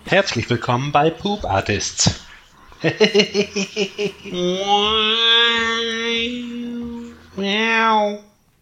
Herzlich willkommen bei Poop Artists. Miau.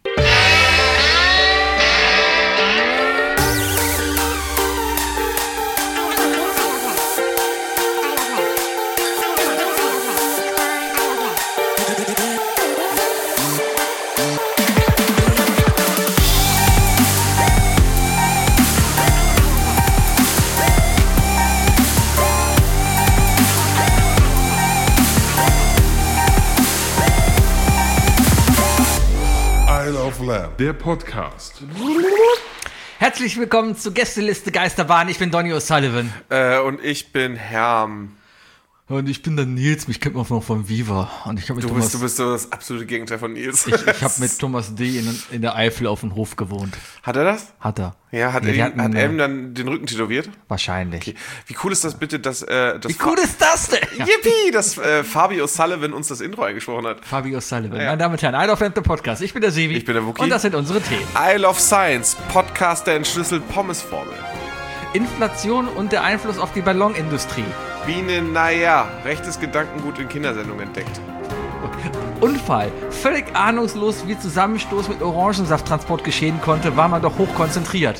Der Podcast. Herzlich willkommen zur Gästeliste Geisterbahn. Ich bin Donny O'Sullivan. Und ich bin Herm. Und ich bin der Nils. Mich kennt man noch von Viva. Und ich Du bist so das absolute Gegenteil von Nils. Ich habe mit Thomas D. in der Eifel auf dem Hof gewohnt. Hat er das? Hat er. Ja, hat er ihm dann den Rücken tätowiert? Wahrscheinlich. Okay. Wie cool ist das bitte, dass Wie cool ist das denn? Ja. Yippie, dass Fabi O'Sullivan uns das Intro eingesprochen hat. Fabi O'Sullivan. Ja. Meine Damen und Herren, I Love Lamp, der Podcast. Ich bin der Sevi. Ich bin der Wookie. Und das sind unsere Themen. I Love Science, Podcast, der entschlüsselt Pommesformel. Inflation und der Einfluss auf die Ballonindustrie. Biene, naja, rechtes Gedankengut in Kindersendung entdeckt. Unfall. Völlig ahnungslos, wie Zusammenstoß mit Orangensafttransport geschehen konnte, war man doch hochkonzentriert.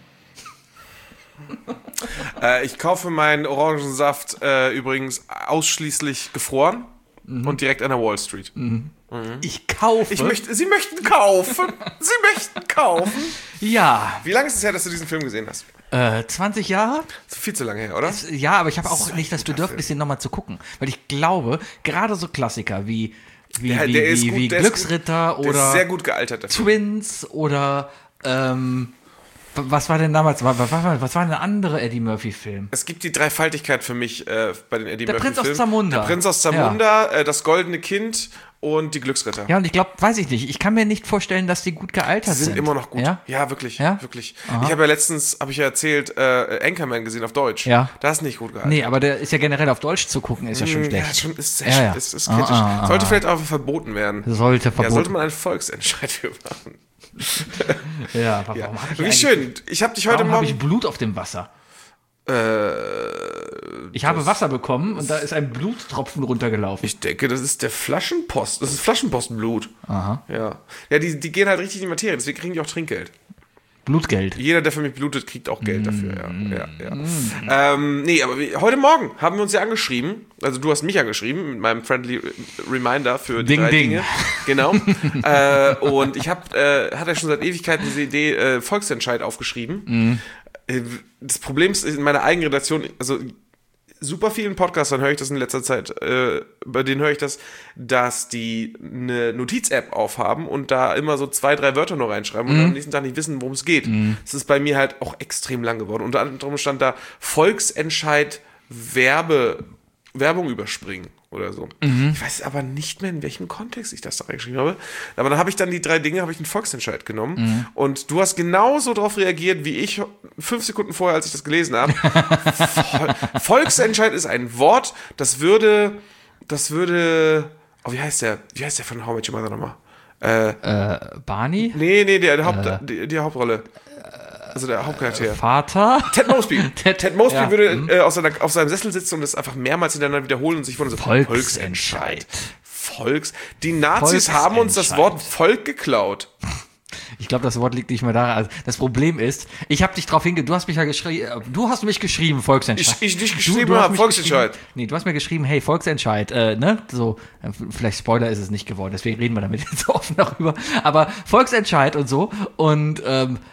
Ich kaufe meinen Orangensaft übrigens ausschließlich gefroren und direkt an der Wall Street. Ich kaufe. Sie möchten kaufen. Sie möchten kaufen. Ja. Wie lange ist es her, dass du diesen Film gesehen hast? 20 Jahre? Das ist viel zu lange her, oder? Ja, aber ich habe auch nicht das Bedürfnis, den nochmal zu gucken. Weil ich glaube, gerade so Klassiker wie Glücksritter oder der ist sehr gut gealtert dafür. Twins oder was war denn damals? Was war denn ein anderer Eddie Murphy-Film? Es gibt die Dreifaltigkeit für mich bei den Eddie Murphy-Filmen. Der Prinz aus Zamunda. Der Prinz aus Zamunda, das Goldene Kind und die Glücksritter. Ja, und ich glaube, weiß ich nicht, ich kann mir nicht vorstellen, dass die gut gealtert sind. Die sind immer noch gut. Ja, wirklich. Ja? Wirklich. Aha. Ich habe ja letztens, erzählt, Anchorman gesehen auf Deutsch. Ja. Das ist nicht gut gealtert. Nee, aber der ist ja generell auf Deutsch zu gucken, ist ja schon schlecht. Ja, ist sehr ist kritisch. Sollte vielleicht auch verboten werden. Sollte man einen Volksentscheid für machen. Ja, aber warum habe ich Wie schön. Ich habe dich heute Morgen... habe ich Blut auf dem Wasser? Ich habe Wasser bekommen und da ist ein Bluttropfen runtergelaufen. Ich denke, das ist der Flaschenpost. Das ist Flaschenpostenblut. Aha. Ja, die gehen halt richtig in die Materie, deswegen kriegen die auch Trinkgeld. Blutgeld. Jeder, der für mich blutet, kriegt auch Geld dafür, ja. Nee, aber heute Morgen haben wir uns ja angeschrieben, also du hast mich angeschrieben mit meinem Friendly Reminder für die drei Dinge. Genau. Und ich hatte ja schon seit Ewigkeiten diese Idee, Volksentscheid aufgeschrieben. Das Problem ist in meiner eigenen Redaktion, also super vielen Podcastern höre ich das in letzter Zeit, bei denen höre ich das, dass die eine Notiz-App aufhaben und da immer so 2, 3 Wörter noch reinschreiben und am nächsten Tag nicht wissen, worum es geht. Das ist bei mir halt auch extrem lang geworden. Unter anderem stand da Volksentscheid Werbung überspringen oder so. Ich weiß aber nicht mehr, in welchem Kontext ich das da reingeschrieben habe. Aber dann habe ich dann die 3 Dinge, habe ich einen Volksentscheid genommen. Und du hast genauso darauf reagiert, wie ich 5 Sekunden vorher, als ich das gelesen habe. Volksentscheid ist ein Wort, das würde, oh, wie heißt der von How I Met Your Mother nochmal? Barney? Nee, die Hauptrolle. Also der Hauptcharakter. Vater? Ted Mosby. Ted Mosby würde auf seinem Sessel sitzen und das einfach mehrmals hintereinander wiederholen und sich wundern, so Volksentscheid. Die Nazis haben uns das Wort Volk geklaut. Ich glaube, das Wort liegt nicht mehr daran. Also das Problem ist, ich habe dich drauf hingewiesen, du hast mich geschrieben, Volksentscheid. Ich dich geschrieben habe, Volksentscheid. Nee, du hast mir geschrieben, hey, Volksentscheid, ne? So, vielleicht Spoiler ist es nicht geworden, deswegen reden wir damit jetzt offen darüber. Aber Volksentscheid und so und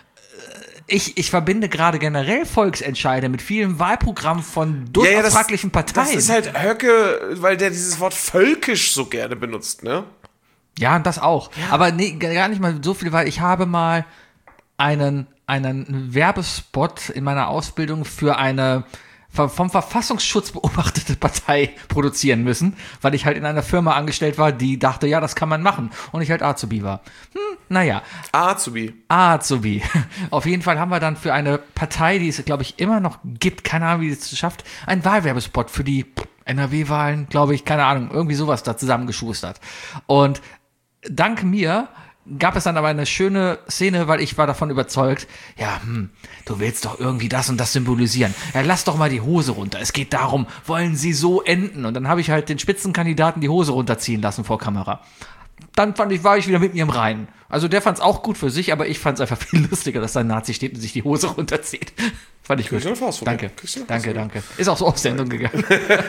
Ich verbinde gerade generell Volksentscheide mit vielen Wahlprogrammen von durchaus fraglichen Parteien. Das ist halt Höcke, weil der dieses Wort völkisch so gerne benutzt, ne? Ja, das auch. Ja. Aber nee, gar nicht mal so viel, weil ich habe mal einen Werbespot in meiner Ausbildung für eine vom Verfassungsschutz beobachtete Partei produzieren müssen, weil ich halt in einer Firma angestellt war, die dachte, ja, das kann man machen. Und ich halt Azubi war. Naja. Azubi. Auf jeden Fall haben wir dann für eine Partei, die es, glaube ich, immer noch gibt, keine Ahnung, wie es schafft, einen Wahlwerbespot für die NRW-Wahlen, glaube ich, keine Ahnung, irgendwie sowas da zusammengeschustert. Und dank mir gab es dann aber eine schöne Szene, weil ich war davon überzeugt, du willst doch irgendwie das und das symbolisieren. Ja, lass doch mal die Hose runter. Es geht darum, wollen sie so enden? Und dann habe ich halt den Spitzenkandidaten die Hose runterziehen lassen vor Kamera. Dann war ich wieder mit mir im Reinen. Also der fand es auch gut für sich, aber ich fand es einfach viel lustiger, dass da ein Nazi steht und sich die Hose runterzieht. Fand ich gut. Danke. Danke. Ist auch so auf Sendung gegangen.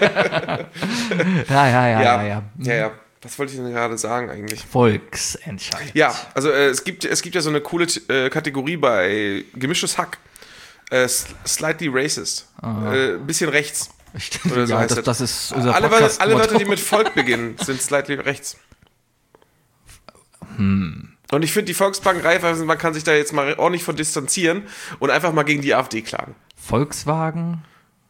Ja. Was wollte ich denn gerade sagen eigentlich? Volksentscheid. Ja, also es gibt ja so eine coole Kategorie bei Gemischtes Hack. Slightly racist. Bisschen rechts. Oder so heißt das ist unser alle Podcast-Motto. Wörter, die mit Volk beginnen, sind slightly rechts. Und ich finde die Volksbank reif, also man kann sich da jetzt mal ordentlich von distanzieren und einfach mal gegen die AfD klagen. Volkswagen?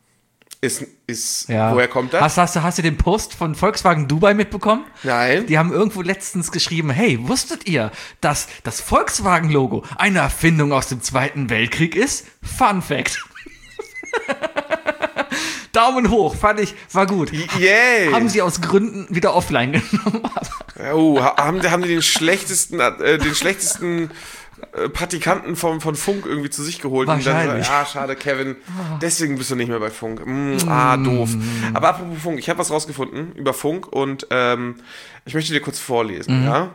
Woher kommt das? Hast du den Post von Volkswagen Dubai mitbekommen? Nein. Die haben irgendwo letztens geschrieben, hey, wusstet ihr, dass das Volkswagen-Logo eine Erfindung aus dem Zweiten Weltkrieg ist? Fun Fact. Daumen hoch, war gut. Yay. Haben sie aus Gründen wieder offline genommen. Haben die den schlechtesten Praktikanten von Funk irgendwie zu sich geholt. Wahrscheinlich. Und dann schade, Kevin, deswegen bist du nicht mehr bei Funk. Doof. Aber apropos Funk, ich habe was rausgefunden über Funk und ich möchte dir kurz vorlesen. Ja?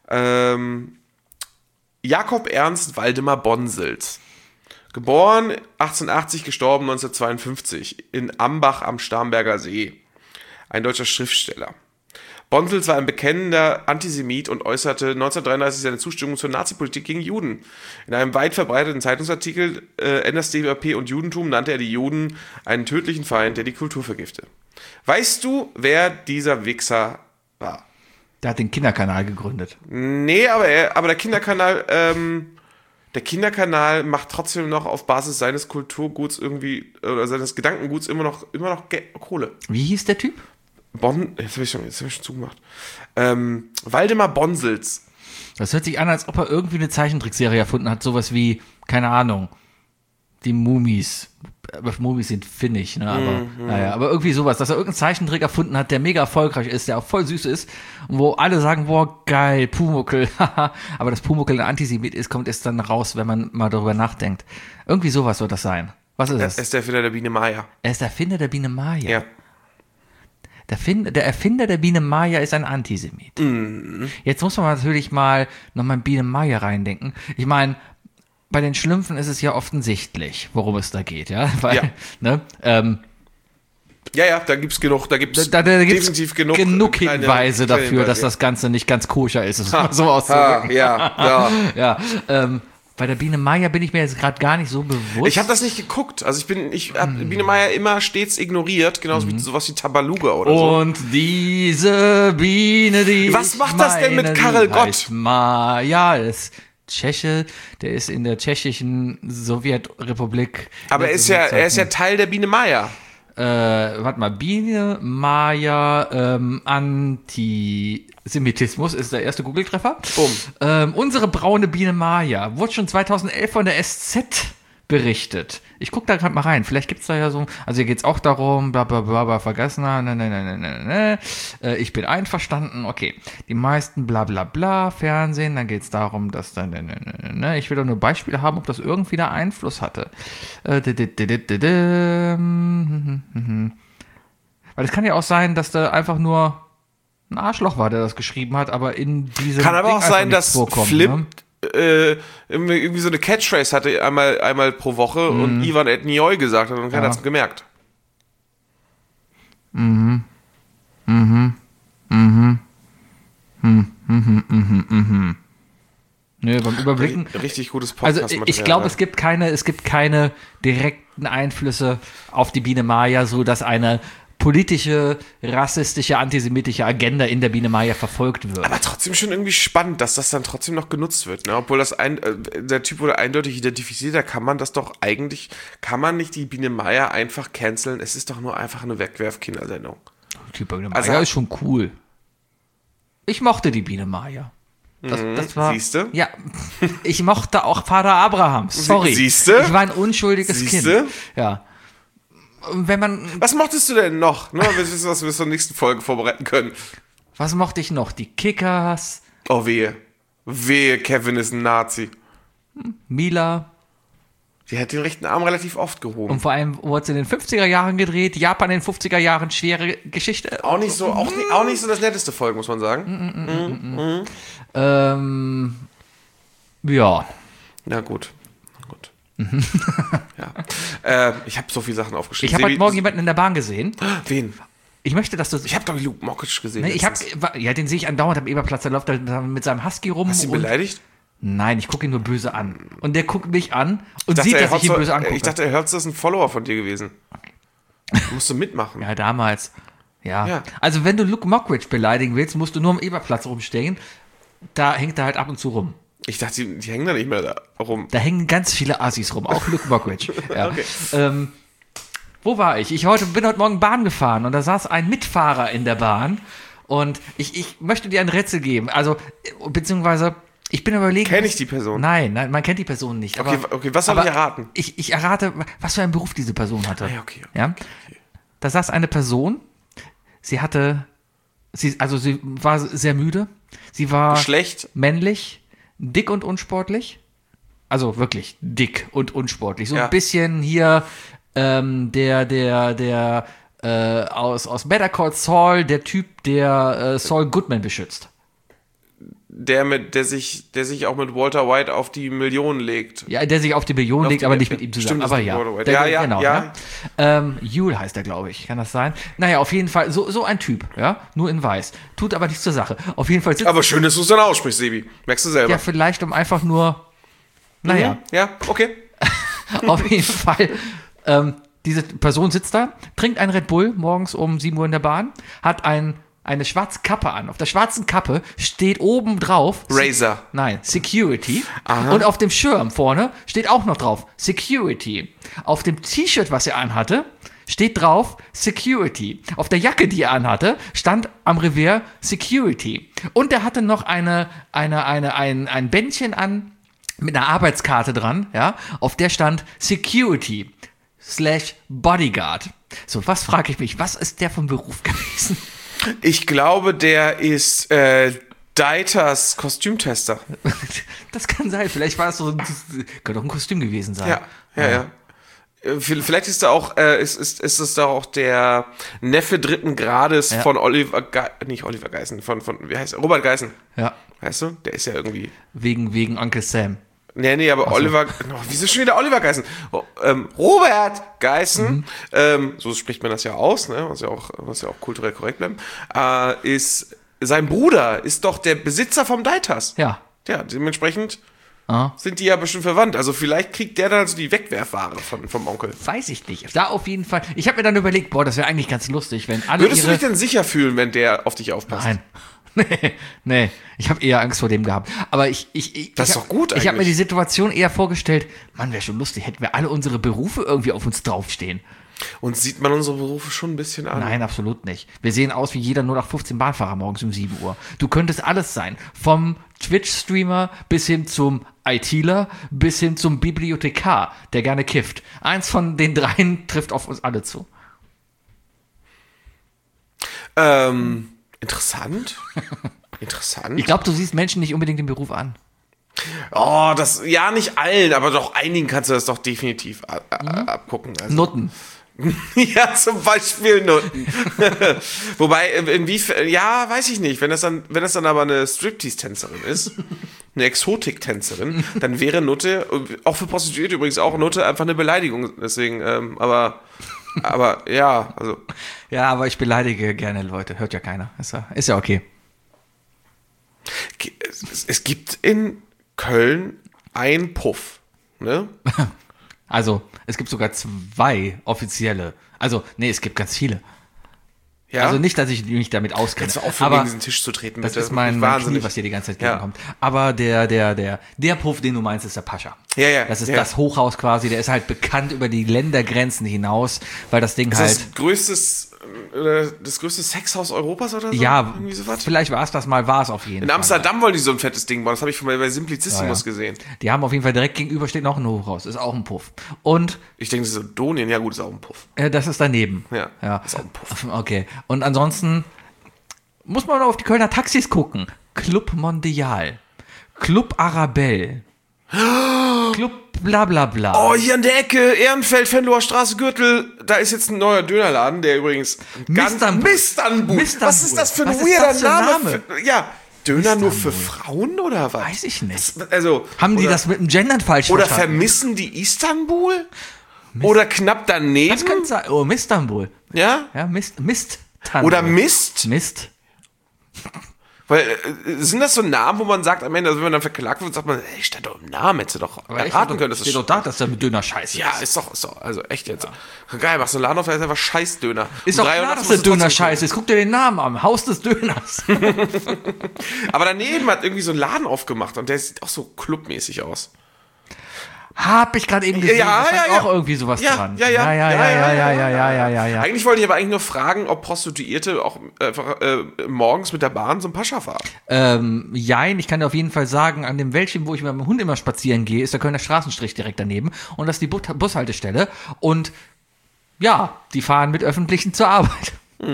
Jakob Ernst Waldemar Bonsels. Geboren 1880, gestorben 1952 in Ambach am Starnberger See. Ein deutscher Schriftsteller. Bonsels war ein bekennender Antisemit und äußerte 1933 seine Zustimmung zur Nazipolitik gegen Juden. In einem weit verbreiteten Zeitungsartikel NSDAP und Judentum nannte er die Juden einen tödlichen Feind, der die Kultur vergifte. Weißt du, wer dieser Wichser war? Der hat den Kinderkanal gegründet. Nee, aber der Kinderkanal macht trotzdem noch auf Basis seines Kulturguts irgendwie, oder seines Gedankenguts immer noch Kohle. Wie hieß der Typ? Jetzt hab ich schon zugemacht. Waldemar Bonsels. Das hört sich an, als ob er irgendwie eine Zeichentrickserie erfunden hat, sowas wie, keine Ahnung, die Mumis. Aber Mumis sind finnig, ne? Aber irgendwie sowas, dass er irgendeinen Zeichentrick erfunden hat, der mega erfolgreich ist, der auch voll süß ist und wo alle sagen, boah, geil, Pumuckl, haha. Aber dass Pumuckl ein Antisemit ist, kommt erst dann raus, wenn man mal darüber nachdenkt. Irgendwie sowas wird das sein. Was ist das? Er ist der Erfinder der Biene Maya. Er ist der Erfinder der Biene Maya. Ja. Der Erfinder der Biene Maya ist ein Antisemit. Jetzt muss man natürlich mal nochmal in Biene Maya reindenken. Ich meine, bei den Schlümpfen ist es ja offensichtlich, worum es da geht, ja? Weil, ja. Ne? Da gibt's definitiv genug Hinweise dafür, dass das Ganze nicht ganz koscher ist, es mal so auszudrücken. Ja. Bei der Biene Maya bin ich mir jetzt gerade gar nicht so bewusst. Ich habe das nicht geguckt. Also ich habe Biene Maya immer stets ignoriert, genauso wie sowas wie Tabaluga oder so. Und diese Biene, die was macht das denn mit Karel Gott? Maya ist Tscheche, der ist in der tschechischen Sowjetrepublik. Aber er ist ja Teil der Biene Maya. Biene Maya, Antisemitismus ist der erste Google-Treffer. Unsere braune Biene Maya wurde schon 2011 von der SZ berichtet. Ich gucke da gerade mal rein. Vielleicht gibt es da ja so, also hier geht es auch darum, bla bla bla, vergessen, ich bin einverstanden, okay. Die meisten bla bla bla, Fernsehen, dann geht es darum, dass dann, ich will doch nur Beispiele haben, ob das irgendwie da Einfluss hatte. Weil es kann ja auch sein, dass da einfach nur ein Arschloch war, der das geschrieben hat, aber in diesem kann aber Ding auch sein, dass Flip ne? irgendwie so eine Catchphrase hatte einmal pro Woche und Ivan Etnioi gesagt hat und keiner hat's gemerkt. Ne, beim Überblicken. Richtig gutes Podcast. Also ich glaube, es gibt keine direkten Einflüsse auf die Biene Maya, so dass eine politische, rassistische, antisemitische Agenda in der Biene Maya verfolgt wird. Aber trotzdem schon irgendwie spannend, dass das dann trotzdem noch genutzt wird. Ne? Obwohl der Typ wurde eindeutig identifiziert, da kann man das doch eigentlich, kann man nicht die Biene Maya einfach canceln? Es ist doch nur einfach eine Wegwerf-Kindersendung. Die Biene Maya ist schon cool. Ich mochte die Biene Maya. Das war, siehste? Ja, ich mochte auch Vater Abraham. Sorry. Siehste? Ich war ein unschuldiges Kind. Ja. Wenn man. Was mochtest du denn noch? Ne? Was wir zur nächsten Folge vorbereiten können. Was mochte ich noch? Die Kickers. Oh, wehe. Wehe, Kevin ist ein Nazi. Mila. Die hat den rechten Arm relativ oft gehoben. Und vor allem wurde es in den 50er Jahren gedreht. Japan in den 50er Jahren, schwere Geschichte. Auch nicht so das netteste Volk, muss man sagen. Ja. Na gut. Ja. Ich habe so viele Sachen aufgeschrieben. Ich habe heute Morgen jemanden in der Bahn gesehen. Wen? Ich möchte, dass du... Ich habe, glaube ich, Luke Mockridge gesehen. Nee, den sehe ich andauernd am Eberplatz. Der läuft da mit seinem Husky rum. Hast du ihn beleidigt? Nein, ich gucke ihn nur böse an. Und der guckt mich an und sieht, dass ich ihn böse angucke. Ich dachte, Herr Hörz ist ein Follower von dir gewesen. Musst du mitmachen. Ja, damals. Ja. Also, wenn du Luke Mockridge beleidigen willst, musst du nur am Eberplatz rumstehen. Da hängt er halt ab und zu rum. Ich dachte, die hängen da nicht mehr da rum. Da hängen ganz viele Assis rum, auch Luke Mockridge. Ja. Okay. Wo war ich? Ich bin heute Morgen Bahn gefahren und da saß ein Mitfahrer in der Bahn und ich möchte dir ein Rätsel geben. Also, beziehungsweise, ich bin überlegen... Kenne ich die Person? Nein, man kennt die Person nicht. Okay, was soll ich erraten? Ich errate, was für einen Beruf diese Person hatte. Okay. Ja? Da saß eine Person, sie war sehr müde, sie war schlecht, männlich, dick und unsportlich. Also wirklich dick und unsportlich. So ein bisschen hier aus Better Call Saul, der Typ, der Saul Goodman beschützt. Der sich auch mit Walter White auf die Millionen legt. Ja, der sich auf die Millionen legt, aber nicht mit ihm zusammen. Stimmt, aber ja. Genau. Yule heißt er, glaube ich. Kann das sein? Naja, auf jeden Fall, so ein Typ, ja, nur in weiß. Tut aber nichts zur Sache. Auf jeden Fall aber schön, dass du es dann aussprichst, Sebi. Merkst du selber. Ja, vielleicht um einfach nur, naja. Ja, okay. Auf jeden Fall, diese Person sitzt da, trinkt ein Red Bull morgens um 7 Uhr in der Bahn, hat eine schwarze Kappe an. Auf der schwarzen Kappe steht oben drauf Razer. Security. Aha. Und auf dem Schirm vorne steht auch noch drauf Security. Auf dem T-Shirt, was er anhatte, steht drauf Security. Auf der Jacke, die er anhatte, stand am Revers Security. Und er hatte noch ein Bändchen an mit einer Arbeitskarte dran, ja, auf der stand Security/Bodyguard. So, was frage ich mich, was ist der vom Beruf gewesen? Ich glaube, der ist Deiters Kostümtester. Das kann sein, vielleicht war es so, könnte auch ein Kostüm gewesen sein. Ja. Vielleicht ist da auch, ist es da auch der Neffe 3. Grades von Robert Geißen. Ja. Weißt du? Der ist ja irgendwie... Wegen Onkel Sam. Nee, aber Oliver, wieso schon wieder Oliver Geißen? Robert Geißen, so spricht man das ja aus, ne? was ja auch kulturell korrekt bleibt, ist, sein Bruder ist doch der Besitzer vom Deiters. Ja. Ja, dementsprechend sind die ja bestimmt verwandt. Also vielleicht kriegt der dann so die Wegwerfware vom Onkel. Weiß ich nicht. Da auf jeden Fall. Ich habe mir dann überlegt, das wäre eigentlich ganz lustig, wenn alle Würdest du dich denn sicher fühlen, wenn der auf dich aufpasst? Nein. Nee, ich habe eher Angst vor dem gehabt. Aber das ist doch gut eigentlich. Ich habe mir die Situation eher vorgestellt, Mann, wäre schon lustig, hätten wir alle unsere Berufe irgendwie auf uns draufstehen. Und sieht man unsere Berufe schon ein bisschen an? Nein, absolut nicht. Wir sehen aus wie jeder 0815 Bahnfahrer morgens um 7 Uhr. Du könntest alles sein. Vom Twitch-Streamer bis hin zum ITler, bis hin zum Bibliothekar, der gerne kifft. Eins von den dreien trifft auf uns alle zu. Interessant. Ich glaube, du siehst Menschen nicht unbedingt den Beruf an. Oh, nicht allen, aber doch einigen kannst du das doch definitiv abgucken. Also. Nutten. Ja, zum Beispiel Nutten. Wobei, inwiefern, weiß ich nicht. Wenn das dann aber eine Striptease-Tänzerin ist, eine Exotik-Tänzerin, dann wäre Nutte, auch für Prostituierte übrigens auch Nutte, einfach eine Beleidigung. Deswegen, aber ja, also. Ja, aber ich beleidige gerne Leute. Hört ja keiner. Ist ja okay. Es gibt in Köln einen Puff, ne? Also, es gibt sogar 2 offizielle. Also, nee, es gibt ganz viele. Ja? Also nicht, dass ich mich damit auskenne. Kannst du aufhören, gegen diesen Tisch zu treten? Das ist mein Knie, was dir die ganze Zeit gegenkommt. Aber der Puff, den du meinst, ist der Pascha. Ja. Das ist das Hochhaus quasi. Der ist halt bekannt über die Ländergrenzen hinaus, weil das Ding das das größte Sexhaus Europas oder so? Ja, vielleicht war es das mal, war es auf jeden Fall. In Amsterdam wollen die so ein fettes Ding bauen. Das habe ich bei Simplicissimus gesehen. Die haben auf jeden Fall direkt gegenüber steht noch ein Hochhaus. Ist auch ein Puff. Und ich denke, das ist so Donien. Ja gut, ist auch ein Puff. Das ist daneben. Ja, ist auch ein Puff. Okay. Und ansonsten muss man auf die Kölner Taxis gucken. Club Mondial. Club Arabelle. Club bla bla bla. Oh, hier an der Ecke, Ehrenfeld, Venloer Straße, Gürtel, da ist jetzt ein neuer Dönerladen, der übrigens Mistanbul. Was ist das für ein weirder Name? Döner nur für Frauen oder was? Weiß ich nicht. Also, haben die das mit dem Gendern falsch oder verstanden? vermissen die Istanbul? Oder knapp daneben? Das könnte sein. Oh, Mistanbul. Ja? Ja, Mist. Oder Mist? Mist. Weil, sind das so Namen, wo man sagt, am Ende, also wenn man dann verklagt wird, sagt man, ey, stand doch im Namen, hättest du doch erraten können. Das steht doch da, dass der mit Döner scheiße ist. Ja, ist doch, also echt jetzt. Ja. Geil, machst du einen Laden auf, da ist einfach Scheißdöner. Ist doch klar, dass der Döner scheiße ist. Guck dir den Namen an, Haus des Döners. Aber daneben hat irgendwie so einen Laden aufgemacht und der sieht auch so clubmäßig aus. Hab ich gerade eben gesehen, ja, auch irgendwie sowas dran. Ja. Eigentlich wollte ich aber nur fragen, ob Prostituierte auch einfach morgens mit der Bahn so ein Pascha fahren. Jein, ich kann dir auf jeden Fall sagen, an dem Wäldchen, wo ich mit meinem Hund immer spazieren gehe, ist der Kölner Straßenstrich direkt daneben und das ist die Bushaltestelle und ja, die fahren mit Öffentlichen zur Arbeit.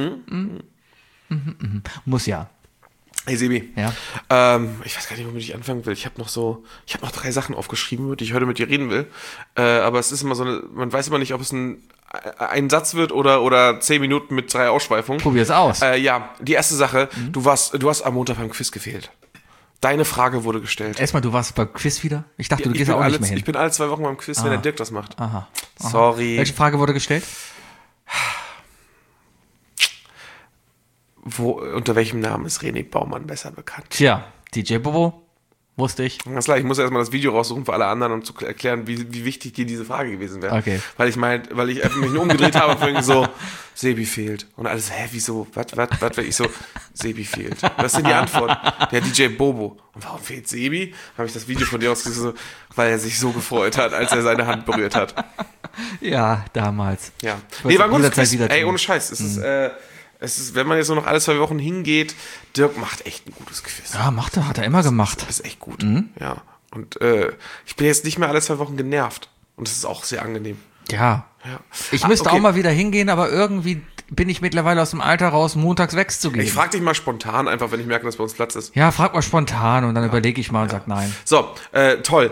Muss ja. Hey Sebi, ja. Ich weiß gar nicht, womit ich anfangen will. Ich habe noch 3 Sachen aufgeschrieben, über die ich heute mit dir reden will. Aber es ist immer so man weiß immer nicht, ob es ein Satz wird oder 10 Minuten mit 3 Ausschweifungen. Probier es aus. Die erste Sache, du hast am Montag beim Quiz gefehlt. Deine Frage wurde gestellt. Erstmal, du warst beim Quiz wieder? Ich dachte, du gehst auch nicht mehr hin. Ich bin alle 2 Wochen beim Quiz, wenn der Dirk das macht. Aha. Sorry. Welche Frage wurde gestellt? Unter welchem Namen ist René Baumann besser bekannt? Tja, DJ Bobo, wusste ich. Ganz klar, ich muss erstmal das Video raussuchen für alle anderen, um zu erklären, wie wichtig dir diese Frage gewesen wäre. Okay. Weil ich mich nur umgedreht habe und irgendwie so, Sebi fehlt. Und alles, wieso? Was? Ich so, Sebi fehlt. Was ist denn die Antwort? Der DJ Bobo. Und warum fehlt Sebi? Habe ich das Video von dir ausgesucht, weil er sich so gefreut hat, als er seine Hand berührt hat. Ja, damals. Ja. Nee, war ein gutes Quiz. Ey, ohne Scheiß. Es ist, wenn man jetzt nur noch alle 2 Wochen hingeht, Dirk macht echt ein gutes Quiz. Ja, hat er immer gemacht. Das ist echt gut. Ja. Und ich bin jetzt nicht mehr alle 2 Wochen genervt. Und das ist auch sehr angenehm. Ja. Ich müsste auch mal wieder hingehen, aber irgendwie bin ich mittlerweile aus dem Alter raus, montags wegzugehen. Ich frage dich mal spontan einfach, wenn ich merke, dass bei uns Platz ist. Ja, frag mal spontan und dann überlege ich mal und sag nein. So, toll.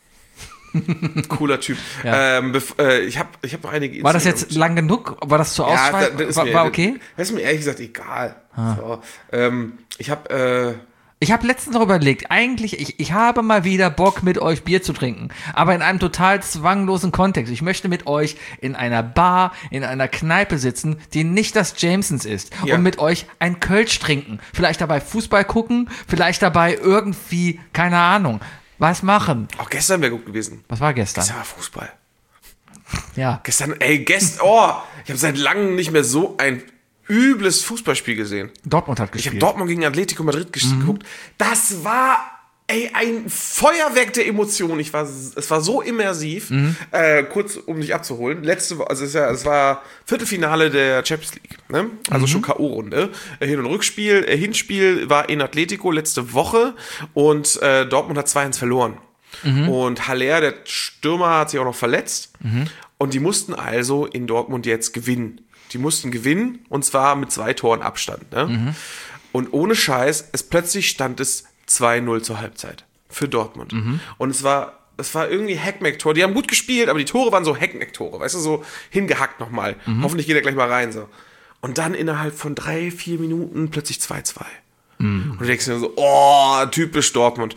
Cooler Typ. Ja. Ich hab noch einige War das jetzt lang genug? War das zur Auswahl? War okay? Das ist mir ehrlich gesagt egal. So, ich habe letztens noch überlegt, eigentlich, ich habe mal wieder Bock, mit euch Bier zu trinken, aber in einem total zwanglosen Kontext. Ich möchte mit euch in einer Bar, in einer Kneipe sitzen, die nicht das Jamesons ist und mit euch ein Kölsch trinken. Vielleicht dabei Fußball gucken, vielleicht dabei irgendwie, keine Ahnung, was machen. Auch gestern wäre gut gewesen. Was war gestern? Gestern war Fußball. Ja. Ich habe seit langem nicht mehr so ein übles Fußballspiel gesehen. Dortmund hat gespielt. Ich habe Dortmund gegen Atletico Madrid geguckt. Das war ein Feuerwerk der Emotionen. Es war so immersiv. Kurz, um dich abzuholen. Es war Viertelfinale der Champions League. Ne? Also schon K.O.-Runde. Hin- und Rückspiel. Hinspiel war in Atletico letzte Woche und Dortmund hat 2-1 verloren. Und Haller, der Stürmer, hat sich auch noch verletzt. Und die mussten also in Dortmund jetzt gewinnen. Die mussten gewinnen und zwar mit 2 Toren Abstand. Ne? Und ohne Scheiß, plötzlich stand es 2-0 zur Halbzeit für Dortmund. Und es war irgendwie Hackmack-Tor. Die haben gut gespielt, aber die Tore waren so Hackmack-Tore. Weißt du, so hingehackt nochmal. Hoffentlich geht er gleich mal rein. So. Und dann innerhalb von 3-4 Minuten plötzlich 2-2. Und du denkst dir so, oh, typisch Dortmund.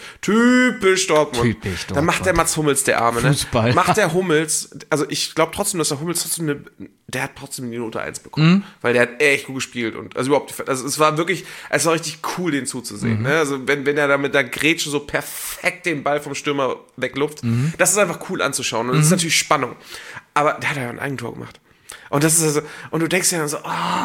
Dann macht der Mats Hummels, der Arme, ne? Fußball. Macht der Hummels, also ich glaube trotzdem, dass der Hummels der hat trotzdem die Note 1 bekommen. Weil der hat echt gut gespielt und, es war richtig cool, den zuzusehen, ne? Also wenn er da mit der Grätsche so perfekt den Ball vom Stürmer weglupft, das ist einfach cool anzuschauen und das ist natürlich Spannung. Aber der hat ja ein Eigentor gemacht. Und das ist also, und du denkst dir dann so,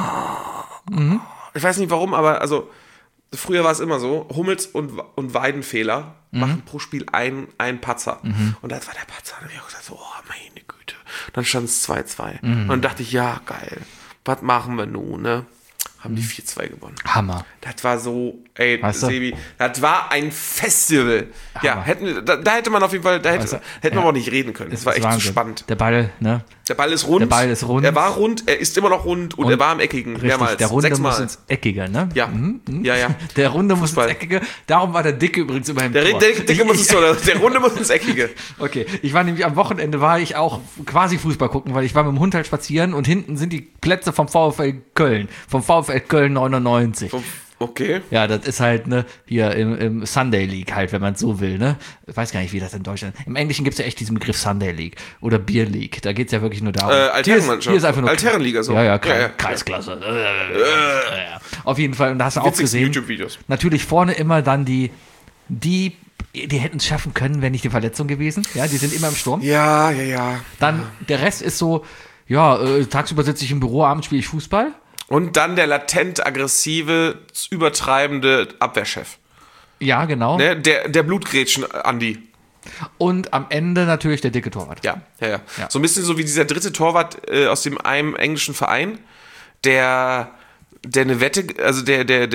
ich weiß nicht warum, aber also, früher war es immer so, Hummels und Weidenfehler machen pro Spiel einen Patzer. Und das war der Patzer. Und ich habe gesagt, so, oh meine Güte. Dann stand es 2-2. Und dann dachte ich, ja, geil. Was machen wir nun, ne? haben die 4-2 gewonnen. Hammer. Das war so, ey, Weißt du? Sebi, das war ein Festival. Ja, Hammer. da hätte man auf jeden Fall, hätten wir ja. aber auch nicht reden können. Das war echt zu Wahnsinn. spannend. Der Ball, ne? Der Ball ist rund. Der Ball ist rund. Er war rund, er ist immer noch rund und er war im Eckigen. Richtig, Mehrmals. der Runde 6 Mal. muss ins Eckige, ne? Ja. Ja, ja. Der Runde Fußball. muss ins Eckige. Darum war der Dicke übrigens immer im Der Tor. Dicke muss ins Tor, der Runde muss ins Eckige. Okay, ich war nämlich am Wochenende, war ich auch quasi Fußball gucken, weil ich war mit dem Hund halt spazieren und hinten sind die Plätze vom VfL Köln, vom VfL Köln 99. Okay. Ja, das ist halt, ne, hier im Sunday League halt, wenn man es so will, ne? Ich weiß gar nicht, wie das in Deutschland ist. Im Englischen gibt es ja echt diesen Begriff Sunday League oder Beer League. Da geht es ja wirklich nur darum. Altherrenmannschaft. Hier ist einfach nur Altherrenliga so. Ja, Ja. Kreisklasse. Ja. Auf jeden Fall, und da hast du auch Witzigsten gesehen, YouTube-Videos. natürlich vorne immer dann die hätten es schaffen können, wäre nicht die Verletzung gewesen. Ja, die sind immer im Sturm. Ja. Dann der Rest ist so, ja, tagsüber sitze ich im Büro, abends spiele ich Fußball. Und dann der latent aggressive, übertreibende Abwehrchef. Ja, genau. Ne? Der Blutgrätschen-Andi. Und am Ende natürlich der dicke Torwart. Ja. So ein bisschen so wie dieser dritte Torwart aus einem englischen Verein, der eine Wette, also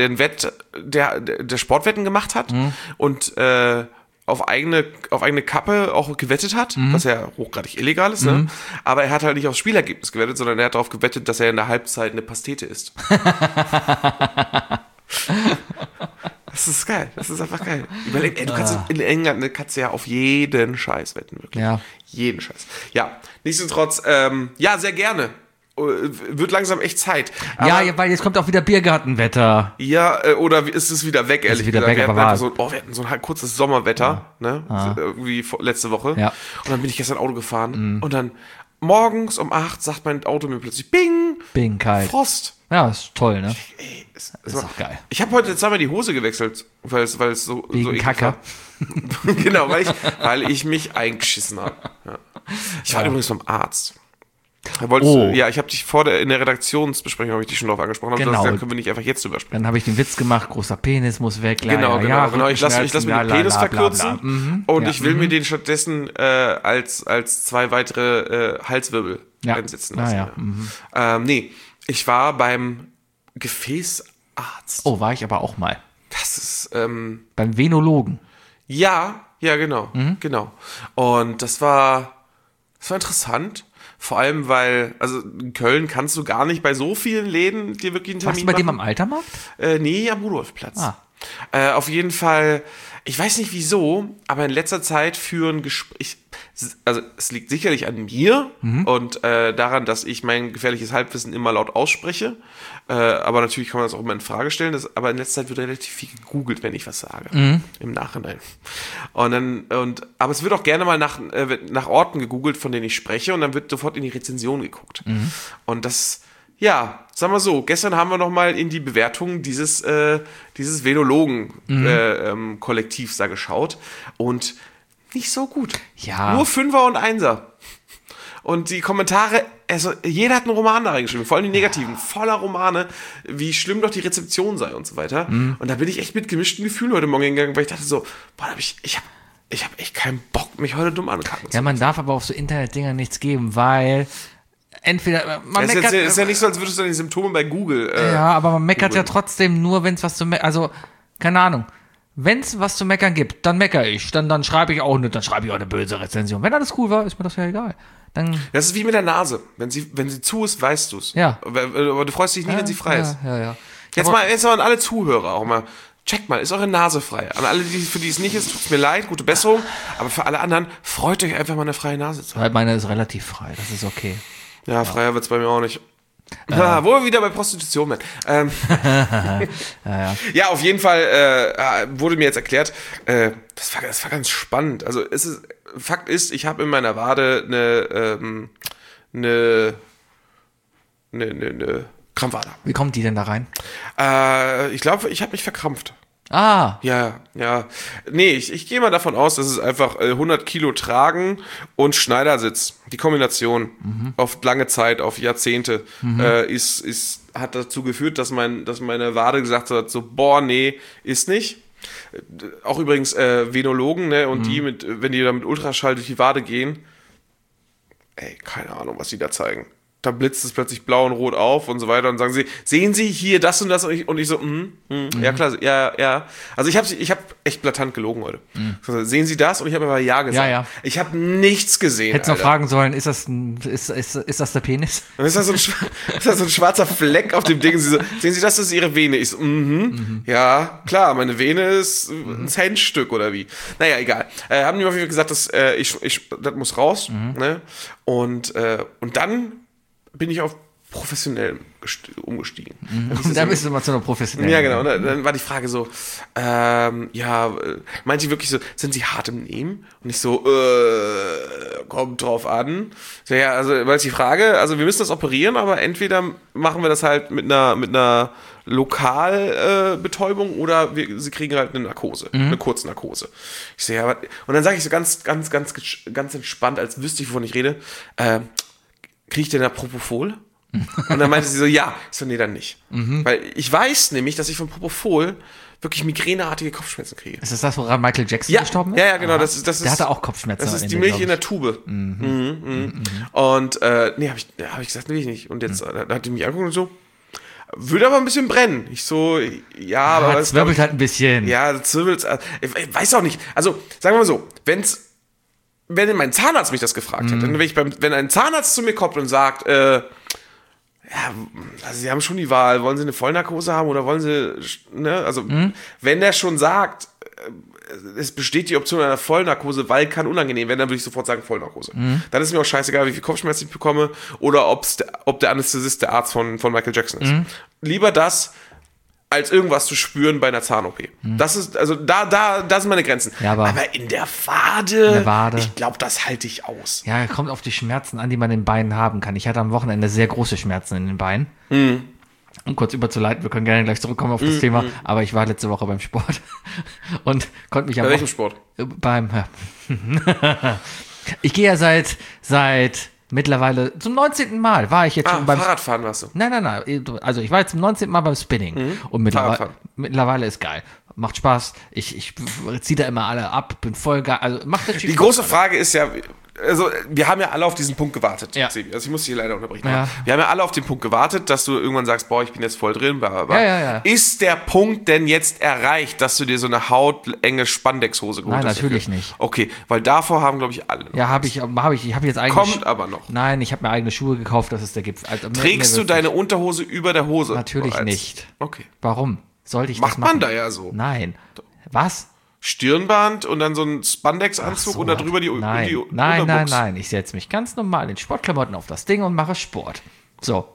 der Sportwetten gemacht hat und auf eigene Kappe auch gewettet hat, was ja hochgradig illegal ist, ne? Aber er hat halt nicht aufs Spielergebnis gewettet, sondern er hat darauf gewettet, dass er in der Halbzeit eine Pastete isst. Das ist geil, das ist einfach geil. Überleg, ey, du kannst in England kannst du ja auf jeden Scheiß wetten, wirklich. Ja. Jeden Scheiß. Ja, nichtsdestotrotz, ja, sehr gerne. Wird langsam echt Zeit. Aber, Ja, weil jetzt kommt auch wieder Biergartenwetter. ja, oder ist es wieder weg, ehrlich wieder gesagt. weg, Wir hatten aber einfach wir hatten so ein kurzes Sommerwetter, ne? Irgendwie letzte Woche. Ja. Und dann bin ich gestern Auto gefahren und dann morgens um 8 sagt mein Auto mir plötzlich Bing, Bing, kalt. Frost. Ja, ist toll, ne? Ey, ist auch geil. Ich habe heute zweimal die Hose gewechselt, weil es so Wegen eklig Kacke. war. Genau, weil ich mich eingeschissen habe. Ja. Ich war übrigens beim Arzt. Ja, ich habe dich in der Redaktionsbesprechung habe ich dich schon drauf angesprochen. Hab Genau. gesagt, können wir nicht einfach jetzt drüber sprechen. Dann habe ich den Witz gemacht, großer Penis muss weg. Genau. Ich lass mir den Penis verkürzen und ich will mir den stattdessen als 2 weitere Halswirbel einsetzen lassen. Nee, ich war beim Gefäßarzt. Oh, war ich aber auch mal. Das ist Beim Venologen. ja, genau. Und das war interessant. Vor allem, weil, also in Köln kannst du gar nicht bei so vielen Läden dir wirklich einen Termin Warst du bei dem machen. am Altermarkt? Nee, am Rudolfplatz. Ah. Auf jeden Fall, ich weiß nicht wieso, aber in letzter Zeit führen Gespräche, also es liegt sicherlich an mir und daran, dass ich mein gefährliches Halbwissen immer laut ausspreche, aber natürlich kann man das auch immer in Frage stellen, aber in letzter Zeit wird relativ viel gegoogelt, wenn ich was sage, im Nachhinein. Aber es wird auch gerne mal nach Orten gegoogelt, von denen ich spreche und dann wird sofort in die Rezension geguckt. Und das, ja, sagen wir so, gestern haben wir noch mal in die Bewertung dieses Venologen-Kollektivs da geschaut und nicht so gut. Ja. Nur 5er und 1er. Und die Kommentare, also jeder hat einen Roman da reingeschrieben, vor allem die negativen, voller Romane, wie schlimm doch die Rezeption sei und so weiter. Und da bin ich echt mit gemischten Gefühlen heute Morgen hingegangen, weil ich dachte so, boah, ich hab echt keinen Bock, mich heute dumm ankacken zu. Ja, man darf aber auf so Internetdinger nichts geben, weil entweder man Es meckert, ist ja nicht so, als würdest du deine Symptome bei Google. ja, aber man meckert ja trotzdem nur, wenn es was zu meckern, also keine Ahnung. Wenn es was zu meckern gibt, dann meckere ich. Dann schreibe ich auch eine böse Rezension. Wenn alles cool war, ist mir das ja egal. Dann Das ist wie mit der Nase. Wenn sie zu ist, weißt du es. Ja. Aber du freust dich nie, wenn sie frei ist. Ja. Jetzt mal an alle Zuhörer auch mal. Checkt mal, ist eure Nase frei? An alle, für die es nicht ist, tut's mir leid, gute Besserung. Aber für alle anderen, freut euch einfach mal eine freie Nase zu haben. Weil meine ist relativ frei, das ist okay. Ja, freier wird's bei mir auch nicht. Wo wir wieder bei Prostitution sind. Ja, auf jeden Fall wurde mir jetzt erklärt, das war ganz spannend. Also Fakt ist, ich habe in meiner Wade eine Krampfader. Wie kommt die denn da rein? Ich glaube, ich habe mich verkrampft. Ah, Ja. Nee, ich gehe mal davon aus, dass es einfach 100 Kilo tragen und Schneidersitz. Die Kombination auf lange Zeit, auf Jahrzehnte, hat dazu geführt, dass meine Wade gesagt hat, so, boah, nee, ist nicht. Auch übrigens Venologen, ne, und wenn die da mit Ultraschall durch die Wade gehen, ey, keine Ahnung, was die da zeigen. da blitzt es plötzlich blau und rot auf und so weiter und sagen sie, sehen Sie hier das und das und ich so, ja klar, ja. Also ich habe echt blatant gelogen heute. Also, sehen Sie das? Und ich habe aber ja gesagt. Ja. Ich habe nichts gesehen. Hättest noch fragen sollen, ist das der Penis? Und ist das so ein schwarzer Fleck auf dem Ding? Und sie so, sehen Sie das? Das ist Ihre Vene. Ich so, ja, klar, meine Vene ist ein Centstück oder wie. Naja, egal. Haben die mir auf jeden Fall gesagt, dass das muss raus. Ne? Und dann bin ich auf professionell umgestiegen. Da bist du mal zu einer professionellen. Ja, genau. Und dann war die Frage so, meint sie wirklich so, sind Sie hart im Nehmen? Und ich so, kommt drauf an. So, ja, also, weil die Frage, also wir müssen das operieren, aber entweder machen wir das halt mit einer Lokalbetäubung oder sie kriegen halt eine Narkose, eine Kurznarkose. Ich so, ja, und dann sage ich so ganz entspannt, als wüsste ich, wovon ich rede, kriege ich denn da Propofol? Und dann meinte sie so, ja. Ich so, nee, dann nicht. Weil ich weiß nämlich, dass ich von Propofol wirklich migräneartige Kopfschmerzen kriege. Ist das, woran Michael Jackson gestorben ist? Ja, genau. Das ist, der hatte auch Kopfschmerzen. Das ist die Milch in der Tube. Und nee, hab ich gesagt, will ich nicht. Und jetzt hat die mich angeguckt und so, würde aber ein bisschen brennen. Ich so, ja, aber es zwirbelt halt ein bisschen. Ja, das zwirbelt. Ich weiß auch nicht. Also, sagen wir mal so, wenn mein Zahnarzt mich das gefragt hätte, wenn ein Zahnarzt zu mir kommt und sagt, also Sie haben schon die Wahl, wollen Sie eine Vollnarkose haben oder wollen Sie, ne, also wenn der schon sagt, es besteht die Option einer Vollnarkose, weil kann unangenehm werden, dann würde ich sofort sagen Vollnarkose. Dann ist mir auch scheißegal, wie viel Kopfschmerzen ich bekomme oder ob der Anästhesist der Arzt von Michael Jackson ist. Lieber das, als irgendwas zu spüren bei einer Zahn-OP. Das ist, also da sind meine Grenzen. Ja, aber in der Wade, Wade. Ich glaube, das halte ich aus. Ja, kommt auf die Schmerzen an, die man in den Beinen haben kann. Ich hatte am Wochenende sehr große Schmerzen in den Beinen. Um kurz überzuleiten, wir können gerne gleich zurückkommen auf das Thema, aber ich war letzte Woche beim Sport und konnte mich Bei welchem Sport? Ich gehe ja seit mittlerweile zum 19. Mal war ich jetzt schon beim Fahrradfahren warst du? Nein. Also ich war jetzt zum 19. Mal beim Spinning und mittlerweile ist geil. Macht Spaß. Ich ziehe da immer alle ab, bin voll geil. Also macht richtig Spaß. Die große Frage ist ja, also wir haben ja alle auf diesen Punkt gewartet. Ja. Also ich muss dich hier leider unterbrechen. Ja. Wir haben ja alle auf den Punkt gewartet, dass du irgendwann sagst, boah, ich bin jetzt voll drin. Ja. Ist der Punkt denn jetzt erreicht, dass du dir so eine hautenge Spandexhose geholt hast? Nein, natürlich nicht. Okay, weil davor haben, glaube ich, alle. Ja, habe ich jetzt eigentlich. Kommt aber noch. Nein, ich habe mir eigene Schuhe gekauft, das ist der Gipfel. Also, Trägst du deine Unterhose über der Hose? Natürlich nicht. Okay. Warum? Sollte ich Macht das machen? man da ja so. Nein. Was? Stirnband und dann so ein Spandex-Anzug und darüber die Unterbuchs. Nein. Ich setze mich ganz normal in Sportklamotten auf das Ding und mache Sport. So.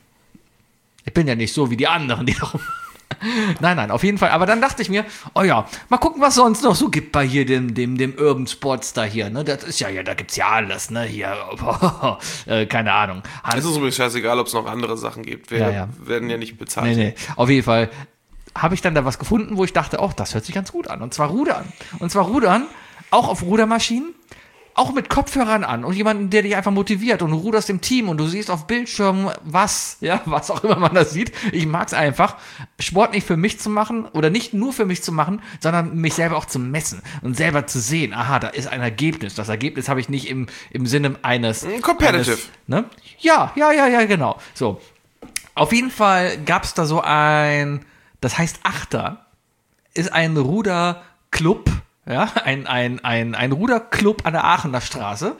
Ich bin ja nicht so wie die anderen, die darum. Nein, auf jeden Fall. Aber dann dachte ich mir, oh ja, mal gucken, was sonst noch so gibt bei hier dem Urban Sports da hier. Ne? Das ist ja, da gibt's ja alles, ne? Hier, keine Ahnung. Es ist übrigens scheißegal, ob es noch andere Sachen gibt. Wir werden ja nicht bezahlt. Nee. Auf jeden Fall habe ich dann da was gefunden, wo ich dachte, oh, das hört sich ganz gut an. Und zwar Rudern, auch auf Rudermaschinen, auch mit Kopfhörern an und jemanden, der dich einfach motiviert und du ruderst im Team und du siehst auf Bildschirmen was auch immer man da sieht. Ich mag es einfach, Sport nicht für mich zu machen oder nicht nur für mich zu machen, sondern mich selber auch zu messen und selber zu sehen, aha, da ist ein Ergebnis. Das Ergebnis habe ich nicht im Sinne eines... Competitive. Ne? Ja, genau. So. Auf jeden Fall gab es da so das heißt Achter, ist ein Ruderclub, ja, ein Ruderclub an der Aachener Straße.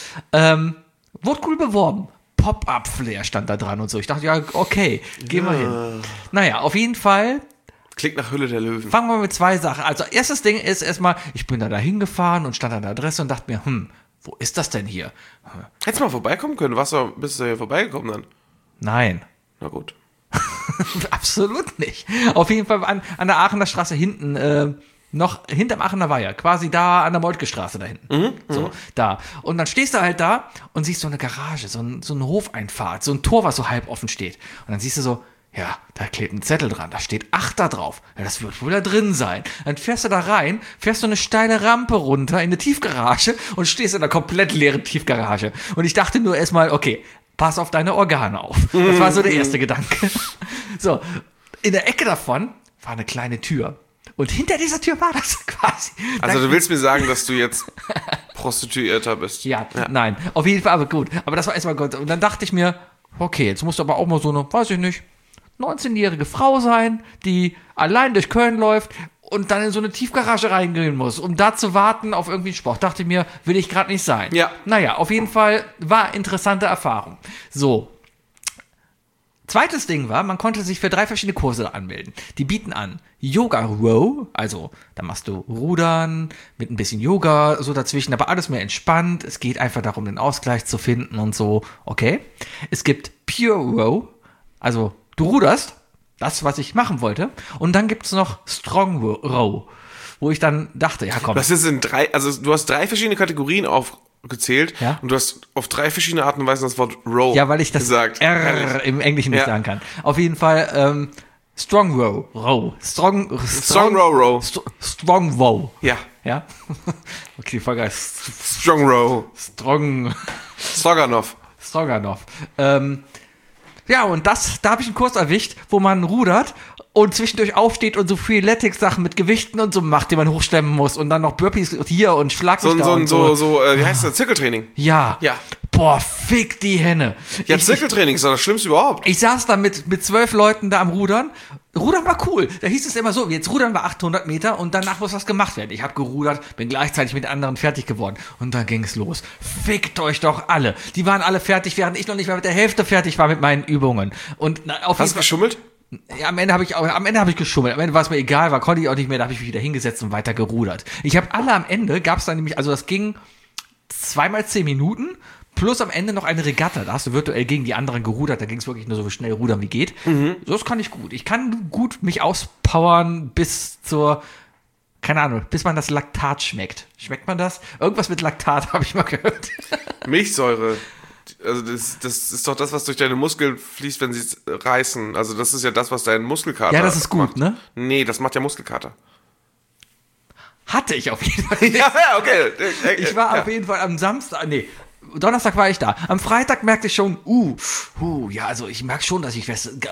Wurde cool beworben. Pop-Up-Flair stand da dran und so. Ich dachte, ja, okay, gehen wir hin. Naja, auf jeden Fall. Klingt nach Hülle der Löwen. Fangen wir mit zwei Sachen. Also, erstes Ding ist erstmal, ich bin da hingefahren und stand an der Adresse und dachte mir, wo ist das denn hier? Hättest du mal vorbeikommen können? Bist du hier vorbeigekommen dann? Nein. Na gut. Absolut nicht. Auf jeden Fall an der Aachener Straße hinten, noch hinterm Aachener Weiher, quasi da an der Moltke Straße da hinten. So, da. Und dann stehst du halt da und siehst so eine Garage, so eine Hofeinfahrt, so ein Tor, was so halb offen steht. Und dann siehst du so, ja, da klebt ein Zettel dran, da steht Achter drauf. Ja, das wird wohl da drin sein. Dann fährst du da rein, fährst du eine steile Rampe runter in eine Tiefgarage und stehst in einer komplett leeren Tiefgarage. Und ich dachte nur erstmal, okay, pass auf deine Organe auf. Das war so der erste Gedanke. So, in der Ecke davon war eine kleine Tür. Und hinter dieser Tür war das quasi. Also du willst mir sagen, dass du jetzt Prostituierter bist? Ja, nein. Auf jeden Fall, aber gut. Aber das war erstmal gut. Und dann dachte ich mir, Okay, jetzt musst du aber auch mal so eine, weiß ich nicht, 19-jährige Frau sein, die allein durch Köln läuft und dann in so eine Tiefgarage reingehen muss, um da zu warten auf irgendwie einen Sport. Dachte mir, will ich gerade nicht sein. Ja. Naja, auf jeden Fall war interessante Erfahrung. So. Zweites Ding war, man konnte sich für 3 verschiedene Kurse anmelden. Die bieten an Yoga Row, also da machst du Rudern mit ein bisschen Yoga so dazwischen, aber alles mehr entspannt. Es geht einfach darum, den Ausgleich zu finden und so. Okay. Es gibt Pure Row, also du ruderst, das, was ich machen wollte. Und dann gibt es noch Strong Row, wo ich dann dachte, ja komm. Das ist du hast 3 verschiedene Kategorien aufgezählt Ja. und du hast auf 3 verschiedene Arten und Weisen das Wort Row Ja, weil ich das gesagt. R im Englischen nicht Ja. sagen kann. Auf jeden Fall Strong Row. Strong Row. Strong Row. Ja. Ja? Okay, voll geil. Strong Row. Stroganoff. Ja, und da habe ich einen Kurs erwischt, wo man rudert und zwischendurch aufsteht und so Freeletics-Sachen mit Gewichten und so macht, die man hochstemmen muss und dann noch Burpees hier und Schlag mich da und so. Wie heißt das? Zirkeltraining. Ja. Ja. Boah, fick die Henne. Ja, Zirkeltraining ist doch das Schlimmste überhaupt. Ich saß da mit 12 Leuten da am Rudern. Rudern war cool. Da hieß es immer so, jetzt rudern wir 800 Meter und danach muss was gemacht werden. Ich habe gerudert, bin gleichzeitig mit anderen fertig geworden. Und dann ging es los. Fickt euch doch alle. Die waren alle fertig, während ich noch nicht mal mit der Hälfte fertig war mit meinen Übungen. Und Hast du geschummelt? Ja, am Ende habe ich geschummelt. Am Ende war es mir egal, konnte ich auch nicht mehr. Da habe ich mich wieder hingesetzt und weiter gerudert. Ich habe alle am Ende, gab es dann nämlich, also das ging 2 x 10 Minuten. Plus am Ende noch eine Regatta. Da hast du virtuell gegen die anderen gerudert. Da ging es wirklich nur so schnell rudern wie geht. Das kann ich gut. Ich kann gut mich auspowern bis zur, keine Ahnung, bis man das Laktat schmeckt. Schmeckt man das? Irgendwas mit Laktat habe ich mal gehört. Milchsäure. Also das ist doch das, was durch deine Muskeln fließt, wenn sie es reißen. Also das ist ja das, was dein Muskelkater Ja, das ist gut, macht. ne? Nee, das macht ja Muskelkater. Hatte ich auf jeden Fall. Ja, okay. Ich war auf jeden Fall am Samstag, Donnerstag war ich da. Am Freitag merkte ich schon, ja, also ich merke schon, dass ich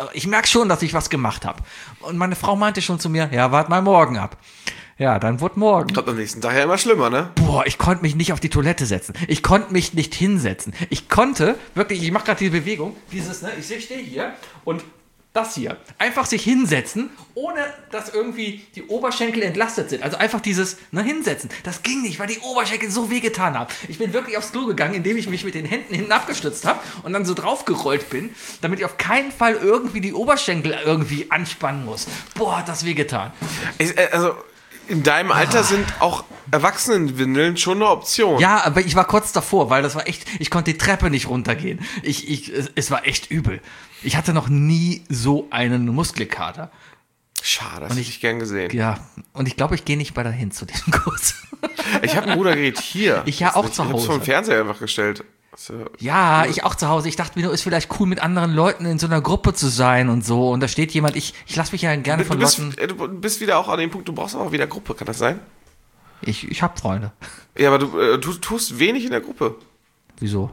was gemacht habe. Und meine Frau meinte schon zu mir, ja, wart mal morgen ab. Ja, dann wurde morgen. Kommt am nächsten Tag ja immer schlimmer, ne? Boah, ich konnte mich nicht auf die Toilette setzen. Ich konnte mich nicht hinsetzen. Ich konnte wirklich, ich mache gerade diese Bewegung, ich stehe hier und das hier. Einfach sich hinsetzen, ohne dass irgendwie die Oberschenkel entlastet sind. Also einfach dieses hinsetzen. Das ging nicht, weil die Oberschenkel so wehgetan haben. Ich bin wirklich aufs Klo gegangen, indem ich mich mit den Händen hinten abgestützt habe und dann so draufgerollt bin, damit ich auf keinen Fall irgendwie die Oberschenkel irgendwie anspannen muss. Boah, hat das wehgetan. Also in deinem Alter sind auch Erwachsenenwindeln schon eine Option. Ja, aber ich war kurz davor, weil das war echt, ich konnte die Treppe nicht runtergehen. Es war echt übel. Ich hatte noch nie so einen Muskelkater. Schade, das hätte ich gern gesehen. Ja, und ich glaube, ich gehe nicht weiter hin zu diesem Kurs. Ich habe ein Rudergerät hier. Ich ja auch zu Ich habe es Hause. vom Fernseher einfach gestellt. Ja, ich auch zu Hause. Ich dachte mir nur, ist vielleicht cool, mit anderen Leuten in so einer Gruppe zu sein und so. Und da steht jemand, ich lasse mich ja gerne von Leuten... Du bist wieder auch an dem Punkt, du brauchst aber auch wieder Gruppe, kann das sein? Ich habe Freunde. Ja, aber du tust wenig in der Gruppe. Wieso?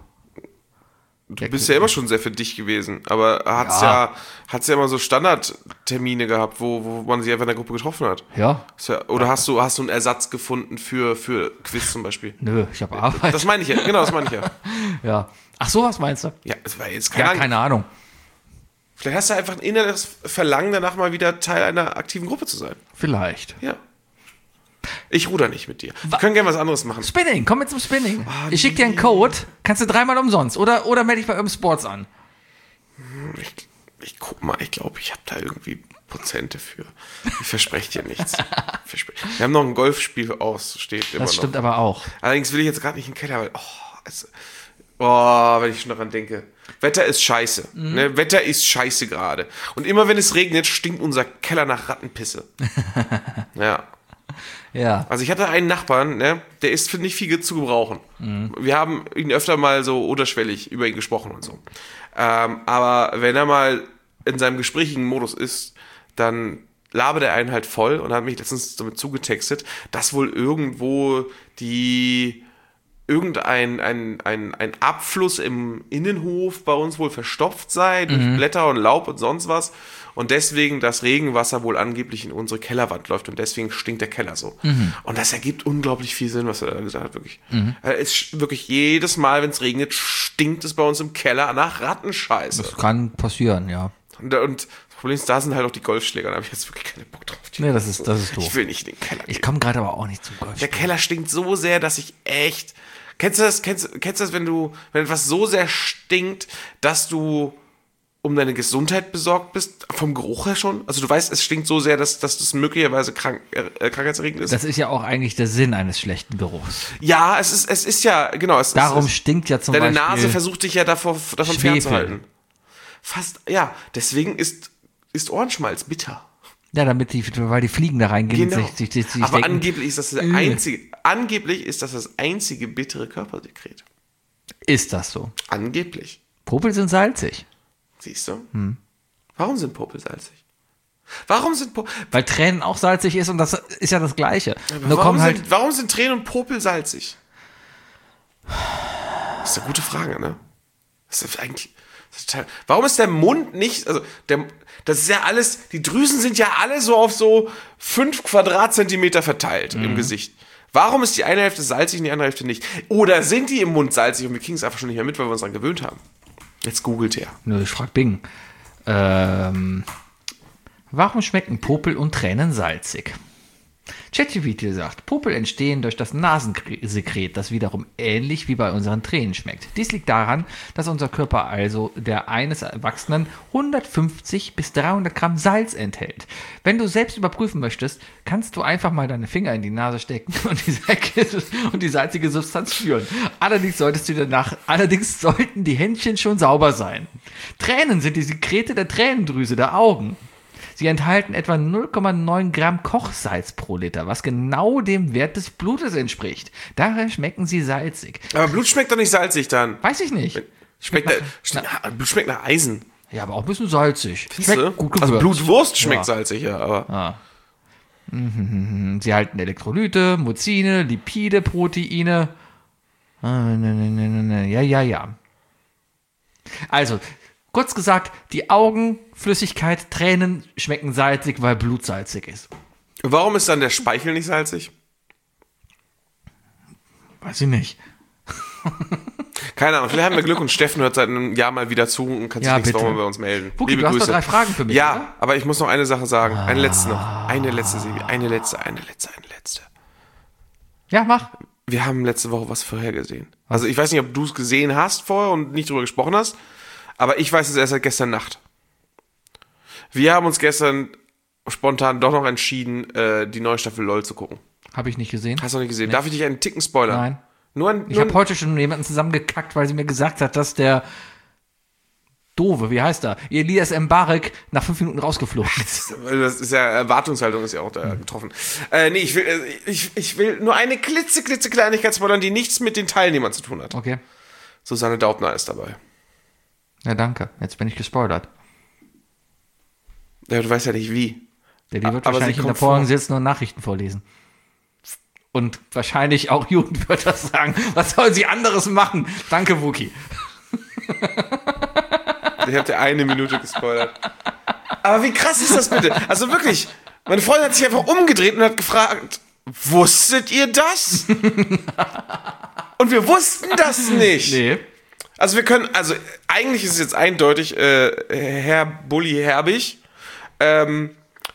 Du bist ja immer schon sehr für dich gewesen, aber hat's ja immer so Standardtermine gehabt, wo man sich einfach in der Gruppe getroffen hat. Ja. Oder hast du einen Ersatz gefunden für Quiz zum Beispiel? Nö, ich habe Arbeit. Das meine ich ja, genau, das meine ich ja. Ja. Ach so, was meinst du? Ja, es war jetzt Keine Ahnung. Vielleicht hast du einfach ein inneres Verlangen danach mal wieder Teil einer aktiven Gruppe zu sein. Vielleicht. Ja. Ich ruder nicht mit dir. Wir können gerne was anderes machen. Spinning, komm mit zum Spinning. Ich schicke dir einen Code, kannst du 3-mal umsonst. Oder melde dich bei Urban Sports an. Ich guck mal, ich glaube, ich habe da irgendwie Prozente für. Ich verspreche dir nichts. Wir haben noch ein Golfspiel aussteht immer noch. Das stimmt aber auch. Allerdings will ich jetzt gerade nicht in den Keller, weil wenn ich schon daran denke. Wetter ist scheiße. Ne? Wetter ist scheiße gerade. Und immer wenn es regnet, stinkt unser Keller nach Rattenpisse. Ja. Ja. Also ich hatte einen Nachbarn, ne, der ist für nicht viel zu gebrauchen. Wir haben ihn öfter mal so unterschwellig über ihn gesprochen und so. Aber wenn er mal in seinem gesprächigen Modus ist, dann labert er einen halt voll und hat mich letztens damit zugetextet, dass wohl irgendwo die irgendein ein Abfluss im Innenhof bei uns wohl verstopft sei durch Blätter und Laub und sonst was und deswegen das Regenwasser wohl angeblich in unsere Kellerwand läuft und deswegen stinkt der Keller so. Und das ergibt unglaublich viel Sinn, was er da gesagt hat, wirklich. Es wirklich jedes Mal, wenn es regnet, stinkt es bei uns im Keller nach Rattenscheiße. Das kann passieren, ja. Und das Problem ist, da sind halt auch die Golfschläger, da habe ich jetzt wirklich keine Bock drauf. Nee, das ist doof. Ich will nicht in den Keller gehen. Ich komme gerade aber auch nicht zum Golf. Der Keller stinkt so sehr, dass ich echt... Kennst du das, wenn etwas so sehr stinkt, dass du um deine Gesundheit besorgt bist? Vom Geruch her schon? Also du weißt, es stinkt so sehr, dass das möglicherweise krankheitserregend ist. Das ist ja auch eigentlich der Sinn eines schlechten Geruchs. Ja, es ist ja, genau. Darum stinkt ja zum Beispiel... Beispiel... Deine Nase versucht dich ja davon Schwefel fernzuhalten. Fast, ja. Deswegen ist Ohrenschmalz bitter. Ja, weil die Fliegen da reingehen. Genau. Sich aber denken, angeblich ist das das einzige bittere Körpersekret. Ist das so? Angeblich. Popel sind salzig. Siehst du? Warum sind Popel salzig? Weil Tränen auch salzig ist und das ist ja das Gleiche. Warum sind Tränen und Popel salzig? Das ist eine gute Frage, ne? Warum ist der Mund nicht, also das ist ja alles, die Drüsen sind ja alle so auf so 5 Quadratzentimeter verteilt im Gesicht. Warum ist die eine Hälfte salzig und die andere Hälfte nicht? Oder sind die im Mund salzig und wir kriegen es einfach schon nicht mehr mit, weil wir uns daran gewöhnt haben? Jetzt googelt er. Nö, ich frag Bing. Warum schmecken Popel und Tränen salzig? ChatGPT sagt, Popel entstehen durch das Nasensekret, das wiederum ähnlich wie bei unseren Tränen schmeckt. Dies liegt daran, dass unser Körper also der eines Erwachsenen 150 bis 300 Gramm Salz enthält. Wenn du selbst überprüfen möchtest, kannst du einfach mal deine Finger in die Nase stecken und die salzige Substanz spüren. Allerdings sollten die Händchen schon sauber sein. Tränen sind die Sekrete der Tränendrüse der Augen. Sie enthalten etwa 0,9 Gramm Kochsalz pro Liter, was genau dem Wert des Blutes entspricht. Daher schmecken sie salzig. Aber Blut schmeckt doch nicht salzig dann. Weiß ich nicht. Blut schmeckt nach Eisen. Ja, aber auch ein bisschen salzig. Schmeckt gut gewürzt. Also Blutwurst schmeckt salzig, ja, aber... Sie halten Elektrolyte, Muzine, Lipide, Proteine. Ja. Also... Kurz gesagt, die Augenflüssigkeit, Tränen schmecken salzig, weil Blut salzig ist. Warum ist dann der Speichel nicht salzig? Weiß ich nicht. Keine Ahnung, vielleicht haben wir Glück und Steffen hört seit einem Jahr mal wieder zu und kann sich nächste Woche bei uns melden. Buki, Liebe du Grüße. Hast noch 3 Fragen für mich, ja, oder? Aber ich muss noch eine Sache sagen. Eine letzte noch. Eine letzte. Ja, mach. Wir haben letzte Woche was vorhergesehen. Also ich weiß nicht, ob du es gesehen hast vorher und nicht drüber gesprochen hast. Aber ich weiß es erst seit gestern Nacht. Wir haben uns gestern spontan doch noch entschieden, die neue Staffel LOL zu gucken. Habe ich nicht gesehen. Hast du nicht gesehen? Nee. Darf ich dich einen Ticken spoilern? Nein. Ich habe heute schon mit jemandem zusammengekackt, weil sie mir gesagt hat, dass der Doofe, wie heißt er? Elias Mbarek nach 5 Minuten rausgeflogen ist. Das ist ja, Erwartungshaltung ist ja auch da getroffen. Nee, ich will nur eine klitzekleinigkeit spoilern, die nichts mit den Teilnehmern zu tun hat. Okay. Susanne Daubner ist dabei. Ja, danke. Jetzt bin ich gespoilert. Ja, du weißt ja nicht wie. Die wird wahrscheinlich in der Vorhang sitzen und Nachrichten vorlesen. Und wahrscheinlich auch Jugendwörter sagen. Was soll sie anderes machen? Danke, Wookie. Ich hab dir 1 Minute gespoilert. Aber wie krass ist das bitte? Also wirklich, meine Freundin hat sich einfach umgedreht und hat gefragt, wusstet ihr das? Und wir wussten das nicht. Nee. Also eigentlich ist es jetzt eindeutig Herr Bulli Herbig. Kann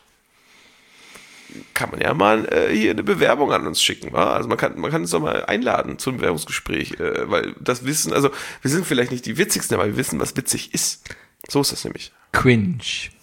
man ja mal hier eine Bewerbung an uns schicken. Wa? Also man kann uns doch mal einladen zum Bewerbungsgespräch, weil das Wissen, also wir sind vielleicht nicht die Witzigsten, aber wir wissen, was witzig ist. So ist das nämlich. Cringe.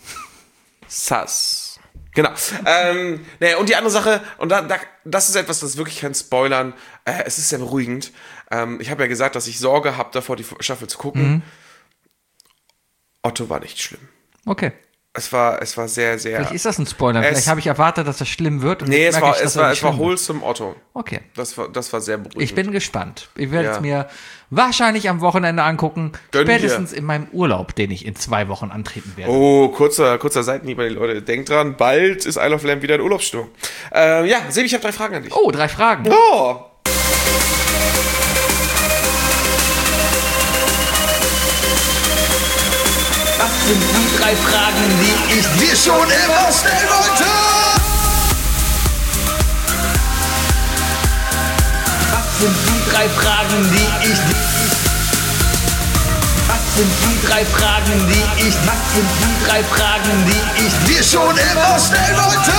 Sass. Genau. Und die andere Sache, und das ist etwas, das wirklich kein Spoilern, es ist sehr beruhigend. Ich habe ja gesagt, dass ich Sorge habe, davor die Staffel zu gucken. Otto war nicht schlimm. Okay. Es war sehr, sehr... Vielleicht ist das ein Spoiler. Vielleicht habe ich erwartet, dass das schlimm wird. Und nee, es war wholesome Otto. Okay. Das war sehr beruhigend. Ich bin gespannt. Ich werde es mir wahrscheinlich am Wochenende angucken. Spätestens in meinem Urlaub, den ich in 2 Wochen antreten werde. Oh, kurzer Seitenhieb an die Leute. Denkt dran, bald ist Isle of Lamp wieder in Urlaubsstimmung. Sebi, ich habe 3 Fragen an dich. Oh, 3 Fragen. Oh! sind die 3 Fragen, die ich dir schon immer stellen wollte? Was sind die 3 Fragen, die ich dir... Was sind die 3 Fragen, die ich... Was sind die 3 Fragen, die ich dir schon immer stellen wollte?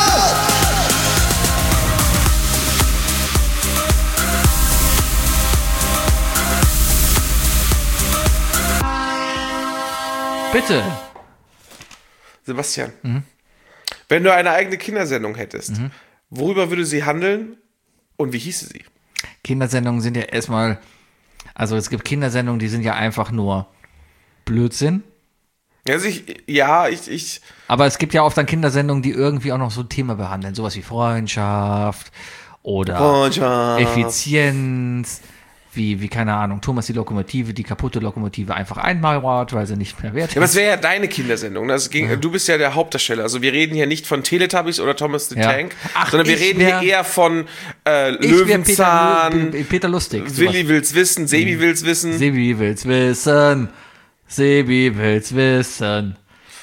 Bitte. Sebastian, wenn du eine eigene Kindersendung hättest, worüber würde sie handeln und wie hieße sie? Kindersendungen sind ja erstmal, also es gibt Kindersendungen, die sind ja einfach nur Blödsinn. Also Aber es gibt ja oft dann Kindersendungen, die irgendwie auch noch so Themen behandeln, sowas wie Freundschaft oder Effizienz, wie keine Ahnung, Thomas die Lokomotive, die kaputte Lokomotive einfach einmauert, weil sie nicht mehr wert ist. aber es wäre ja deine Kindersendung. Du bist ja der Hauptdarsteller. Also wir reden hier nicht von Teletubbies oder Thomas the Tank, sondern wir reden hier eher von Löwenzahn, Peter Lustig. Willi will's wissen, Sebi will's wissen. Sebi will's wissen. Sebi will's wissen.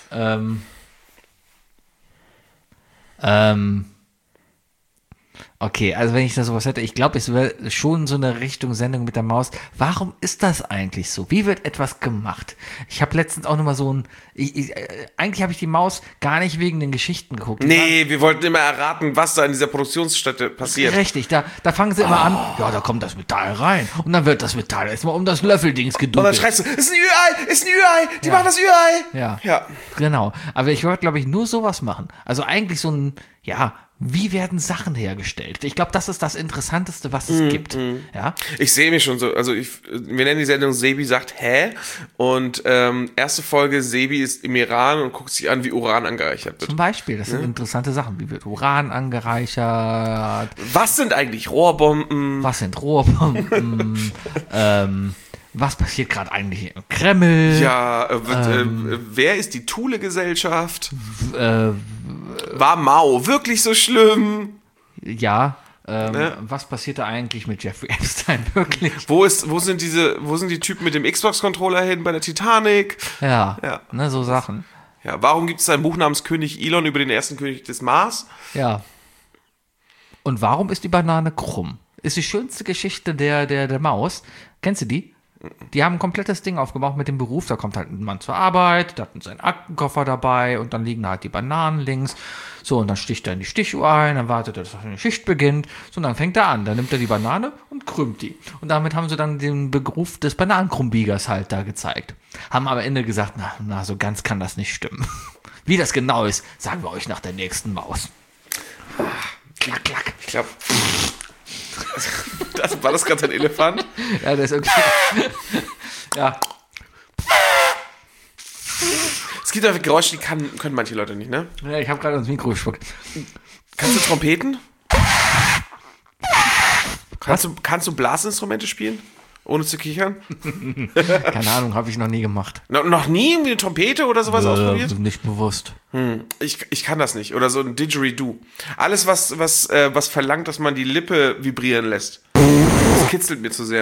Okay, also wenn ich da sowas hätte, ich glaube, es wäre schon so eine Richtung Sendung mit der Maus. Warum ist das eigentlich so? Wie wird etwas gemacht? Ich habe letztens auch nochmal so eigentlich habe ich die Maus gar nicht wegen den Geschichten geguckt. Nee, wir wollten immer erraten, was da in dieser Produktionsstätte passiert. Richtig, da fangen sie immer an, ja, da kommt das Metall rein. Und dann wird das Metall erstmal um das Löffeldings gedunkelt. Und dann schreist du, ist ein Ü-Ei, ist ein Ü-Ei, die machen das Ü-Ei. Ja, genau. Aber ich wollte, glaube ich, nur sowas machen. Also eigentlich so ein, wie werden Sachen hergestellt? Ich glaube, das ist das Interessanteste, was es gibt. Ja? Ich sehe mich schon so, also wir nennen die Sendung Sebi sagt, hä? Und erste Folge, Sebi ist im Iran und guckt sich an, wie Uran angereichert wird. Zum Beispiel, das sind interessante Sachen. Wie wird Uran angereichert? Was sind eigentlich Rohrbomben? Was sind Rohrbomben? Was passiert gerade eigentlich im Kreml? Ja, wer ist die Thule-Gesellschaft? War Mao wirklich so schlimm? Ja, was passiert da eigentlich mit Jeffrey Epstein wirklich? Wo sind die Typen mit dem Xbox-Controller hin bei der Titanic? Ja. Ne, so Sachen. Ja, warum gibt es ein Buch namens König Elon über den ersten König des Mars? Ja. Und warum ist die Banane krumm? Ist die schönste Geschichte der Maus. Kennst du die? Die haben ein komplettes Ding aufgebaut mit dem Beruf. Da kommt halt ein Mann zur Arbeit, da hat seinen Aktenkoffer dabei und dann liegen da halt die Bananen links. So, und dann sticht er in die Stichuhr ein, dann wartet er, dass eine Schicht beginnt. So, und dann fängt er an. Dann nimmt er die Banane und krümmt die. Und damit haben sie dann den Beruf des Bananenkrummbiegers halt da gezeigt. Haben am Ende gesagt, na, so ganz kann das nicht stimmen. Wie das genau ist, sagen wir euch nach der nächsten Maus. Klack, klack. Ich glaube... War das gerade ein Elefant? Ja, der ist okay. Ja. Es gibt einfach Geräusche, die können manche Leute nicht, ne? Ja, ich habe gerade ins Mikro gespuckt. Kannst du Trompeten? Kannst du Blasinstrumente spielen? Ohne zu kichern? Keine Ahnung, habe ich noch nie gemacht. Noch nie irgendwie eine Trompete oder sowas ausprobiert? Nicht bewusst. Ich kann das nicht. Oder so ein Didgeridoo. Alles, was verlangt, dass man die Lippe vibrieren lässt. Das kitzelt mir zu sehr.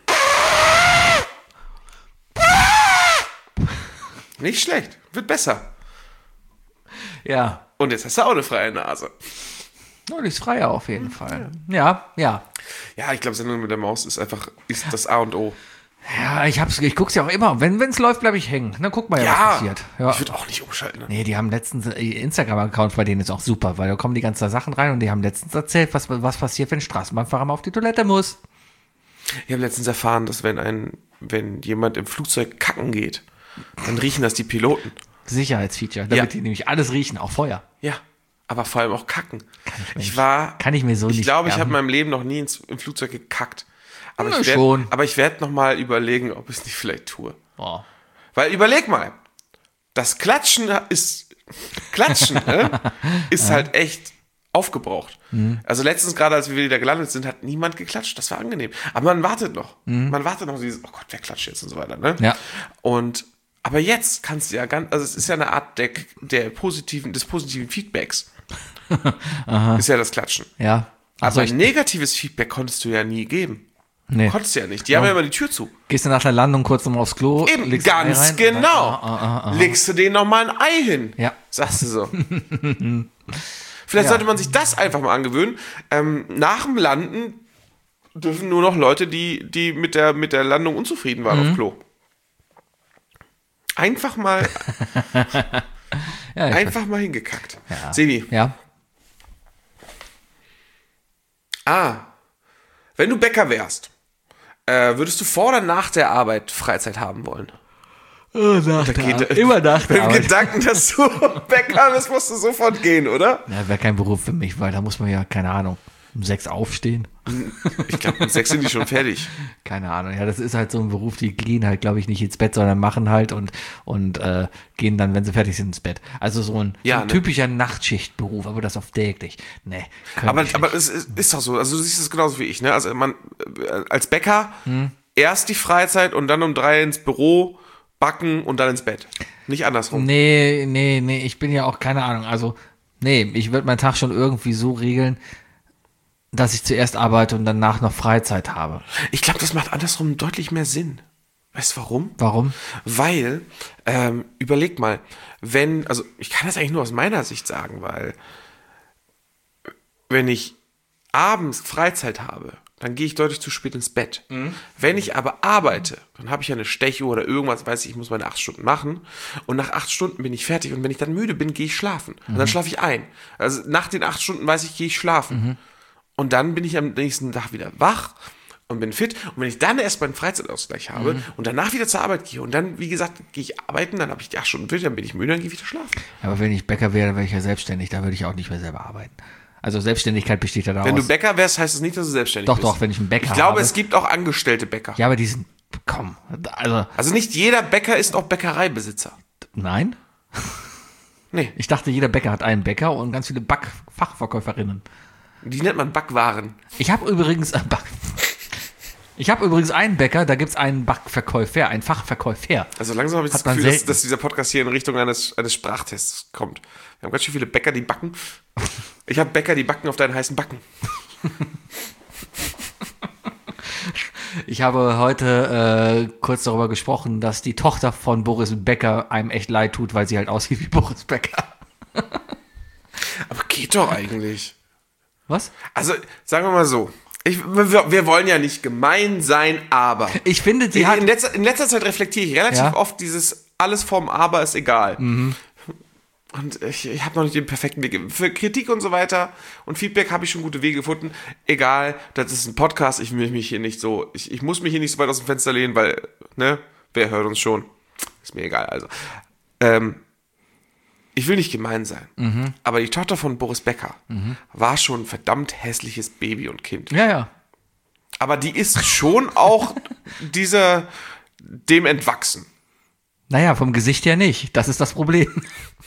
Nicht schlecht. Wird besser. Ja. Und jetzt hast du auch eine freie Nase. Ja, die ist freier auf jeden Fall. Ja. Ja, ich glaube, Sendung mit der Maus ist das A und O. Ja, ich guck's ja auch immer. Wenn es läuft, bleibe ich hängen. Dann guck mal, was passiert. Ja. Ich würde auch nicht umschalten. Ne? Nee, die haben letztens, Instagram-Account bei denen ist auch super, weil da kommen die ganzen Sachen rein und die haben letztens erzählt, was passiert, wenn ein Straßenbahnfahrer mal auf die Toilette muss. Ich habe letztens erfahren, dass wenn jemand im Flugzeug kacken geht, dann riechen das die Piloten. Sicherheitsfeature, damit die nämlich alles riechen, auch Feuer. Ja, aber vor allem auch kacken. Kann ich mir so nicht Ich glaube, ich erben. habe in meinem Leben noch nie im Flugzeug gekackt. Aber ich werde noch mal überlegen, ob ich es nicht vielleicht tue. Oh. Weil überleg mal, das Klatschen ist halt echt aufgebraucht. Also letztens gerade, als wir wieder gelandet sind, hat niemand geklatscht. Das war angenehm. Aber man wartet noch. Man wartet noch dieses, oh Gott, wer klatscht jetzt und so weiter. Ne? Ja. Aber jetzt kannst du ja also es ist ja eine Art des positiven Feedbacks. Ist ja das Klatschen. Ja. Aber ein negatives Feedback konntest du ja nie geben. Nee. Konntest du ja nicht. Die haben ja immer die Tür zu. Gehst du nach der Landung kurz nochmal aufs Klo? Eben, legst ein Ei ganz rein? genau. Legst du denen nochmal ein Ei hin. Ja. Sagst du so. Vielleicht sollte man sich das einfach mal angewöhnen. Nach dem Landen dürfen nur noch Leute, die mit der Landung unzufrieden waren, auf Klo. Einfach mal mal hingekackt. Ja. Sebi. Ja. Wenn du Bäcker wärst, würdest du vor oder nach der Arbeit Freizeit haben wollen? Immer nach der Mit dem Arbeit. Gedanken, dass du Bäcker bist, musst du sofort gehen, oder? Ja, wäre kein Beruf für mich, weil da muss man ja, keine Ahnung, um 6 aufstehen. Ich glaube, um 6 sind die schon fertig. Keine Ahnung. Ja, das ist halt so ein Beruf, die gehen halt, glaube ich, nicht ins Bett, sondern machen halt und gehen dann, wenn sie fertig sind, ins Bett. Also so ein typischer Nachtschichtberuf, aber das auf täglich. Nee. Aber es ist doch so, also du siehst es genauso wie ich, ne? Also man, als Bäcker erst die Freizeit und dann um 3 ins Büro, backen und dann ins Bett. Nicht andersrum. Nee, ich bin ja auch, keine Ahnung, also, ich würde meinen Tag schon irgendwie so regeln, dass ich zuerst arbeite und danach noch Freizeit habe. Ich glaube, das macht andersrum deutlich mehr Sinn. Weißt du warum? Warum? Weil, überleg mal, also ich kann das eigentlich nur aus meiner Sicht sagen, weil wenn ich abends Freizeit habe, dann gehe ich deutlich zu spät ins Bett. Wenn ich aber arbeite, dann habe ich ja eine Stechuhr oder irgendwas, weiß ich muss meine 8 Stunden machen und nach 8 Stunden bin ich fertig und wenn ich dann müde bin, gehe ich schlafen. Und dann schlafe ich ein. Also nach den 8 Stunden weiß ich, gehe ich schlafen. Und dann bin ich am nächsten Tag wieder wach und bin fit. Und wenn ich dann erst meinen Freizeitausgleich habe und danach wieder zur Arbeit gehe und dann, wie gesagt, gehe ich arbeiten, dann habe ich die 8 Stunden fit, dann bin ich müde, dann gehe ich wieder schlafen. Aber wenn ich Bäcker wäre, dann wäre ich ja selbstständig, da würde ich auch nicht mehr selber arbeiten. Also Selbstständigkeit besteht ja daraus. Wenn du Bäcker wärst, heißt es nicht, dass du selbstständig bist. Doch, wenn ich einen Bäcker habe. Ich glaube, es gibt auch angestellte Bäcker. Ja, aber die sind, Also nicht jeder Bäcker ist auch Bäckereibesitzer. Nein? Nee. Ich dachte, jeder Bäcker hat einen Bäcker und ganz viele Fachverkäuferinnen. Die nennt man Backwaren. Ich habe übrigens einen Bäcker, da gibt es einen Backverkäufer, einen Fachverkäufer. Also langsam habe ich das Gefühl, dass dieser Podcast hier in Richtung eines Sprachtests kommt. Wir haben ganz schön viele Bäcker, die backen. Ich habe Bäcker, die backen auf deinen heißen Backen. Ich habe heute kurz darüber gesprochen, dass die Tochter von Boris Becker einem echt leid tut, weil sie halt aussieht wie Boris Becker. Aber geht doch eigentlich. Was? Also, sagen wir mal so. Wir wollen ja nicht gemein sein, aber. Ich finde, sie hat. In letzter Zeit reflektiere ich relativ oft dieses alles vom Aber ist egal. Und ich habe noch nicht den perfekten Weg. Für Kritik und so weiter und Feedback habe ich schon gute Wege gefunden. Egal, das ist ein Podcast. Ich will mich hier nicht so. Ich muss mich hier nicht so weit aus dem Fenster lehnen, weil, ne, wer hört uns schon? Ist mir egal. Also. Ich will nicht gemein sein, aber die Tochter von Boris Becker war schon ein verdammt hässliches Baby und Kind. Ja. Aber die ist schon auch dem entwachsen. Naja, vom Gesicht her nicht. Das ist das Problem.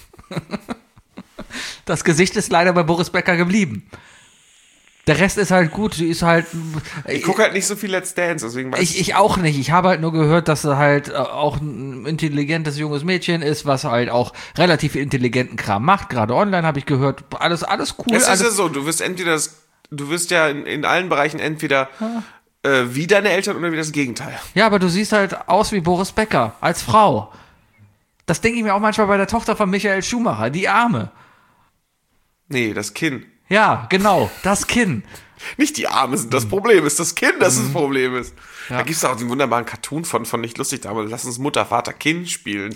Das Gesicht ist leider bei Boris Becker geblieben. Der Rest ist halt gut, sie ist halt. Ich gucke halt nicht so viel Let's Dance, deswegen weiß ich auch nicht. Ich habe halt nur gehört, dass sie halt auch ein intelligentes junges Mädchen ist, was halt auch relativ intelligenten Kram macht. Gerade online habe ich gehört, alles cool. Es ist ja so, du wirst ja in allen Bereichen entweder wie deine Eltern oder wie das Gegenteil. Ja, aber du siehst halt aus wie Boris Becker, als Frau. Das denke ich mir auch manchmal bei der Tochter von Michael Schumacher, die Arme. Nee, das Kinn. Ja, genau, das Kinn. Nicht die Arme sind das Problem, ist das Kinn, das Problem ist. Ja. Da gibt es auch den wunderbaren Cartoon von Nicht lustig, damals lass uns Mutter, Vater, Kind spielen.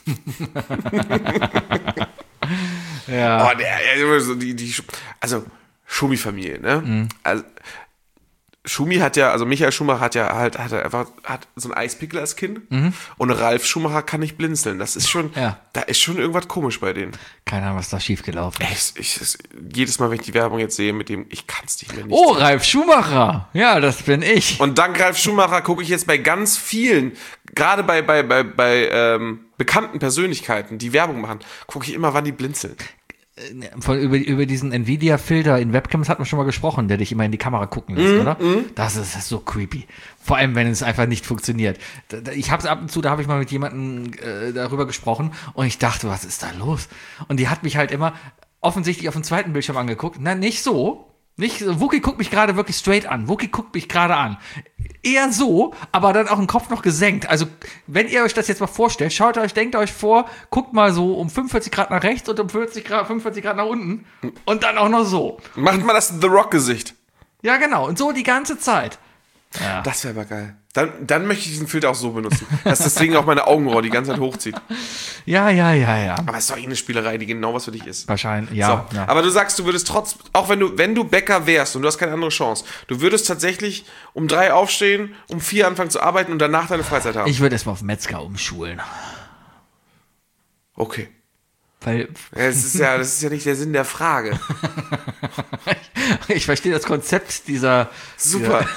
Ja. Also Schumi-Familie, ne? Also, Michael Schumacher hat so einen Eispickel als Kind und Ralf Schumacher kann nicht blinzeln. Das ist schon, da ist schon irgendwas komisch bei denen. Keine Ahnung, was da schiefgelaufen ist. Jedes Mal, wenn ich die Werbung jetzt sehe, mit dem, ich kann es nicht mehr. Oh, Ralf Schumacher. Ja, das bin ich. Und dank Ralf Schumacher gucke ich jetzt bei ganz vielen, gerade bei bekannten Persönlichkeiten, die Werbung machen, gucke ich immer, wann die blinzeln. Über diesen Nvidia-Filter in Webcams hat man schon mal gesprochen, der dich immer in die Kamera gucken lässt, oder? Das ist so creepy. Vor allem, wenn es einfach nicht funktioniert. Ich habe es ab und zu, da habe ich mal mit jemandem darüber gesprochen und ich dachte, was ist da los? Und die hat mich halt immer offensichtlich auf dem zweiten Bildschirm angeguckt. Na, nicht so. Nicht, Wookie guckt mich gerade wirklich straight an. Wookie guckt mich gerade an. Eher so, aber dann auch den Kopf noch gesenkt. Also, wenn ihr euch das jetzt mal vorstellt, denkt euch vor, guckt mal so um 45 Grad nach rechts und um 45 Grad nach unten. Und dann auch noch so. Macht mal das The Rock-Gesicht. Ja, genau. Und so die ganze Zeit. Ja. Das wäre aber geil. Dann möchte ich diesen Filter auch so benutzen, dass das Ding auch meine Augenbraue die ganze Zeit hochzieht. Ja. Aber es ist doch eine Spielerei, die genau was für dich ist. Wahrscheinlich, ja. So. Aber du sagst, du würdest auch wenn du Bäcker wärst und du hast keine andere Chance, du würdest tatsächlich um 3 aufstehen, um 4 anfangen zu arbeiten und danach deine Freizeit haben. Ich würde erstmal auf Metzger umschulen. Okay. Weil Das ist ja nicht der Sinn der Frage. ich verstehe das Konzept dieser... Super.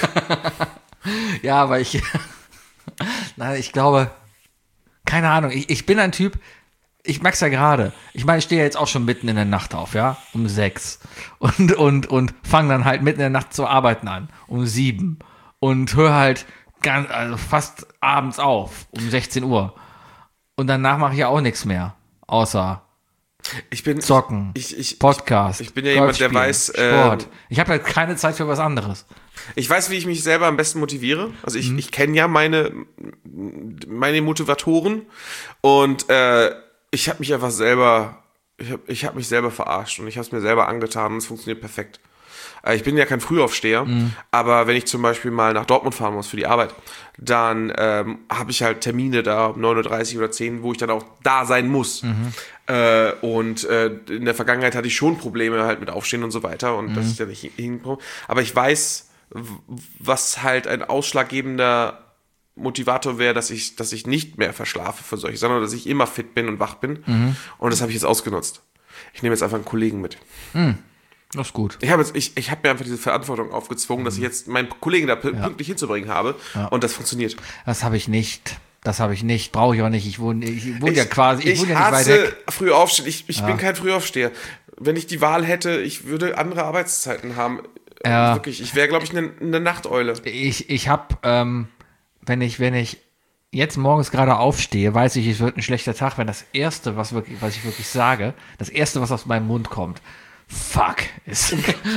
Ja, aber ich glaube, keine Ahnung, ich bin ein Typ, ich merk's ja gerade. Ich meine, ich stehe ja jetzt auch schon mitten in der Nacht auf, ja, um 6 und fange dann halt mitten in der Nacht zu arbeiten an, um 7 und höre halt fast abends auf, um 16 Uhr. Und danach mache ich ja auch nichts mehr, außer Zocken, Podcast. Ich bin ja jemand, der weiß... Sport. Ich habe halt keine Zeit für was anderes. Ich weiß, wie ich mich selber am besten motiviere. Also ich kenne ja meine Motivatoren und ich habe mich einfach selber, ich habe mich selber verarscht und ich habe es mir selber angetan und es funktioniert perfekt. Ich bin ja kein Frühaufsteher, aber wenn ich zum Beispiel mal nach Dortmund fahren muss für die Arbeit, dann habe ich halt Termine da um 9:30 oder 10, wo ich dann auch da sein muss. Und in der Vergangenheit hatte ich schon Probleme halt mit Aufstehen und so weiter und das ist ja nicht hingekommen. Aber ich weiß, was halt ein ausschlaggebender Motivator wäre, dass ich nicht mehr verschlafe für solche, sondern dass ich immer fit bin und wach bin. Und das habe ich jetzt ausgenutzt. Ich nehme jetzt einfach einen Kollegen mit. Das ist gut. Ich habe mir einfach diese Verantwortung aufgezwungen, dass ich jetzt meinen Kollegen da pünktlich hinzubringen habe. Ja. Und das funktioniert. Das habe ich nicht. Brauche ich auch nicht. Ich wohne ja quasi, ich wohne ja nicht weit weg. Früh aufstehen. Ich bin kein Frühaufsteher. Wenn ich die Wahl hätte, ich würde andere Arbeitszeiten haben. Ja. Wirklich. Ich wäre, glaube ich, eine Nachteule. Ich habe, wenn ich jetzt morgens gerade aufstehe, weiß ich, es wird ein schlechter Tag, wenn das Erste, was ich wirklich sage, das Erste, was aus meinem Mund kommt, fuck, ist...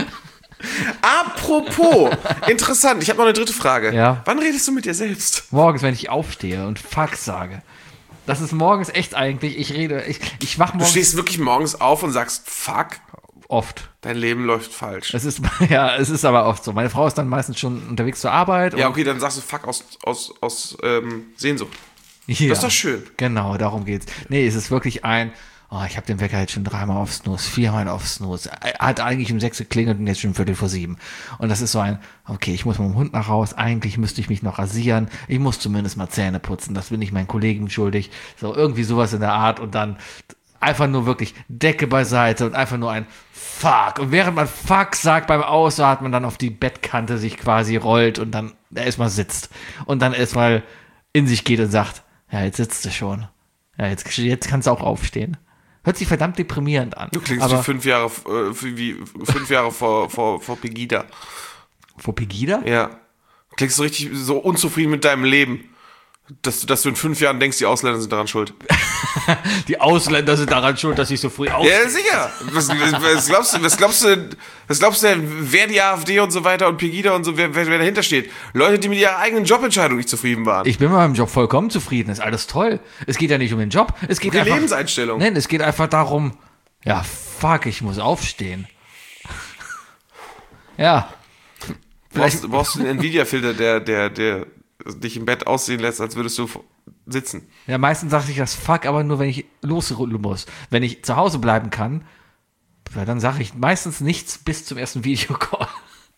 Apropos, interessant, ich habe noch eine dritte Frage. Ja. Wann redest du mit dir selbst? Morgens, wenn ich aufstehe und fuck sage. Das ist morgens echt eigentlich, ich wach morgens... Du stehst wirklich morgens auf und sagst fuck? Oft. Dein Leben läuft falsch. Es ist aber oft so. Meine Frau ist dann meistens schon unterwegs zur Arbeit. Ja, okay, dann sagst du fuck aus Sehnsucht. Ja, das ist doch schön. Genau, darum geht's. Nee, es ist wirklich ich habe den Wecker jetzt schon 3-mal auf Snooze, 4-mal auf Snooze. Hat eigentlich um 6 geklingelt und jetzt schon 6:45. Und das ist so okay, ich muss mit dem Hund nach Haus, eigentlich müsste ich mich noch rasieren, ich muss zumindest mal Zähne putzen, das bin ich meinen Kollegen schuldig. So, irgendwie sowas in der Art und dann einfach nur wirklich Decke beiseite und einfach nur ein Fuck. Und während man Fuck sagt beim Ausatmen, dann auf die Bettkante sich quasi rollt und dann erstmal sitzt. Und dann erstmal in sich geht und sagt, ja, jetzt sitzt du schon. Ja, jetzt kannst du auch aufstehen. Hört sich verdammt deprimierend an. Du klingst wie 5 Jahre, vor Pegida. Vor Pegida? Ja. Du klingst so richtig so unzufrieden mit deinem Leben. Dass du in 5 Jahren denkst, die Ausländer sind daran schuld. Die Ausländer sind daran schuld, dass ich so früh aufstehe. Ja, sicher. Was glaubst du, wer die AfD und so weiter und Pegida und so, wer dahinter steht? Leute, die mit ihrer eigenen Jobentscheidung nicht zufrieden waren. Ich bin mit meinem Job vollkommen zufrieden. Ist alles toll. Es geht ja nicht um den Job. Es geht die Lebenseinstellung. Nein, es geht einfach darum, ja, fuck, ich muss aufstehen. Ja. Brauchst du einen Nvidia-Filter, der dich im Bett aussehen lässt, als würdest du sitzen. Ja, meistens sage ich das Fuck, aber nur, wenn ich los muss. Wenn ich zu Hause bleiben kann, dann sage ich meistens nichts bis zum ersten Videocall.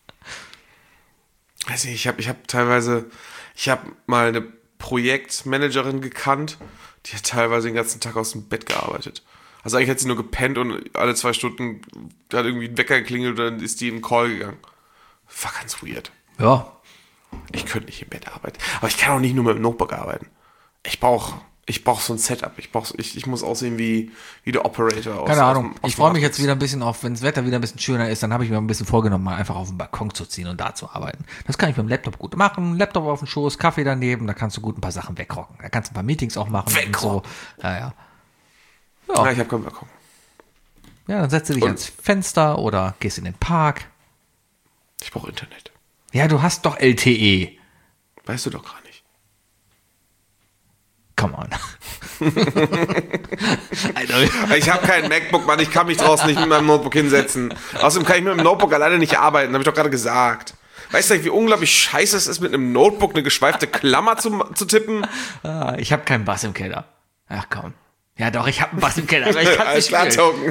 Also ich habe mal eine Projektmanagerin gekannt, die hat teilweise den ganzen Tag aus dem Bett gearbeitet. Also eigentlich hat sie nur gepennt und alle 2 Stunden hat irgendwie ein Wecker geklingelt und dann ist die in den Call gegangen. War ganz weird. Ja. Ich könnte nicht im Bett arbeiten. Aber ich kann auch nicht nur mit dem Notebook arbeiten. Ich brauch so ein Setup. Ich muss aussehen wie der Operator. Keine Ahnung. Ich freue mich jetzt wieder ein bisschen auf, wenn das Wetter wieder ein bisschen schöner ist, dann habe ich mir ein bisschen vorgenommen, mal einfach auf den Balkon zu ziehen und da zu arbeiten. Das kann ich mit dem Laptop gut machen. Laptop auf dem Schoß, Kaffee daneben, da kannst du gut ein paar Sachen wegrocken. Da kannst du ein paar Meetings auch machen. Und so. Ja, ich habe keinen Balkon. Ja, dann setzt du dich ans Fenster oder gehst in den Park. Ich brauche Internet. Ja, du hast doch LTE. Weißt du doch gar nicht. Come on. Ich habe kein MacBook, Mann. Ich kann mich draußen nicht mit meinem Notebook hinsetzen. Außerdem kann ich mit dem Notebook alleine nicht arbeiten. Habe ich doch gerade gesagt. Weißt du, wie unglaublich scheiße es ist, mit einem Notebook eine geschweifte Klammer zu tippen? Ich habe keinen Bass im Keller. Ach komm. Ja doch, ich habe einen Bass im Keller, aber ich kann nicht spielen.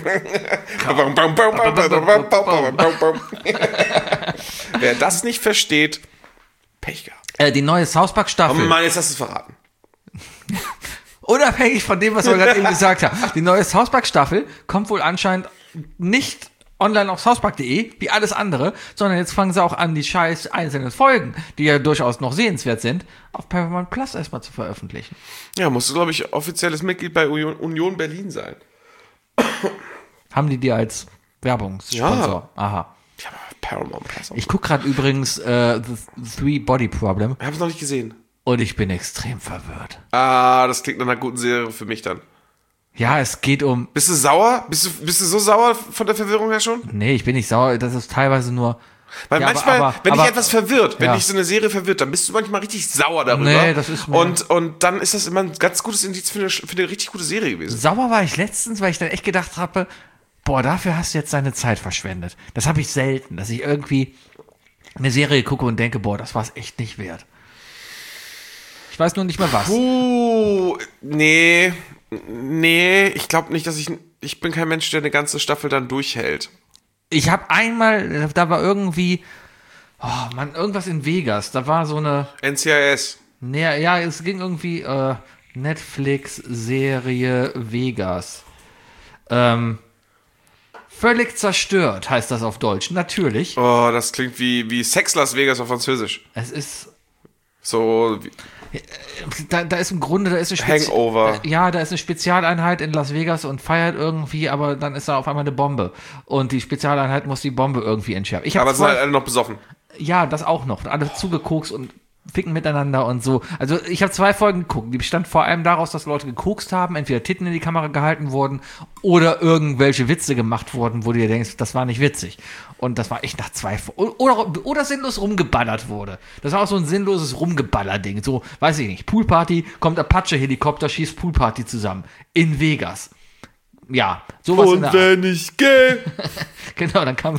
Wer das nicht versteht, Pech gehabt. Die neue South Park Staffel. Oh Mann, jetzt hast du es verraten. Unabhängig von dem, was wir gerade eben gesagt haben. Die neue South Park Staffel kommt wohl anscheinend nicht online auf southpark.de, wie alles andere, sondern jetzt fangen sie auch an, die scheiß einzelnen Folgen, die ja durchaus noch sehenswert sind, auf Paramount Plus erstmal zu veröffentlichen. Ja, musst du, glaube ich, offizielles Mitglied bei Union Berlin sein. Haben die dir als Werbungssponsor? Ja. Aha. Ja, aber Paramount Plus. Ich gucke gerade übrigens The Three Body Problem. Ich habe es noch nicht gesehen. Und ich bin extrem verwirrt. Ah, das klingt nach einer guten Serie für mich dann. Ja, es geht um... Bist du sauer? Bist du so sauer von der Verwirrung her schon? Nee, ich bin nicht sauer. Das ist teilweise nur... Weil ja, manchmal, wenn dich etwas verwirrt, wenn ja. dich so eine Serie verwirrt, dann bist du manchmal richtig sauer darüber. Nee, das ist mir... Und dann ist das immer ein ganz gutes Indiz für eine richtig gute Serie gewesen. Sauer war ich letztens, weil ich dann echt gedacht habe, boah, dafür hast du jetzt deine Zeit verschwendet. Das habe ich selten, dass ich irgendwie eine Serie gucke und denke, boah, das war es echt nicht wert. Ich weiß nur nicht mehr was. Nee, ich glaube nicht, dass ich bin kein Mensch, der eine ganze Staffel dann durchhält. Ich habe einmal, da war irgendwie, irgendwas in Vegas, da war so eine... NCIS. Nee, ja, es ging irgendwie Netflix-Serie Vegas. Völlig zerstört heißt das auf Deutsch, natürlich. Oh, das klingt wie Sex Las Vegas auf Französisch. Es ist... So... Da ist im Grunde, da ist eine Hangover. Ja, da ist eine Spezialeinheit in Las Vegas und feiert irgendwie, aber dann ist da auf einmal eine Bombe. Und die Spezialeinheit muss die Bombe irgendwie entschärfen. Aber sind halt alle noch besoffen. Ja, das auch noch. Alle zugekokst und ficken miteinander und so. Also ich habe 2 Folgen geguckt. Die bestand vor allem daraus, dass Leute gekokst haben, entweder Titten in die Kamera gehalten wurden oder irgendwelche Witze gemacht wurden, wo du dir denkst, das war nicht witzig. Und das war echt nach 2 Folgen. Oder sinnlos rumgeballert wurde. Das war auch so ein sinnloses Rumgeballer-Ding. So, weiß ich nicht, Poolparty, kommt Apache-Helikopter, schießt Poolparty zusammen. In Vegas. Ja, sowas in der Art. Und wenn ich gehe. Genau, dann kam...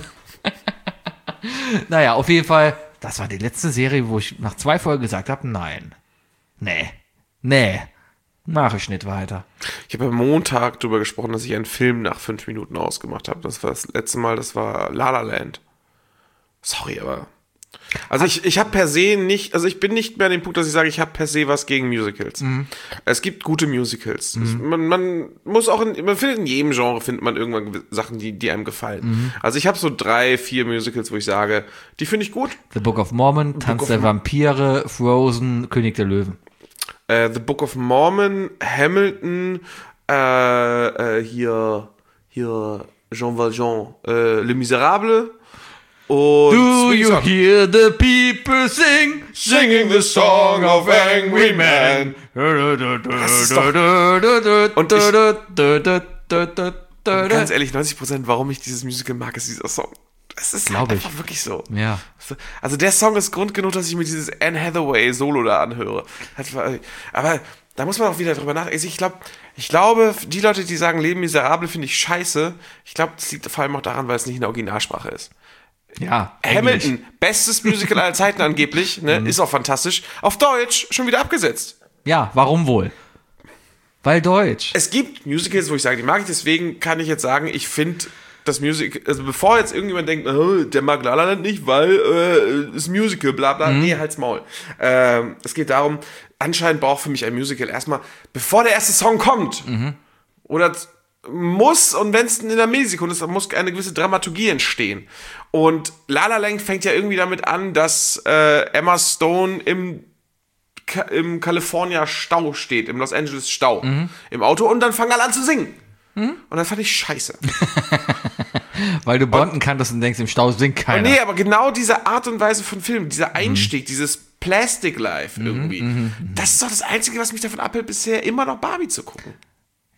Naja, auf jeden Fall... Das war die letzte Serie, wo ich nach 2 Folgen gesagt habe, nein. Nee. Mache ich nicht weiter. Ich habe am Montag darüber gesprochen, dass ich einen Film nach 5 Minuten ausgemacht habe. Das war das letzte Mal, das war La La Land. Sorry, aber... Also ich habe per se nicht... Also ich bin nicht mehr an dem Punkt, dass ich sage, ich habe per se was gegen Musicals. Mhm. Es gibt gute Musicals. Man muss auch... Man findet in jedem Genre findet man irgendwann Sachen, die einem gefallen. Mhm. Also ich habe so 3, 4 Musicals, wo ich sage, die finde ich gut. The Book of Mormon, Tanz der Vampire, Frozen, König der Löwen. The Book of Mormon, Hamilton, hier Jean Valjean, Les Miserables. Und Do you hear the people singing the song of angry men? Und ganz ehrlich, 90%, warum ich dieses Musical mag, ist dieser Song. Es ist halt einfach wirklich so. Ja. Also der Song ist Grund genug, dass ich mir dieses Anne Hathaway Solo da anhöre. Aber da muss man auch wieder drüber nachdenken. Ich glaube, die Leute, die sagen, Leben miserable, finde ich scheiße. Ich glaube, das liegt vor allem auch daran, weil es nicht in der Originalsprache ist. Ja, Hamilton, Englisch. Bestes Musical aller Zeiten angeblich, ne? Ist auch fantastisch. Auf Deutsch schon wieder abgesetzt. Ja, warum wohl? Weil Deutsch. Es gibt Musicals, wo ich sage, die mag ich, deswegen kann ich jetzt sagen, ich finde das Musical, also bevor jetzt irgendjemand denkt, der mag La La Land nicht, weil ist Musical, bla bla, nee, halt's Maul. Es geht darum, anscheinend braucht für mich ein Musical erstmal, bevor der erste Song kommt, oder muss, und wenn es in der Millisekunde ist, dann muss eine gewisse Dramaturgie entstehen. Und La La Land fängt ja irgendwie damit an, dass Emma Stone im California Stau steht, im Los Angeles Stau, im Auto, und dann fangen alle an zu singen. Und dann fand ich scheiße. Weil du Bonden kanntest und denkst, im Stau singt keiner. Nee, aber genau diese Art und Weise von Film, dieser Einstieg, dieses Plastic Life irgendwie, das ist doch das Einzige, was mich davon abhält, bisher immer noch Barbie zu gucken.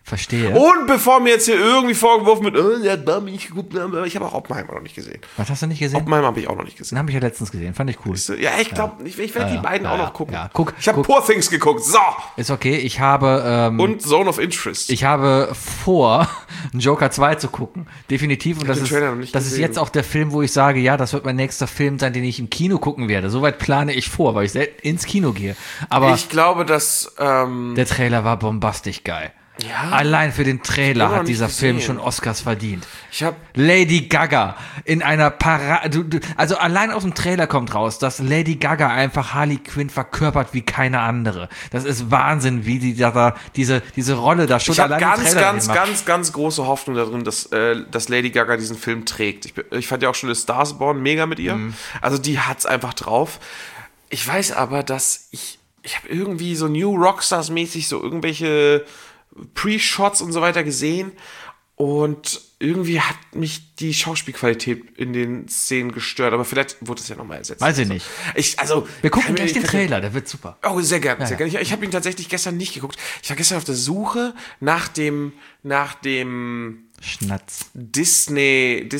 Verstehe. Und bevor mir jetzt hier irgendwie vorgeworfen wird, der hat Barbie nicht geguckt, ich habe auch Oppenheimer noch nicht gesehen. Was hast du nicht gesehen? Oppenheimer habe ich auch noch nicht gesehen. Den habe ich ja letztens gesehen, fand ich cool. Ja, ich glaube, ich werde die beiden auch noch gucken. Ja, guck. Ich habe Poor Things geguckt, so. Ist okay, ich habe Und Zone of Interest. ich habe vor, Joker 2 zu gucken. Definitiv. Und das den ist, Trailer noch nicht das ist gesehen. jetzt auch der Film, wo ich sage, ja, das wird mein nächster Film sein, den ich im Kino gucken werde. Soweit plane ich vor, weil ich selten ins Kino gehe. Aber Ich glaube, dass der Trailer war bombastisch geil. Ja. Allein für den Trailer noch hat nicht dieser Film gesehen. schon Oscars verdient. ich habe Lady Gaga in einer also allein aus dem Trailer kommt raus, dass Lady Gaga einfach Harley Quinn verkörpert wie keine andere. Das ist Wahnsinn, wie die da diese Rolle da schon Ich habe allein im Trailer ganz große Hoffnung darin, dass Lady Gaga diesen Film trägt. Ich fand ja auch schon The Stars Born mega mit ihr. Also die hat's einfach drauf. Ich weiß aber, dass ich habe irgendwie so New Rockstars mäßig so irgendwelche Pre-Shots und so weiter gesehen und irgendwie hat mich die Schauspielqualität in den Szenen gestört, aber vielleicht wurde es ja nochmal ersetzt. Weiß ich nicht. Wir gucken gleich den Trailer, der wird super. Oh, sehr gerne, sehr gerne. Ich habe ihn tatsächlich gestern nicht geguckt. Ich war gestern auf der Suche nach dem Schnatz. Disney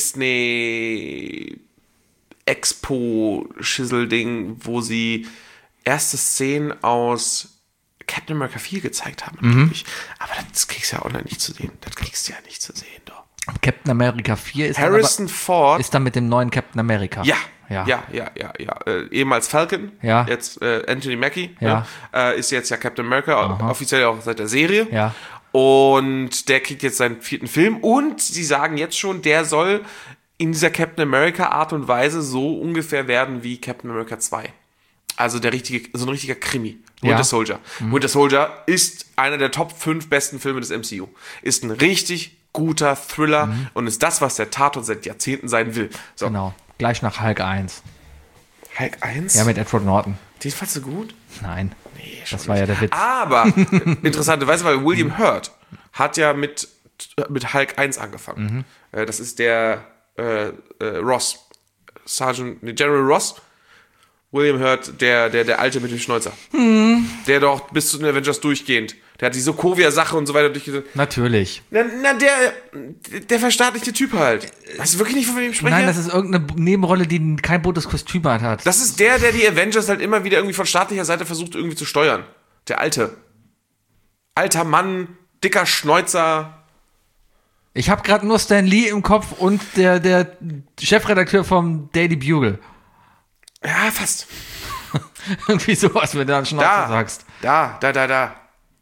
Expo-Schissel-Ding, wo sie erste Szenen aus Captain America 4 gezeigt haben, natürlich. Aber das kriegst du ja online nicht zu sehen. Das kriegst du ja nicht zu sehen, doch. Captain America 4 ist Harrison Ford. ist dann mit dem neuen Captain America. Ja. Ja. Ehemals Falcon, Ja. jetzt Anthony Mackie, Ja. ist jetzt ja Captain America, offiziell auch seit der Serie. Ja. Und der kriegt jetzt seinen 4. Film und sie sagen jetzt schon, der soll in dieser Captain America Art und Weise so ungefähr werden wie Captain America 2. Also so ein richtiger Krimi. Ja. Winter Soldier. Winter Soldier ist einer der Top 5 besten Filme des MCU. Ist ein richtig guter Thriller und ist das, was der Tatort seit Jahrzehnten sein will. So. Genau. Gleich nach Hulk 1. Hulk 1? Ja, mit Edward Norton. Den fandst du gut? Nein. Nee, Das war ja der Witz. Aber, interessanterweise, weil William Hurt hat ja mit Hulk 1 angefangen. Das ist der Ross. General Ross. William Hurt, der Alte mit dem Schnäuzer. Der doch bis zu den Avengers durchgehend. Der hat die Sokovia-Sache und so weiter durchgesetzt. Natürlich. Na, der verstaatlichte Typ halt. Weißt du wirklich nicht, von wem ich spreche? Nein, das ist irgendeine Nebenrolle, die kein buntes Kostüm hat. Das ist der die Avengers halt immer wieder irgendwie von staatlicher Seite versucht irgendwie zu steuern. Der Alte. Alter Mann, dicker Schnäuzer. Ich habe gerade nur Stan Lee im Kopf und der Chefredakteur vom Daily Bugle. Ja, fast. Irgendwie sowas, wenn du dann Schnauzer sagst. Da.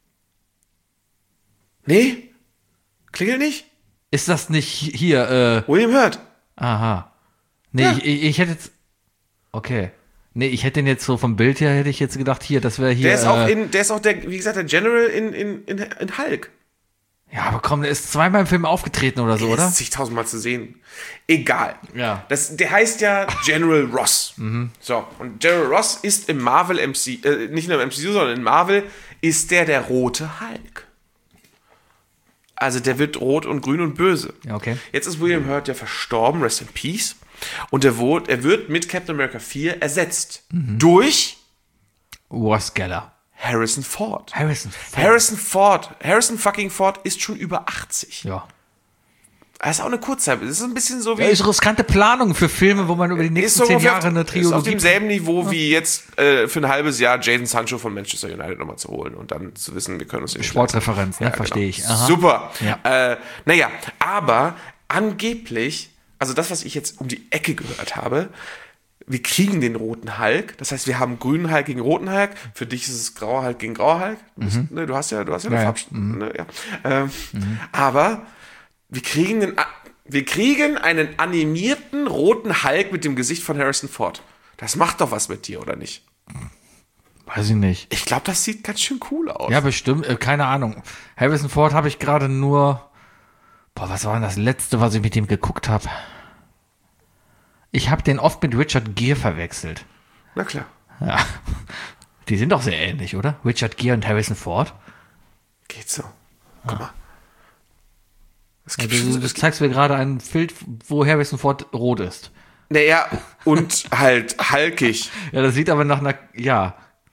Nee? Klingelt nicht? Ist das nicht hier, William Hurt. aha. Nee, Ja. ich hätte jetzt, okay. Nee, ich hätte den jetzt so vom Bild her, hätte ich jetzt gedacht, hier, das wäre hier. Der ist auch der, wie gesagt, der General in Hulk. Ja, aber komm, der ist zweimal im Film aufgetreten oder so, Der oder? ist zigtausendmal zu sehen. Egal. Ja. Der heißt ja General Ross. So, und General Ross ist im Marvel nicht nur im MCU, sondern in Marvel ist der rote Hulk. Also der wird rot und grün und böse. Ja, okay. Jetzt ist William Hurt ja verstorben, rest in peace. Und er wird mit Captain America 4 ersetzt. Durch Ross Geller. Harrison Ford. Harrison Ford. Harrison fucking Ford ist schon über 80. Ja. Das ist auch eine Kurzzeit. Das ist ein bisschen so wie... Ja, ist riskante Planung für Filme, wo man über die nächsten 10 ungefähr Jahre eine ist auf Trilogie... demselben Niveau wie jetzt für ein halbes Jahr Jadon Sancho von Manchester United nochmal zu holen und dann zu wissen, wir können uns den Sportreferenz, ne? Verstehe ich. Aha. Super. Ja. Naja, aber angeblich, also das, was ich jetzt um die Ecke gehört habe, wir kriegen den roten Hulk. Das heißt, wir haben grünen Hulk gegen roten Hulk. Für dich ist es grauer Hulk gegen grauer Hulk. Du hast ja eine Farbstimme. Ne? Ja. Aber wir kriegen einen animierten roten Hulk mit dem Gesicht von Harrison Ford. Das macht doch was mit dir, oder nicht? Weiß ich nicht. Ich glaube, das sieht ganz schön cool aus. Ja, bestimmt. Keine Ahnung. Harrison Ford habe ich gerade nur... Boah, was war denn das Letzte, was ich mit ihm geguckt habe? Ich habe den oft mit Richard Gere verwechselt. Na klar. Ja. Die sind doch sehr ähnlich, oder? Richard Gere und Harrison Ford. Geht so. Guck mal. Es Ja, gibt schon, du zeigst mir gerade ein Bild, wo Harrison Ford rot ist. naja, und halt halkig. Ja, das sieht aber nach einer... Ja.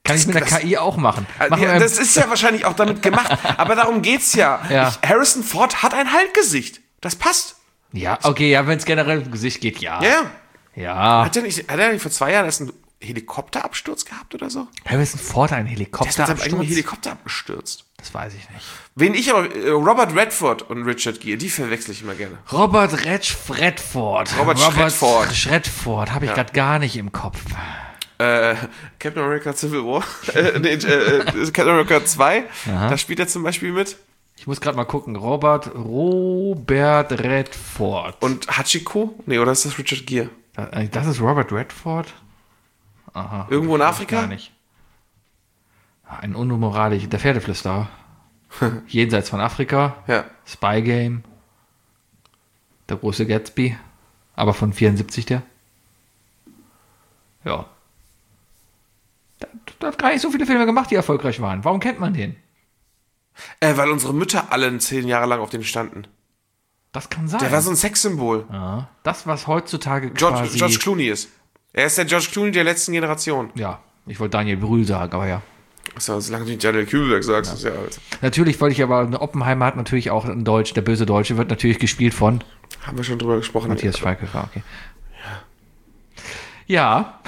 Kann ich mit der KI auch machen. Ja, das ist ja wahrscheinlich auch damit gemacht. Aber darum geht's ja. Ja. Harrison Ford hat ein Halbgesicht. Das passt. Ja, okay, ja, wenn es generell im Gesicht geht, ja. Ja. Ja. Hat er nicht vor 2 Jahren erst einen Helikopterabsturz gehabt oder so? Harrison Ford ein Der ist mit seinem Helikopterabsturz? eigenen Helikopter abgestürzt. Das weiß ich nicht. Wen ich aber, Robert Redford und Richard Gere, die verwechsel ich immer gerne. Robert Redford. Redford habe ich gerade gar nicht im Kopf. Captain America Civil War, Captain America 2, da spielt er zum Beispiel mit. Ich muss gerade mal gucken. Robert Redford. Und Hachiko? Nee, oder ist das Richard Gere? Das ist Robert Redford? Aha. Irgendwo in Afrika? Gar nicht. Ein unmoralisch, der Pferdeflüsterer. Jenseits von Afrika. Ja. Spy Game. Der große Gatsby. Aber von 74 der. Ja. Der hat gar nicht so viele Filme gemacht, die erfolgreich waren. Warum kennt man den? Weil unsere Mütter alle 10 Jahre lang auf den standen. Das kann sein. Der war so ein Sexsymbol. Ja. Das, was heutzutage quasi... George Clooney ist. Er ist der George Clooney der letzten Generation. Ja, ich wollte Daniel Brühl sagen, aber ja. Achso, solange du nicht Daniel Kühlberg sagst, ist ja halt. Natürlich wollte ich aber, Oppenheimer hat natürlich auch einen Deutsch, der böse Deutsche wird natürlich gespielt von... Haben wir schon drüber gesprochen. Matthias Schweighöfer, okay. Ja.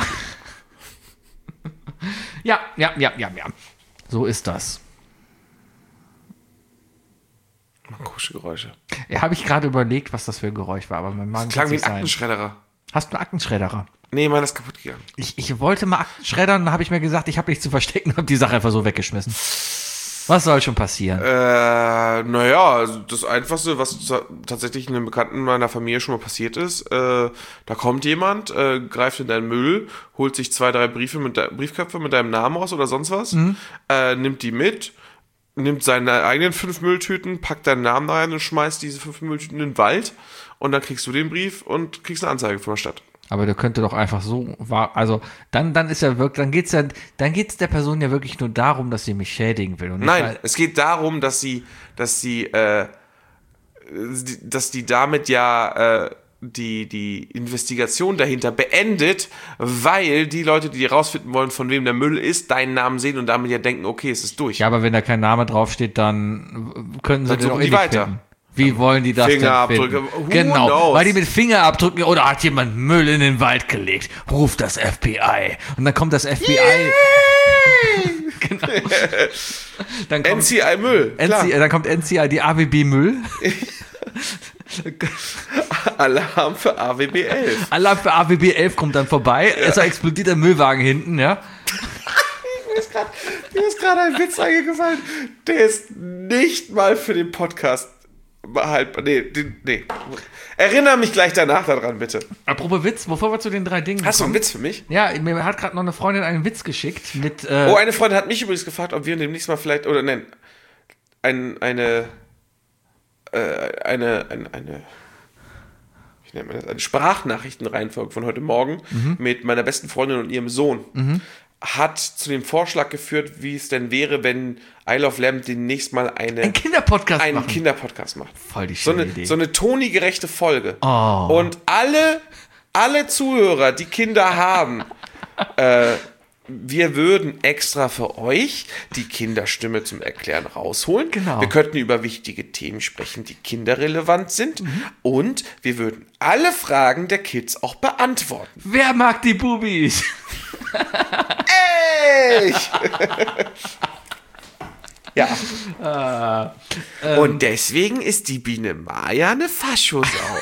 Ja. So ist das. Komische Geräusche. Ja, habe ich gerade überlegt, was das für ein Geräusch war, aber mein Magen Das klang kann wie nicht ein sein. Aktenschredderer. Hast du einen Aktenschredderer? Nee, meiner ist kaputt gegangen. Ich wollte mal Akten schreddern, dann habe ich mir gesagt, ich habe nichts zu verstecken und habe die Sache einfach so weggeschmissen. Was soll schon passieren? Naja, das Einfachste, was tatsächlich einem Bekannten meiner Familie schon mal passiert ist, da kommt jemand, greift in deinen Müll, holt sich 2, 3 Briefköpfe mit deinem Namen aus oder sonst was, nimmt die mit, nimmt seine eigenen 5 Mülltüten, packt deinen Namen rein und schmeißt diese 5 Mülltüten in den Wald und dann kriegst du den Brief und kriegst eine Anzeige von der Stadt. Aber der könnte doch einfach so, also dann ist ja wirklich, dann geht's der Person ja wirklich nur darum, dass sie mich schädigen will. Und Nein, es geht darum, dass die damit ja die Investigation dahinter beendet, weil die Leute, die rausfinden wollen, von wem der Müll ist, deinen Namen sehen und damit ja denken, okay, es ist durch. Ja, aber wenn da kein Name draufsteht, dann können sie Dann den auch suchen die ewig weiter. finden. Wie wollen die das Fingerabdrücke. denn Who finden? Genau, knows? weil die mit Fingerabdrücken, oder hat jemand Müll in den Wald gelegt, ruft das FBI. Und dann kommt das FBI. Genau. Dann kommt NCI Müll, klar. dann kommt NCI, die AWB Müll. Alarm für AWB 11. Alarm für AWB 11 kommt dann vorbei. Es explodiert der Müllwagen hinten, ja. Mir ist gerade ein Witz eingefallen. Der ist nicht mal für den Podcast haltbar. Nee. Erinnere mich gleich danach daran, bitte. Apropos Witz, bevor wir zu den 3 Dingen Hast du einen kommen. Witz für mich? Ja, mir hat gerade noch eine Freundin einen Witz geschickt mit... Eine Freundin hat mich übrigens gefragt, ob wir demnächst mal vielleicht, oder nein, eine Sprachnachrichtenreihenfolge von heute Morgen mit meiner besten Freundin und ihrem Sohn hat zu dem Vorschlag geführt, wie es denn wäre, wenn I Love Lamb demnächst mal einen Kinderpodcast machen. Voll die schöne Idee. So eine Toni-gerechte Folge. Oh. Und alle Zuhörer, die Kinder haben, wir würden extra für euch die Kinderstimme zum Erklären rausholen. Genau. Wir könnten über wichtige Themen sprechen, die kinderrelevant sind. Und wir würden alle Fragen der Kids auch beantworten. Wer mag die Bubis? Ich! Ja. Und deswegen ist die Biene Maya eine Faschosau.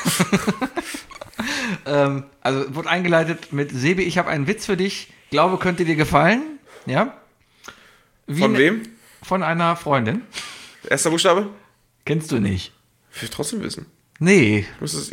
Also wurde eingeleitet mit Sebi, ich habe einen Witz für dich. Glaube, könnte dir gefallen. Ja? Von wem? Von einer Freundin. Erster Buchstabe? Kennst du nicht? Will ich trotzdem wissen. Nee. Das ist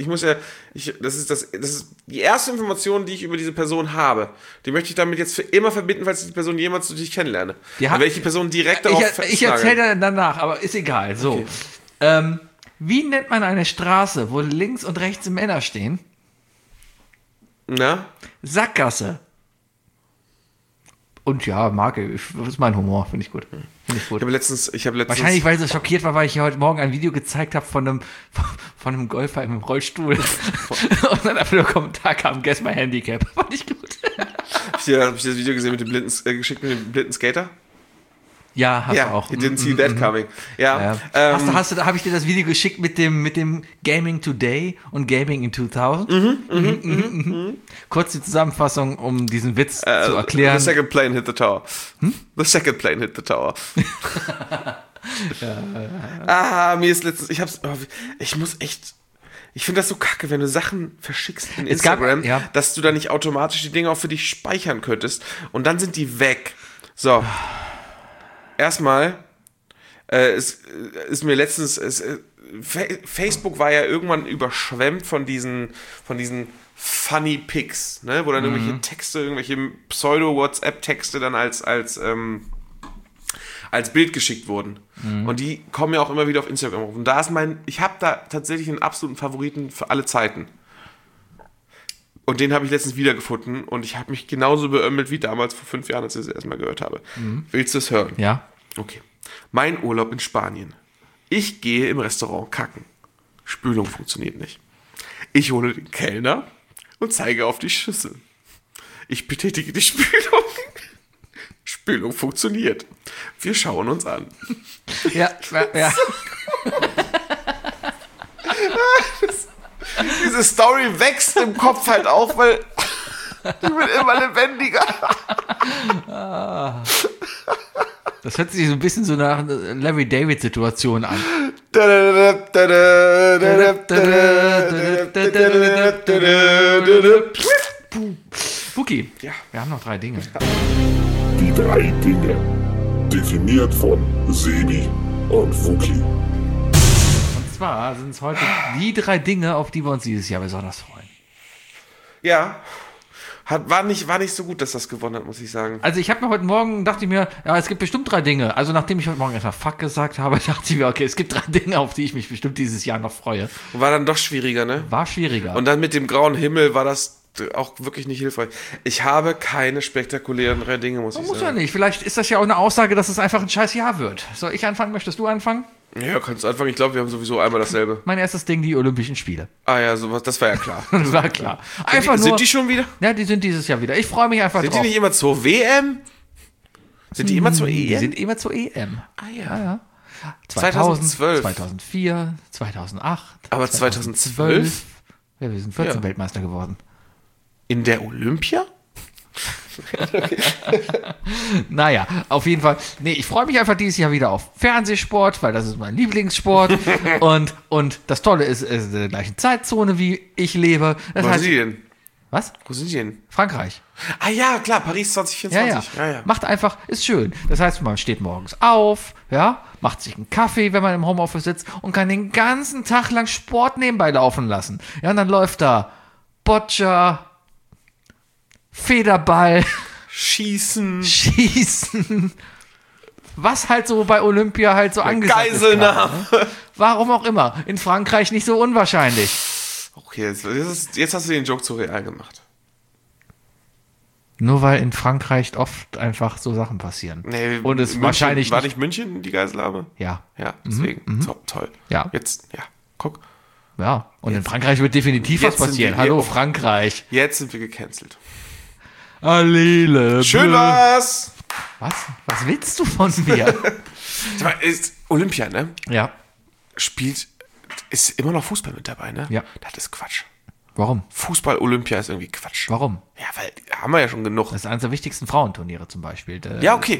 die erste Information, die ich über diese Person habe. Die möchte ich damit jetzt für immer verbinden, falls ich die Person jemals durch dich kennenlerne. Dann werde ich die Person direkt darauf Ich erzähle dir danach, aber ist egal. So. Okay. Wie nennt man eine Straße, wo links und rechts Männer stehen? Na? Sackgasse. Und ja, mag ich. Das ist mein Humor, finde ich gut. Ich habe letztens Wahrscheinlich, weil ich so schockiert war, weil ich ja heute Morgen ein Video gezeigt habe von einem Golfer im Rollstuhl. Und dann einfach nur Kommentar kam, guess my handicap. Fand ich gut. Hab ich das Video gesehen mit dem blinden Skater? Ja, hast du auch. You didn't see that coming. Ja. Habe ich dir das Video geschickt mit dem Gaming Today und Gaming in 2000? Kurz die Zusammenfassung, um diesen Witz zu erklären. The second plane hit the tower. The second plane hit the tower. Mir ist letztens, ich finde das so kacke, wenn du Sachen verschickst in Instagram, dass du da nicht automatisch die Dinge auch für dich speichern könntest und dann sind die weg. So. Erstmal, ist mir letztens, Facebook war ja irgendwann überschwemmt von diesen Funny Pics, ne, wo dann irgendwelche Texte, irgendwelche Pseudo-WhatsApp-Texte dann als Bild geschickt wurden. Und die kommen ja auch immer wieder auf Instagram auf. Und ich habe da tatsächlich einen absoluten Favoriten für alle Zeiten. Und den habe ich letztens wiedergefunden und ich habe mich genauso beömmelt wie damals vor 5 Jahren, als ich das erstmal gehört habe. Willst du es hören? Ja. Okay. Mein Urlaub in Spanien. Ich gehe im Restaurant kacken. Spülung funktioniert nicht. Ich hole den Kellner und zeige auf die Schüssel. Ich betätige die Spülung. Spülung funktioniert. Wir schauen uns an. Ja. Diese Story wächst im Kopf halt auch, weil die wird immer lebendiger. Das hört sich so ein bisschen so nach Larry David-Situation an. Wookie, Ja. wir haben noch 3 Dinge. Die 3 Dinge. Definiert von Sebi und Wookie. Und zwar sind es heute die 3 Dinge, auf die wir uns dieses Jahr besonders freuen. Ja. War nicht so gut, dass das gewonnen hat, muss ich sagen. Also ich habe mir heute Morgen, dachte ich mir, ja, es gibt bestimmt 3 Dinge. Also nachdem ich heute Morgen erstmal Fuck gesagt habe, dachte ich mir, okay, es gibt 3 Dinge, auf die ich mich bestimmt dieses Jahr noch freue. War dann doch schwieriger, ne? War schwieriger. Und dann mit dem grauen Himmel war das auch wirklich nicht hilfreich. Ich habe keine spektakulären 3 Dinge, muss ich Muss sagen. ja nicht. Vielleicht ist das ja auch eine Aussage, dass es einfach ein scheiß Jahr wird. Soll ich anfangen? Möchtest du anfangen? Ja, kannst du anfangen. Ich glaube, wir haben sowieso einmal dasselbe. Mein erstes Ding, die Olympischen Spiele. Ah ja, sowas, das war ja klar. Das war klar. Einfach Sind nur, die schon wieder? ja, die sind dieses Jahr wieder. Ich freue mich einfach Sind die drauf. nicht immer zur WM? Sind die immer zur EM? Die sind immer zur EM. Ah ja. 2012. 2004, 2008. Aber 2012? Ja, wir sind 14 Ja. Weltmeister geworden. In der Olympia? Naja, auf jeden Fall. Nee, ich freue mich einfach dieses Jahr wieder auf Fernsehsport, weil das ist mein Lieblingssport. und das Tolle ist, es ist in der gleichen Zeitzone, wie ich lebe. Das Wo heißt, sind die denn? was? Wo sind die denn? Frankreich. Ah ja, klar, Paris 2024. Ja. Macht einfach, ist schön. Das heißt, man steht morgens auf, ja, macht sich einen Kaffee, wenn man im Homeoffice sitzt und kann den ganzen Tag lang Sport nebenbei laufen lassen. Ja, und dann läuft da Boccia, Federball, Schießen. was halt so bei Olympia halt so angesagt ist. Geiselnahme. gerade, ne? Warum auch immer. In Frankreich nicht so unwahrscheinlich. Okay, jetzt hast du den Joke zu real gemacht. Nur weil in Frankreich oft einfach so Sachen passieren. Nee, und es München, wahrscheinlich war nicht München die Geiselnahme? Ja. Ja, deswegen. Toll. Ja. Jetzt, ja, guck. Ja. Und in Frankreich wird definitiv was Jetzt sind passieren. wir- Hallo, Frankreich. Jetzt sind wir gecancelt. Allele. Schön war's! Was? Was willst du von mir? Sag mal, ist Olympia, ne? Ja. Ist immer noch Fußball mit dabei, ne? Ja. Das ist Quatsch. Warum? Fußball-Olympia ist irgendwie Quatsch. Warum? Ja, weil haben wir ja schon genug. Das ist eines der wichtigsten Frauenturniere zum Beispiel. Ja, okay.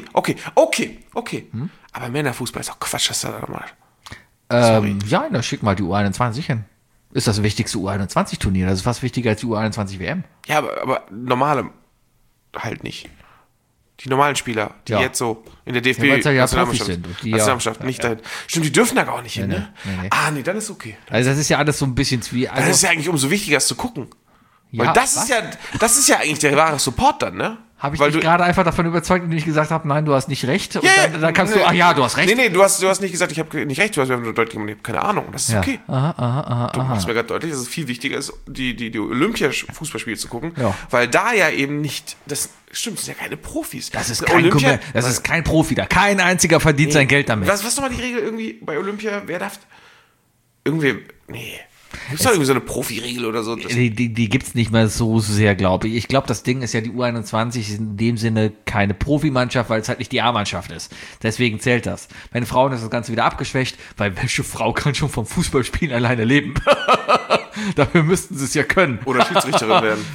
Aber Männerfußball ist auch Quatsch, das ist da nochmal. Ja, da schick mal die U21 hin. Ist das wichtigste U21-Turnier. Das ist fast wichtiger als die U21-WM. Ja, aber normale halt nicht. Die normalen Spieler, die Ja. jetzt so in der DFB Ja, weil's ja Profis Nationalmannschaft sind und die Nationalmannschaft nicht dahin. Stimmt, die dürfen da gar nicht hin, ne? nee. Ah, nee, dann ist okay. Also das ist ja alles so ein bisschen wie... Dann ist ja eigentlich umso wichtiger, es zu gucken. Weil Ja, das was? ist ja eigentlich der wahre Support dann, ne? Habe ich Weil dich gerade einfach davon überzeugt, indem ich gesagt habe, nein, du hast nicht recht. Und Yeah, dann kannst du, ach ja, du hast recht. Nee, du hast nicht gesagt, ich habe nicht recht, du hast mir nur deutlich gemacht, ich habe keine Ahnung. Das ist Ja. okay. Du machst mir gerade deutlich, dass es viel wichtiger ist, die Olympia-Fußballspiele zu gucken, Ja. weil da ja eben nicht das Stimmt, das sind ja keine Profis. Das ist kein Profi da. Kein einziger verdient sein Geld damit. Was ist nochmal die Regel irgendwie bei Olympia? Wer darf... Irgendwie... Nee. Gibt es doch irgendwie so eine Profi-Regel oder so? Die gibt's nicht mehr so sehr, glaube ich. Ich glaube, das Ding ist ja, die U21 ist in dem Sinne keine Profimannschaft, weil es halt nicht die A-Mannschaft ist. Deswegen zählt das. Bei den Frauen ist das Ganze wieder abgeschwächt, weil welche Frau kann schon vom Fußballspielen alleine leben? Dafür müssten sie es ja können. Oder Schiedsrichterin werden.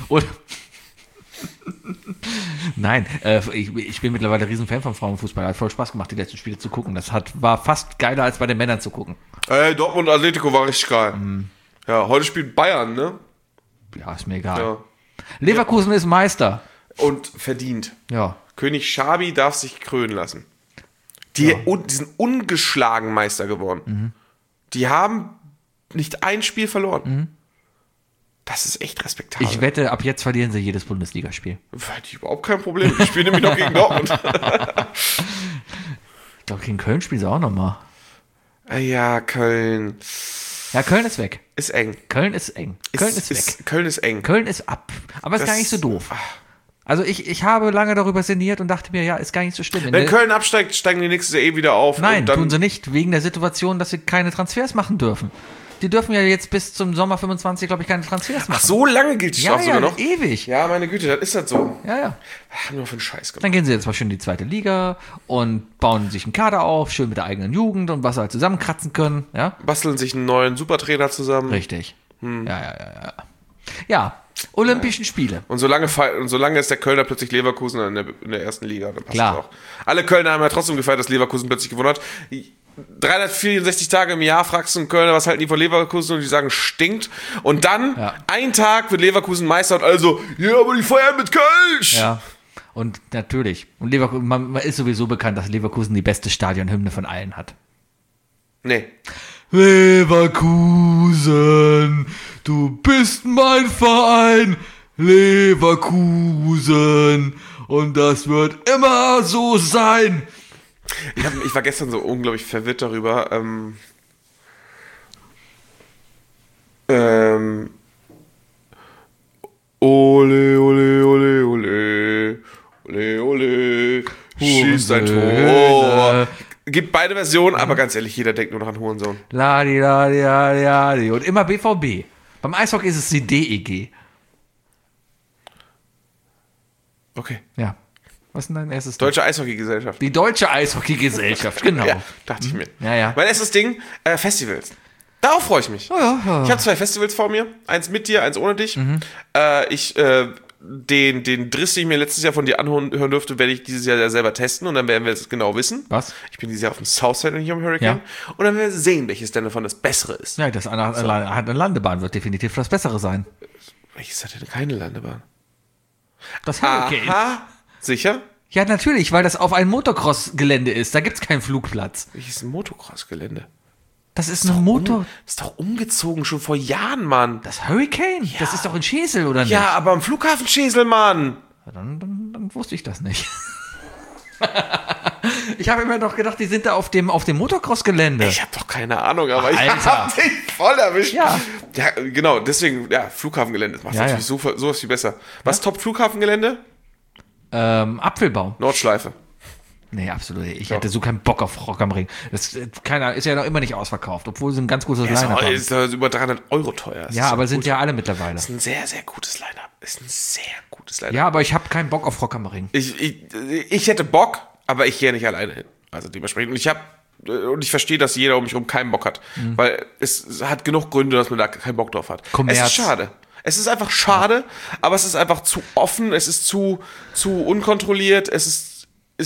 Nein, ich bin mittlerweile ein Riesenfan vom Frauenfußball. Hat voll Spaß gemacht, die letzten Spiele zu gucken. War fast geiler, als bei den Männern zu gucken. Dortmund Atletico war richtig geil. Ja, heute spielt Bayern, ne? Ja, ist mir egal. Ja. Leverkusen ist Meister. Und verdient. Ja. König Schabi darf sich krönen lassen. Die sind ungeschlagen Meister geworden. Die haben nicht ein Spiel verloren. Das ist echt respektabel. Ich wette, ab jetzt verlieren sie jedes Bundesligaspiel. Hätte ich überhaupt kein Problem. Ich spiele nämlich noch gegen Dortmund. Ich glaube, gegen Köln spielen sie auch nochmal. Ja, Köln. Ja, Köln ist weg. Ist eng. Köln ist eng. Köln ist weg. Köln ist eng. Köln ist ab. Aber ist gar nicht so doof. Also ich habe lange darüber sinniert und dachte mir, ja, ist gar nicht so schlimm. Wenn Köln absteigt, steigen die nächstes Jahr wieder auf. Nein, und dann tun sie nicht, wegen der Situation, dass sie keine Transfers machen dürfen. Die dürfen ja jetzt bis zum Sommer 25, glaube ich, keine Transfers machen. Ach, so lange gilt die Strafe sogar noch? Ewig. Ja, meine Güte, das ist das so. Ja. Haben wir für einen Scheiß gemacht. Dann gehen sie jetzt mal schön in die zweite Liga und bauen sich einen Kader auf, schön mit der eigenen Jugend und was sie halt zusammenkratzen können. Ja, Basteln sich einen neuen Supertrainer zusammen. richtig. Ja, Olympischen Spiele. Und solange ist der Kölner plötzlich Leverkusen in der ersten Liga, dann passt Klar. das auch. Alle Kölner haben ja trotzdem gefeiert, dass Leverkusen plötzlich gewonnen hat. 364 Tage im Jahr fragst du einen Kölner, was halten die von Leverkusen, und die sagen, stinkt. Und dann, ein Tag wird Leverkusen Meister und also, ja, aber die feiern mit Kölsch. Ja, und natürlich. Und Leverkusen, man ist sowieso bekannt, dass Leverkusen die beste Stadionhymne von allen hat. Nee. Leverkusen, du bist mein Verein, Leverkusen, und das wird immer so sein. Ich war gestern so unglaublich verwirrt darüber. Ole, ole, ole, ole, ole, ole, schießt ein Tor. Gibt beide Versionen, aber ganz ehrlich, jeder denkt nur noch an Hurensohn. Ladi, ladi, ladi, ladi. Und immer BVB. Beim Eishockey ist es die DEG. Okay. Ja. Was ist denn dein erstes Deutsche Eishockey-Gesellschaft. Die Deutsche Eishockey-Gesellschaft, genau. Ja, dachte ich mir. Ja. Mein erstes Ding, Festivals. Darauf freue ich mich. Ja. Ich habe 2 Festivals vor mir. Eins mit dir, eins ohne dich. Den Driss, den ich mir letztes Jahr von dir anhören durfte, werde ich dieses Jahr ja selber testen und dann werden wir es genau wissen. Was? Ich bin dieses Jahr auf dem Southside und nicht am Hurricane. Ja. Und dann werden wir sehen, welches denn davon das Bessere ist. Ja, das eine Landebahn wird definitiv das Bessere sein. Welches hat denn keine Landebahn? Das Hurricane. Aha. Sicher? Ja, natürlich, weil das auf einem Motocross-Gelände ist. Da gibt's keinen Flugplatz. Welches Das Motocross-Gelände? ist ein Motor. Das ist doch umgezogen, schon vor Jahren, Mann. Das Hurricane? Ja. Das ist doch in Schesel, oder nicht? Ja, aber am Flughafen Schesel, Mann. Ja, dann wusste ich das nicht. Ich habe immer noch gedacht, die sind da auf dem Motocross-Gelände. Ich habe doch keine Ahnung, aber ich Alter. hab dich voll erwischt. Ja. Ja, genau, deswegen, Flughafengelände. Das macht natürlich sowas viel besser. Was top Flughafengelände? Apfelbaum. Nordschleife. Nee, absolut. Ich hätte so keinen Bock auf Rock am Ring. Das ist ja noch immer nicht ausverkauft, obwohl sie ein ganz gutes Line-Up haben. Ist über 300 € teuer. Das Ja, ist aber gut. sind ja alle mittlerweile. Das ist ein sehr, sehr gutes Line-Up. Ja, aber ich habe keinen Bock auf Rock am Ring. Ich hätte Bock, aber ich gehe nicht alleine hin. Also dementsprechend. Und ich verstehe, dass jeder um mich herum keinen Bock hat. Weil es hat genug Gründe, dass man da keinen Bock drauf hat. Kommerz. Es ist schade. Es ist einfach schade, aber es ist einfach zu offen, es ist zu unkontrolliert, es ist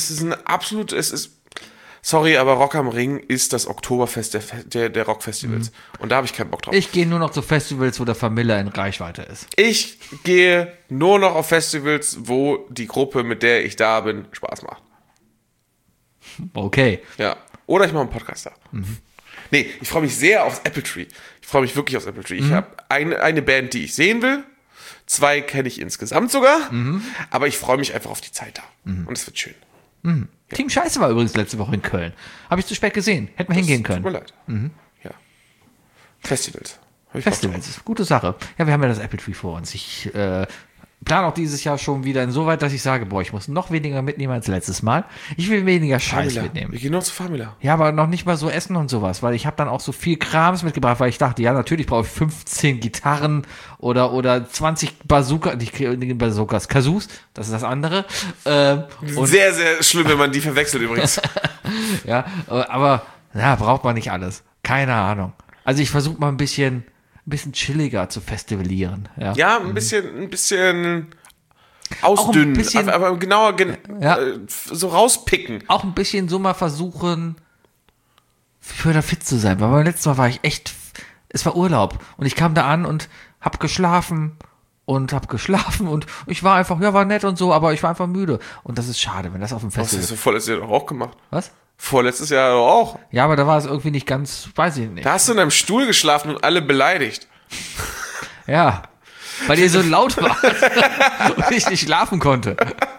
sorry, aber Rock am Ring ist das Oktoberfest der Rockfestivals. Und da habe ich keinen Bock drauf. Ich gehe nur noch zu Festivals, wo der Familla in Reichweite ist. Ich gehe nur noch auf Festivals, wo die Gruppe, mit der ich da bin, Spaß macht. Okay. Ja. Oder ich mache einen Podcast da. Nee, ich freue mich sehr aufs Apple Tree. Ich freue mich wirklich aufs Apple Tree. Ich habe eine Band, die ich sehen will. 2 kenne ich insgesamt sogar. Aber ich freue mich einfach auf die Zeit da. Und es wird schön. Team Scheiße war übrigens letzte Woche in Köln. Habe ich zu spät gesehen. Hätten wir hingehen können. Tut mir leid. Ja. Festivals. Hab ich Bock Festivals, ist eine gute Sache. Ja, wir haben ja das Apple Tree vor uns. Ich plane auch dieses Jahr schon wieder insoweit, dass ich sage, boah, ich muss noch weniger mitnehmen als letztes Mal. Ich will weniger Scheiß Famila. mitnehmen. Wir gehen noch zu Famila. Ja, aber noch nicht mal so Essen und sowas, weil ich habe dann auch so viel Krams mitgebracht, weil ich dachte, ja, natürlich brauche ich 15 Gitarren oder 20 Bazookas, Kazoos, das ist das andere. Und Sehr, sehr schlimm, wenn man die verwechselt übrigens. ja, aber ja, braucht man nicht alles. Keine Ahnung. Also ich versuche mal ein bisschen chilliger zu festivalieren. Ja, ein bisschen ausdünnen, bisschen- aber genauer so rauspicken. Auch ein bisschen so mal versuchen, für da fit zu sein. Weil beim letzten Mal war ich echt, es war Urlaub und ich kam da an und hab geschlafen und ich war einfach, ja, war nett und so, aber ich war einfach müde. Und das ist schade, wenn das auf dem Das Festival hast du vorletztes Jahr doch auch gemacht. Was? Vorletztes Jahr auch. Ja, aber da war es irgendwie nicht ganz, weiß ich nicht. Da hast du in einem Stuhl geschlafen und alle beleidigt. Ja, weil ihr so laut wart und ich nicht schlafen konnte.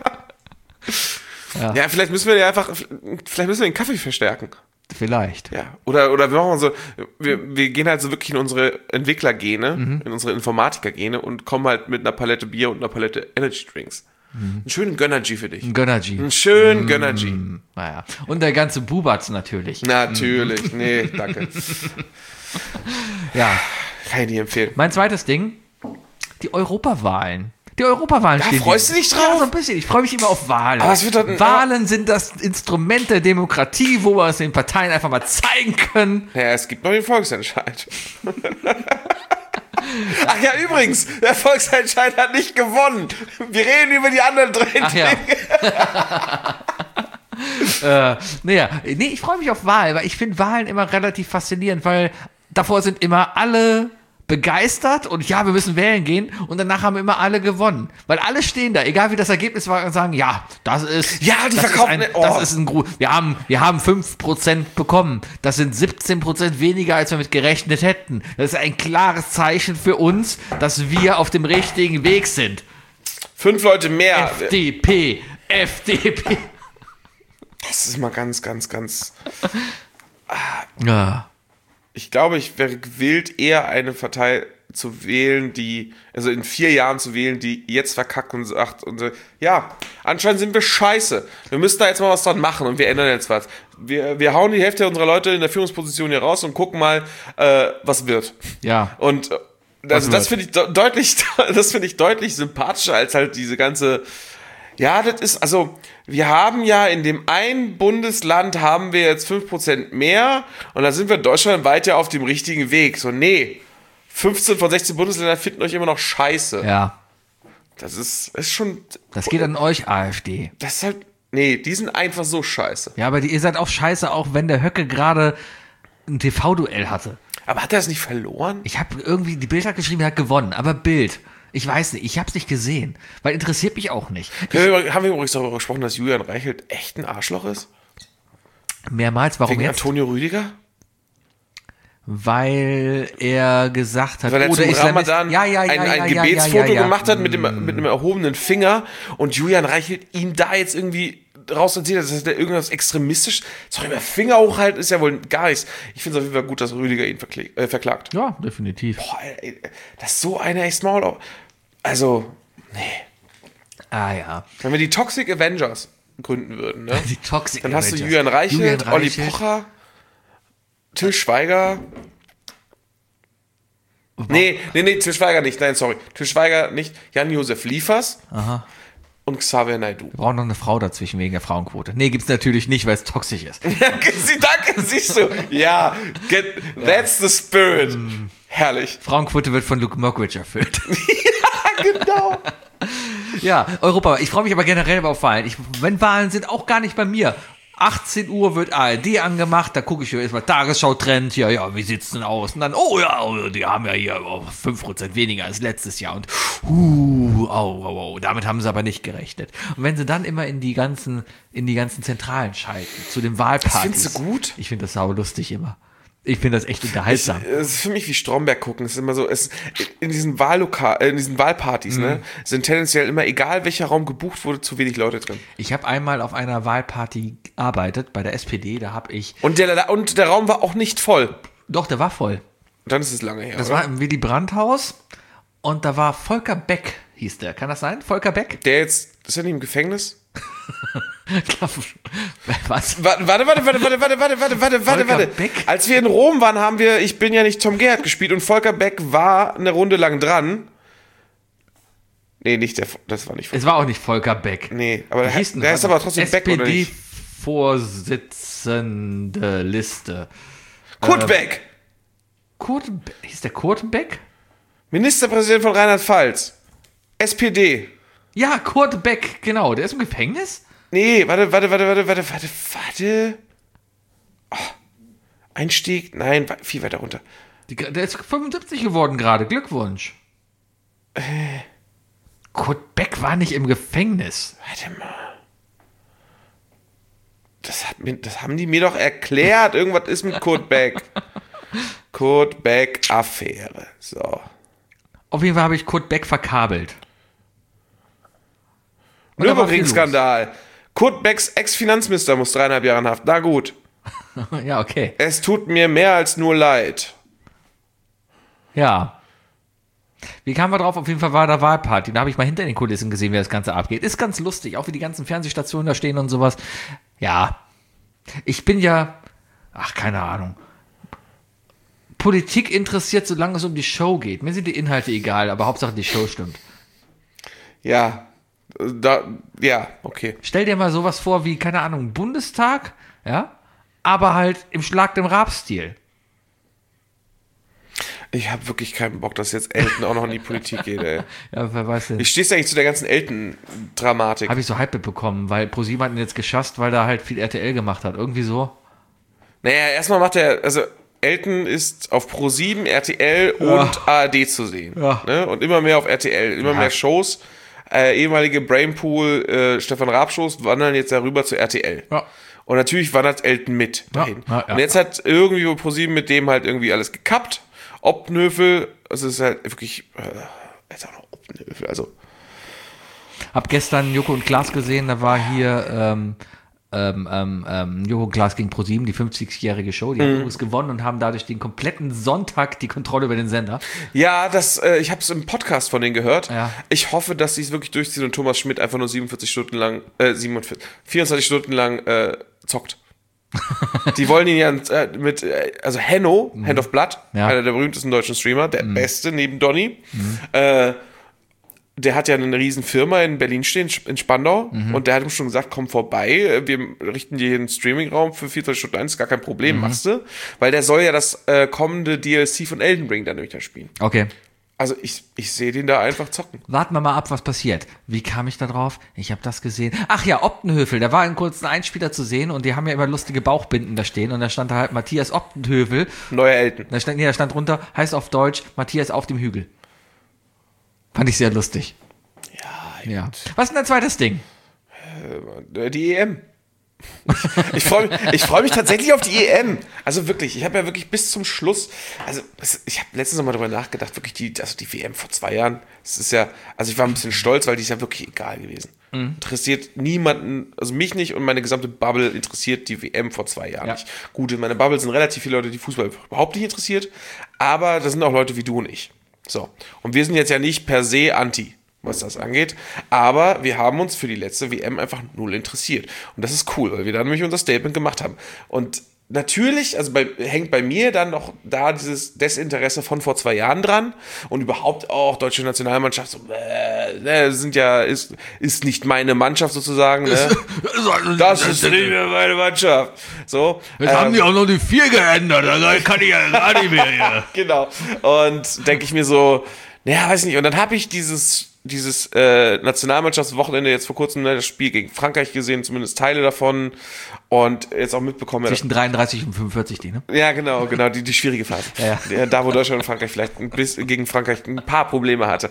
Ja, vielleicht müssen wir den Kaffee verstärken. Vielleicht. Ja. Oder wir machen so, wir gehen halt so wirklich in unsere Entwicklergene, in unsere Informatikergene und kommen halt mit einer Palette Bier und einer Palette Energy Drinks. Einen schönen Gönnergy für dich. Ein Gönnergy. Einen schönen Gönnergy. Naja. Und der ganze Bubatz natürlich. Natürlich. Nee, danke. Ja. Kann ich nicht empfehlen. Mein zweites Ding, die Europawahlen. Die Europawahlen Da stehen freust hier. du dich drauf? Ja, so ein bisschen. Ich freue mich immer auf Wahlen. Aber es wird doch- Wahlen sind das Instrument der Demokratie, wo wir es den Parteien einfach mal zeigen können. Ja, es gibt noch den Volksentscheid. Ach ja, übrigens, der Volksentscheid hat nicht gewonnen. Wir reden über die anderen drei Ach ja. Dinge. Nee, ich freue mich auf Wahlen, weil ich finde Wahlen immer relativ faszinierend, weil davor sind immer alle begeistert und ja, wir müssen wählen gehen und danach haben immer alle gewonnen. Weil alle stehen da, egal wie das Ergebnis war, und sagen, ja, das ist Ja, die das verkaufen- ist das ist ein wir haben 5% bekommen. Das sind 17% weniger, als wir mit gerechnet hätten. Das ist ein klares Zeichen für uns, dass wir auf dem richtigen Weg sind. 5 Leute mehr. FDP. Das ist mal ganz, ganz, ganz. Ja. Ich glaube, ich wäre gewillt, eher eine Partei zu wählen, also in 4 Jahren zu wählen, die jetzt verkackt und sagt, ja, anscheinend sind wir scheiße. Wir müssen da jetzt mal was dran machen und wir ändern jetzt was. Wir hauen die Hälfte unserer Leute in der Führungsposition hier raus und gucken mal, was wird. Ja. Und also das finde ich deutlich sympathischer als halt diese ganze. Ja, das ist, also, wir haben ja in dem einen Bundesland haben wir jetzt 5% mehr und da sind wir deutschlandweit ja auf dem richtigen Weg. So, nee, 15 von 16 Bundesländern finden euch immer noch scheiße. Ja. Das ist schon, Das geht an euch, AfD. das ist halt, nee, die sind einfach so scheiße. Ja, aber ihr seid auch scheiße, auch wenn der Höcke gerade ein TV-Duell hatte. Aber hat er das nicht verloren? Ich habe irgendwie, die Bild hat geschrieben, er hat gewonnen, aber Bild. Ich weiß nicht, ich habe es nicht gesehen, weil interessiert mich auch nicht. Haben wir übrigens darüber gesprochen, dass Julian Reichelt echt ein Arschloch ist? Mehrmals, warum Wegen jetzt? Antonio Rüdiger? Weil er gesagt hat, Weil er zum Islamist- Ramadan ein Gebetsfoto gemacht hat mit einem erhobenen Finger und Julian Reichelt ihn da jetzt irgendwie rauserzählt hat, dass er irgendwas extremistisch, sorry, der Finger hochhalten ist ja wohl gar nichts. Ich finde es auf jeden Fall gut, dass Rüdiger ihn verklagt. Ja, definitiv. Boah, ey, das ist so einer echt Maul. Also, nee. Ah ja. Wenn wir die Toxic Avengers gründen würden, ne? Die Toxic Dann hast du Avengers. Julian Reichelt, Olli Reichelt. Pocher, Till Schweiger. Nee, Till Schweiger nicht. Nein, sorry. Till Schweiger nicht. Jan-Josef Liefers. Aha. Und Xavier Naidoo. Wir brauchen noch eine Frau dazwischen wegen der Frauenquote. Nee, gibt's natürlich nicht, weil es toxisch ist. Danke, siehst du. Ja, that's the spirit. Herrlich. Frauenquote wird von Luke Mockridge erfüllt. Genau. Ja, Europa. Ich freue mich aber generell auf Wahlen. Wenn Wahlen sind, auch gar nicht bei mir. 18 Uhr wird ARD angemacht, da gucke ich mir erstmal Tagesschau-Trend, ja, wie sieht's denn aus? Und dann, die haben ja hier 5% weniger als letztes Jahr und damit haben sie aber nicht gerechnet. Und wenn sie dann immer in die ganzen Zentralen schalten, zu den Wahlpartys. Das findest du gut? Ich finde das sau lustig immer. Ich finde das echt unterhaltsam. Es ist für mich wie Stromberg gucken. Es ist immer so, in diesen Wahlpartys, ne, sind tendenziell immer, egal welcher Raum gebucht wurde, zu wenig Leute drin. Ich habe einmal auf einer Wahlparty gearbeitet, bei der SPD, da habe ich... Und der Raum war auch nicht voll. Doch, der war voll. Und dann ist es lange her. Das oder? war im Willy Brandt-Haus und da war Volker Beck hieß der. Kann das sein? Volker Beck? Der jetzt, ist er nicht im Gefängnis? Was? Warte. Beck? Als wir in Rom waren, haben wir Ich bin ja nicht Tom Gerhardt gespielt und Volker Beck war eine Runde lang dran. Nee, nicht der, das war nicht Volker. Es war auch nicht Volker Beck. Nee, aber Wie hieß denn der ist aber trotzdem Beck, oder nicht? SPD-Vorsitzende Liste. Kurt Beck! Hieß der Kurt Beck? Ministerpräsident von Rheinland-Pfalz. SPD. Ja, Kurt Beck, genau. Der ist im Gefängnis? Nee, warte. Oh, Einstieg, nein, viel weiter runter. Der ist 75 geworden gerade. Glückwunsch. Kurt Beck war nicht im Gefängnis. Warte mal. Das haben die mir doch erklärt. Irgendwas ist mit Kurt Beck. Kurt Beck-Affäre. So. Auf jeden Fall habe ich Kurt Beck verkabelt. Nürburgring-Skandal. Kurt Becks Ex-Finanzminister muss 3,5 Jahre in Haft. Na gut. Ja, okay. Es tut mir mehr als nur leid. Ja. Wie kamen wir drauf? Auf jeden Fall war da Wahlparty. Da habe ich mal hinter den Kulissen gesehen, wie das Ganze abgeht. Ist ganz lustig, auch wie die ganzen Fernsehstationen da stehen und sowas. Ja. Ich bin ja, keine Ahnung. Politik interessiert, solange es um die Show geht. Mir sind die Inhalte egal, aber Hauptsache die Show stimmt. Ja. Okay. Stell dir mal sowas vor wie, keine Ahnung, Bundestag, ja, aber halt im Schlag dem Raab-Stil. Ich habe wirklich keinen Bock, dass jetzt Elton auch noch in die Politik geht, ey. Ja, wer weiß denn. Wie stehst du eigentlich zu der ganzen Elton-Dramatik? Habe ich so Hype bekommen, weil ProSieben hat ihn jetzt geschasst, weil er halt viel RTL gemacht hat. Irgendwie so. Naja, erstmal macht Elton ist auf ProSieben, RTL und ARD zu sehen. Ja. Ne? Und immer mehr auf RTL, immer mehr Shows. Ehemalige Brainpool Stefan Raab-Shows wandern jetzt darüber zu RTL. Ja. Und natürlich wandert Elton mit dahin. Ja. Und jetzt hat irgendwie ProSieben mit dem halt irgendwie alles gekappt. Optenhövel, also es ist halt wirklich jetzt auch noch Optenhövel, also. Hab gestern Joko und Klaas gesehen, da war hier Joko und Klaas gegen ProSieben, die 50-jährige Show, die haben übrigens gewonnen und haben dadurch den kompletten Sonntag die Kontrolle über den Sender. Ja, ich habe es im Podcast von denen gehört. Ja. Ich hoffe, dass sie es wirklich durchziehen und Thomas Schmidt einfach nur 24 Stunden lang zockt. Die wollen ihn ja also Hanno, Hand of Blood, einer der berühmtesten deutschen Streamer, der beste neben Donny, der hat ja eine riesen Firma in Berlin stehen, in Spandau, und der hat ihm schon gesagt, komm vorbei, wir richten dir hier einen Streamingraum für 24 Stunden ein, ist gar kein Problem, machst du, weil der soll ja das kommende DLC von Elden Ring dann nämlich da spielen. Okay. Also ich sehe den da einfach zocken. Warten wir mal ab, was passiert. Wie kam ich da drauf? Ich habe das gesehen. Ach ja, Optenhövel, da war in kurzen Einspieler zu sehen und die haben ja immer lustige Bauchbinden da stehen und da stand da halt Matthias Optenhövel. Neuer Elton. Da stand drunter, heißt auf Deutsch, Matthias auf dem Hügel. Fand ich sehr lustig. Ja. Was ist denn dein zweites Ding? Die EM. Ich freu mich tatsächlich auf die EM. Also wirklich, ich habe ja wirklich bis zum Schluss, also ich habe letztens noch mal darüber nachgedacht, wirklich die WM vor 2 Jahren, das ist ja, also ich war ein bisschen stolz, weil die ist ja wirklich egal gewesen. Interessiert niemanden, also mich nicht und meine gesamte Bubble interessiert die WM vor 2 Jahren nicht. Gut, in meiner Bubble sind relativ viele Leute, die Fußball überhaupt nicht interessiert, aber das sind auch Leute wie du und ich. So, und wir sind jetzt ja nicht per se anti, was das angeht, aber wir haben uns für die letzte WM einfach null interessiert. Und das ist cool, weil wir dann nämlich unser Statement gemacht haben. Und natürlich, also hängt bei mir dann noch da dieses Desinteresse von vor 2 Jahren dran und überhaupt auch deutsche Nationalmannschaft so, ist nicht meine Mannschaft sozusagen. Ne? Das ist nicht mehr meine Mannschaft. So, jetzt haben die auch noch die 4 geändert, also kann ich ja gar nicht mehr hier. Genau. Und denke ich mir so, naja, weiß nicht. Und dann habe ich dieses Nationalmannschaftswochenende jetzt vor kurzem das Spiel gegen Frankreich gesehen, zumindest Teile davon, und jetzt auch mitbekommen. Zwischen 33 und 45 die, ne? Ja, genau, die schwierige Phase. Ja. Da, wo Deutschland und Frankreich vielleicht gegen Frankreich ein paar Probleme hatte.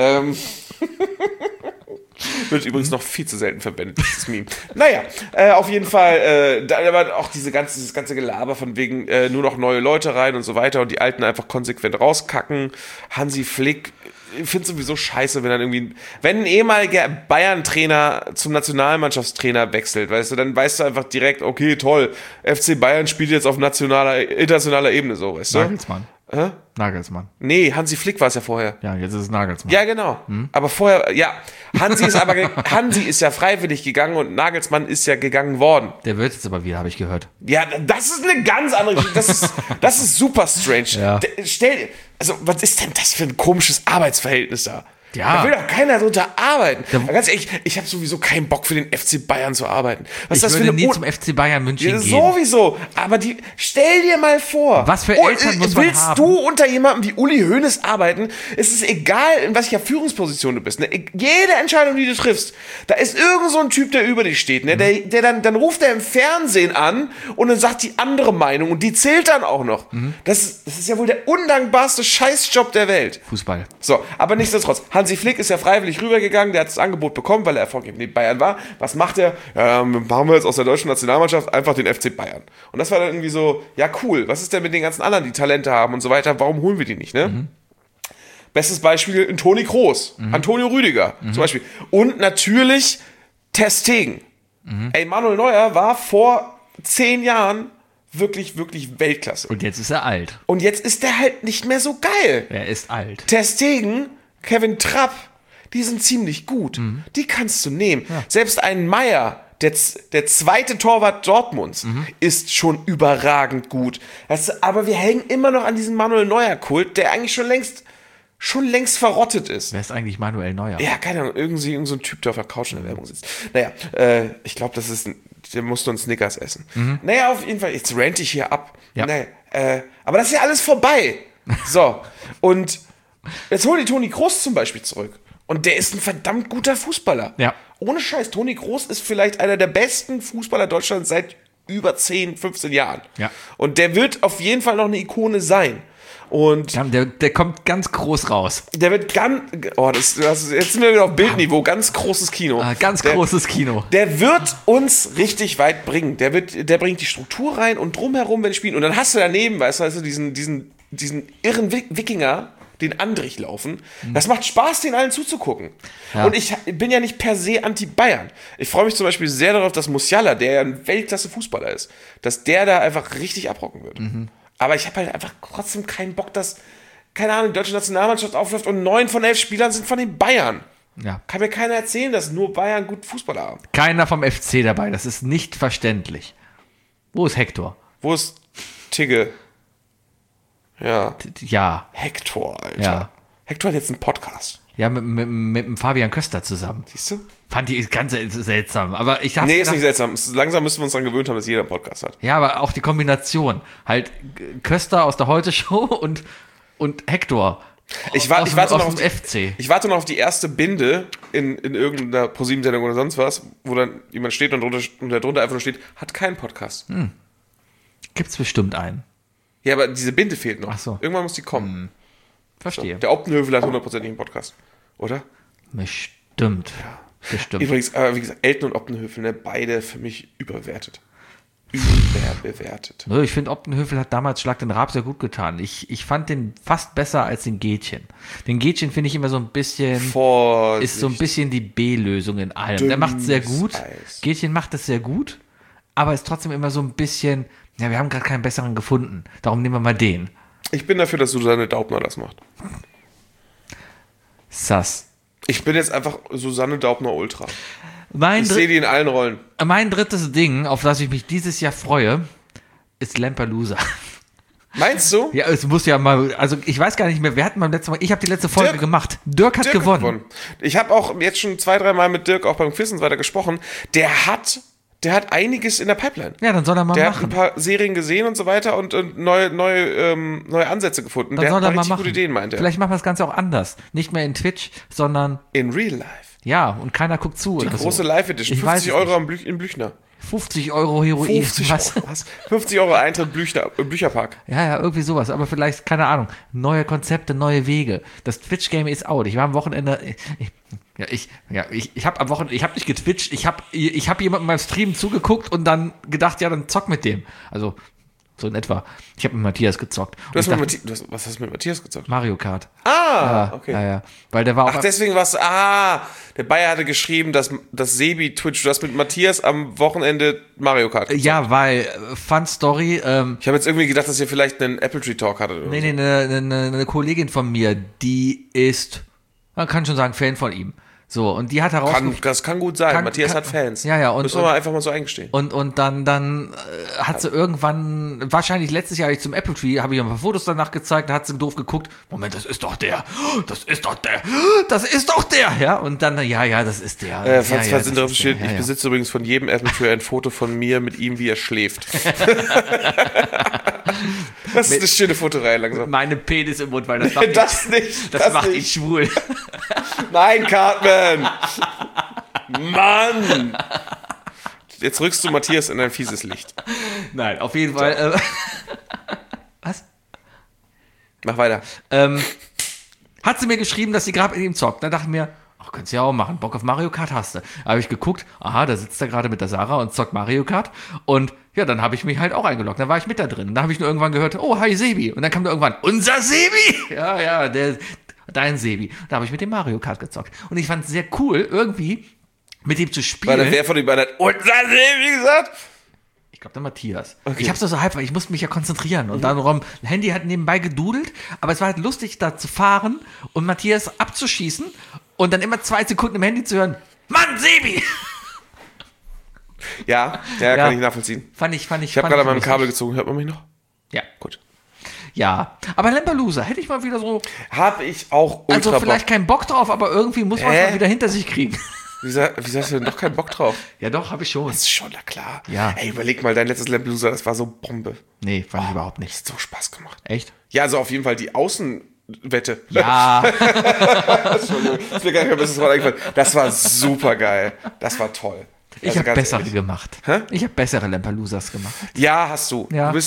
Wird übrigens noch viel zu selten verwendet, dieses Meme. Naja, auf jeden Fall, da war auch dieses ganze Gelaber von wegen nur noch neue Leute rein und so weiter und die Alten einfach konsequent rauskacken. Hansi Flick, ich finde es sowieso scheiße, wenn ein ehemaliger Bayern-Trainer zum Nationalmannschaftstrainer wechselt, weißt du, dann weißt du einfach direkt, okay, toll, FC Bayern spielt jetzt auf internationaler Ebene, so, weißt du? Nagelsmann. Nagelsmann. Nee, Hansi Flick war es ja vorher. Ja, jetzt ist es Nagelsmann. Ja, genau. Aber vorher, ja, Hansi ist ja freiwillig gegangen und Nagelsmann ist ja gegangen worden. Der wird jetzt aber wieder, habe ich gehört. Ja, das ist eine ganz andere Geschichte. Das ist super strange. Ja. Also, was ist denn das für ein komisches Arbeitsverhältnis da? Ja. Da will doch keiner drunter arbeiten. Aber ganz ehrlich, ich habe sowieso keinen Bock für den FC Bayern zu arbeiten. Was ist das würde für nie zum FC Bayern München Ja, gehen. sowieso. Aber stell dir mal vor. Was für Eltern muss man willst haben? du unter jemandem wie Uli Hoeneß arbeiten? Es ist egal, in welcher Führungsposition du bist. Ne? Jede Entscheidung, die du triffst, da ist irgend so ein Typ, der über dich steht. Ne? Der dann ruft er im Fernsehen an und dann sagt die andere Meinung und die zählt dann auch noch. Das ist ja wohl der undankbarste Scheißjob der Welt. Fußball. So, aber nichtsdestotrotz, Hansi Flick ist ja freiwillig rübergegangen, der hat das Angebot bekommen, weil er erfolgreich neben Bayern war. Was macht er? Ja, machen wir jetzt aus der deutschen Nationalmannschaft einfach den FC Bayern. Und das war dann irgendwie so, ja cool, was ist denn mit den ganzen anderen, die Talente haben und so weiter, warum holen wir die nicht, ne? Bestes Beispiel in Toni Kroos, Antonio Rüdiger zum Beispiel. Und natürlich Ter Stegen. Ey, Manuel Neuer war vor 10 Jahren wirklich, wirklich Weltklasse. Und jetzt ist er alt. Und jetzt ist der halt nicht mehr so geil. Er ist alt. Ter Stegen, Kevin Trapp, die sind ziemlich gut. Die kannst du nehmen. Ja. Selbst ein Meier, der zweite Torwart Dortmunds, ist schon überragend gut. Aber wir hängen immer noch an diesem Manuel Neuer-Kult, der eigentlich schon längst verrottet ist. Wer ist eigentlich Manuel Neuer? Ja, keine Ahnung, irgend so ein Typ, der auf der Couch in der Werbung sitzt. Naja, ich glaube, der muss nur einen Snickers essen. Naja, auf jeden Fall, jetzt rante ich hier ab. Ja. Naja, aber das ist ja alles vorbei. So, und jetzt hol die Toni Kroos zum Beispiel zurück. Und der ist ein verdammt guter Fußballer. Ja. Ohne Scheiß, Toni Kroos ist vielleicht einer der besten Fußballer Deutschlands seit über 10, 15 Jahren. Ja. Und der wird auf jeden Fall noch eine Ikone sein. Und Ja, der kommt ganz groß raus. der wird jetzt sind wir wieder auf Bildniveau, ganz großes Kino. Großes Kino. Der wird uns richtig weit bringen. Der bringt die Struktur rein und drumherum, wenn die spielen. Und dann hast du daneben, weißt du, diesen irren Wikinger, den Andrich laufen. Das macht Spaß, den allen zuzugucken. Ja. Und ich bin ja nicht per se anti-Bayern. Ich freue mich zum Beispiel sehr darauf, dass Musiala, der ja ein Weltklasse-Fußballer ist, dass der da einfach richtig abrocken wird. Aber ich habe halt einfach trotzdem keinen Bock, dass, keine Ahnung, die deutsche Nationalmannschaft aufläuft und 9 von 11 Spielern sind von den Bayern. Ja. Kann mir keiner erzählen, dass nur Bayern gut Fußballer haben. Keiner vom FC dabei, das ist nicht verständlich. Wo ist Hector? Wo ist Tigge? Ja. Ja. Hector, Alter. Ja. Hector hat jetzt einen Podcast. Ja, mit dem Fabian Köster zusammen. Siehst du? Fand die ganz seltsam. Aber ich dachte, Nee, ist nicht seltsam. Langsam müssen wir uns daran gewöhnt haben, dass jeder einen Podcast hat. ja, aber auch die Kombination. Halt Köster aus der Heute-Show und Hector Ich warte noch aus dem FC. Ich warte noch auf die erste Binde in irgendeiner ProSieben-Sendung oder sonst was, wo dann jemand steht und darunter einfach nur steht, hat keinen Podcast. Gibt's bestimmt einen. Ja, aber diese Binde fehlt noch. Ach so. Irgendwann muss die kommen. Verstehe. Der Optenhövel hat 100% einen Podcast. Oder? Bestimmt. Bestimmt. Übrigens, wie gesagt, Elton und Optenhövel, ne, beide für mich überbewertet. Überbewertet. Ich finde, Optenhövel hat damals Schlag den Raab sehr gut getan. Ich fand den fast besser als den Gätchen. Den Gätchen finde ich immer so ein bisschen, ist so ein bisschen die B-Lösung in allem. Der macht es sehr gut. Eis. Gätchen macht es sehr gut, aber ist trotzdem immer so ein bisschen, ja, wir haben gerade keinen besseren gefunden. Darum nehmen wir mal den. Ich bin dafür, dass Susanne Daubner das macht. Sass. Ich bin jetzt einfach Susanne Daubner Ultra. Mein, Ich sehe die in allen Rollen. mein drittes Ding, auf das ich mich dieses Jahr freue, ist Lampelusa. Meinst du? Ja, es muss ja mal, also ich weiß gar nicht mehr, wer hat beim letzten Mal, ich habe die letzte Folge Dirk. gemacht. Dirk hat gewonnen. Ich habe auch jetzt schon 2-3 Mal mit Dirk auch beim Quiz und so weiter gesprochen. Der hat einiges in der Pipeline. Ja, dann soll er mal Der hat machen. ein paar Serien gesehen und so weiter und neue Ansätze gefunden. Dann Der soll hat er ein paar mal richtig machen. gute Ideen, meint er. Vielleicht machen wir das Ganze auch anders. Nicht mehr in Twitch, sondern, In Real Life. ja, und keiner guckt zu. Die oder große so. Live-Edition. Ich weiß 50 es Euro in Blüchner. 50 Euro Heroin. 50 Was? Euro. Was? 50 Euro Eintritt Bücherpark. Ja, irgendwie sowas. Aber vielleicht, keine Ahnung, neue Konzepte, neue Wege. Das Twitch-Game ist out. Ich war am Wochenende, ich habe nicht getwitcht, ich hab jemandem beim Stream zugeguckt und dann gedacht, ja, dann zock mit dem. Also, So in etwa. Ich habe mit Matthias gezockt. Was hast du mit Matthias gezockt? Mario Kart. Okay. Ja. Weil der war auch. Ach, deswegen war's. Der Bayer hatte geschrieben, dass Sebi Twitch, du hast mit Matthias am Wochenende Mario Kart gezockt. Ja, weil, Fun Story. Ich habe jetzt irgendwie gedacht, dass ihr vielleicht einen Apple Tree Talk hattet. Oder Nee, eine Kollegin von mir, die ist, man kann schon sagen, Fan von ihm. So, und die hat herausgefunden. Das kann gut sein. Matthias hat Fans. Ja. Müssen wir mal einfach mal so eingestehen. Und dann hat sie irgendwann, wahrscheinlich letztes Jahr zum Apple Tree, habe ich ein paar Fotos danach gezeigt, da hat sie doof geguckt. Moment, das ist doch der. Ja, und dann, das ist der. Falls interessiert, ich besitze übrigens von jedem Apple Tree ein Foto von mir mit ihm, wie er schläft. Das ist eine schöne Fotoreihe langsam. Meine Penis im Mund, weil das macht ihn schwul. Nein, Cartman! Mann! Jetzt rückst du Matthias in ein fieses Licht. Nein, auf jeden Fall. Was? Mach weiter. Hat sie mir geschrieben, dass sie gerade mit ihm zockt. Dann dachte ich mir, ach, könntest du ja auch machen. Bock auf Mario Kart hast du. Da habe ich geguckt, aha, da sitzt er gerade mit der Sarah und zockt Mario Kart. Und ja, dann habe ich mich halt auch eingeloggt. Dann war ich mit da drin. Dann habe ich nur irgendwann gehört, oh, hi Sebi. Und dann kam da irgendwann, unser Sebi! Ja, dein Sebi. Da habe ich mit dem Mario Kart gezockt. Und ich fand es sehr cool, irgendwie mit ihm zu spielen. Weil wer von den beiden hat unser Sebi gesagt? Ich glaube, der Matthias. Okay. Ich habe es so halb, weil ich musste mich ja konzentrieren. Und dann rum, Handy hat nebenbei gedudelt. Aber es war halt lustig, da zu fahren und Matthias abzuschießen und dann immer 2 Sekunden im Handy zu hören, Mann, Sebi! Ja, kann ich nachvollziehen. Fand ich. Ich habe gerade an meinem Kabel gezogen. Hört man mich noch? Ja. Gut. Ja, aber Lampalooza hätte ich mal wieder so. Habe ich auch ultra Also vielleicht keinen Bock drauf, aber irgendwie muss man es mal wieder hinter sich kriegen. Wieso hast du denn doch keinen Bock drauf? Ja, doch, habe ich schon. Das ist schon, na klar. Ja. Ey, überleg mal, dein letztes Lampalooza, das war so Bombe. Nee, fand ich überhaupt nicht. Das hat so Spaß gemacht. Echt? Ja, also auf jeden Fall die Außenwette. Ja. Das ist mir gar kein besseres Wort eingefallen. Das war super geil. Das war toll. Ich habe bessere ehrlich. gemacht. Hä? Ich habe bessere Lampaloozas gemacht. Ja, hast du. Ja. Du bist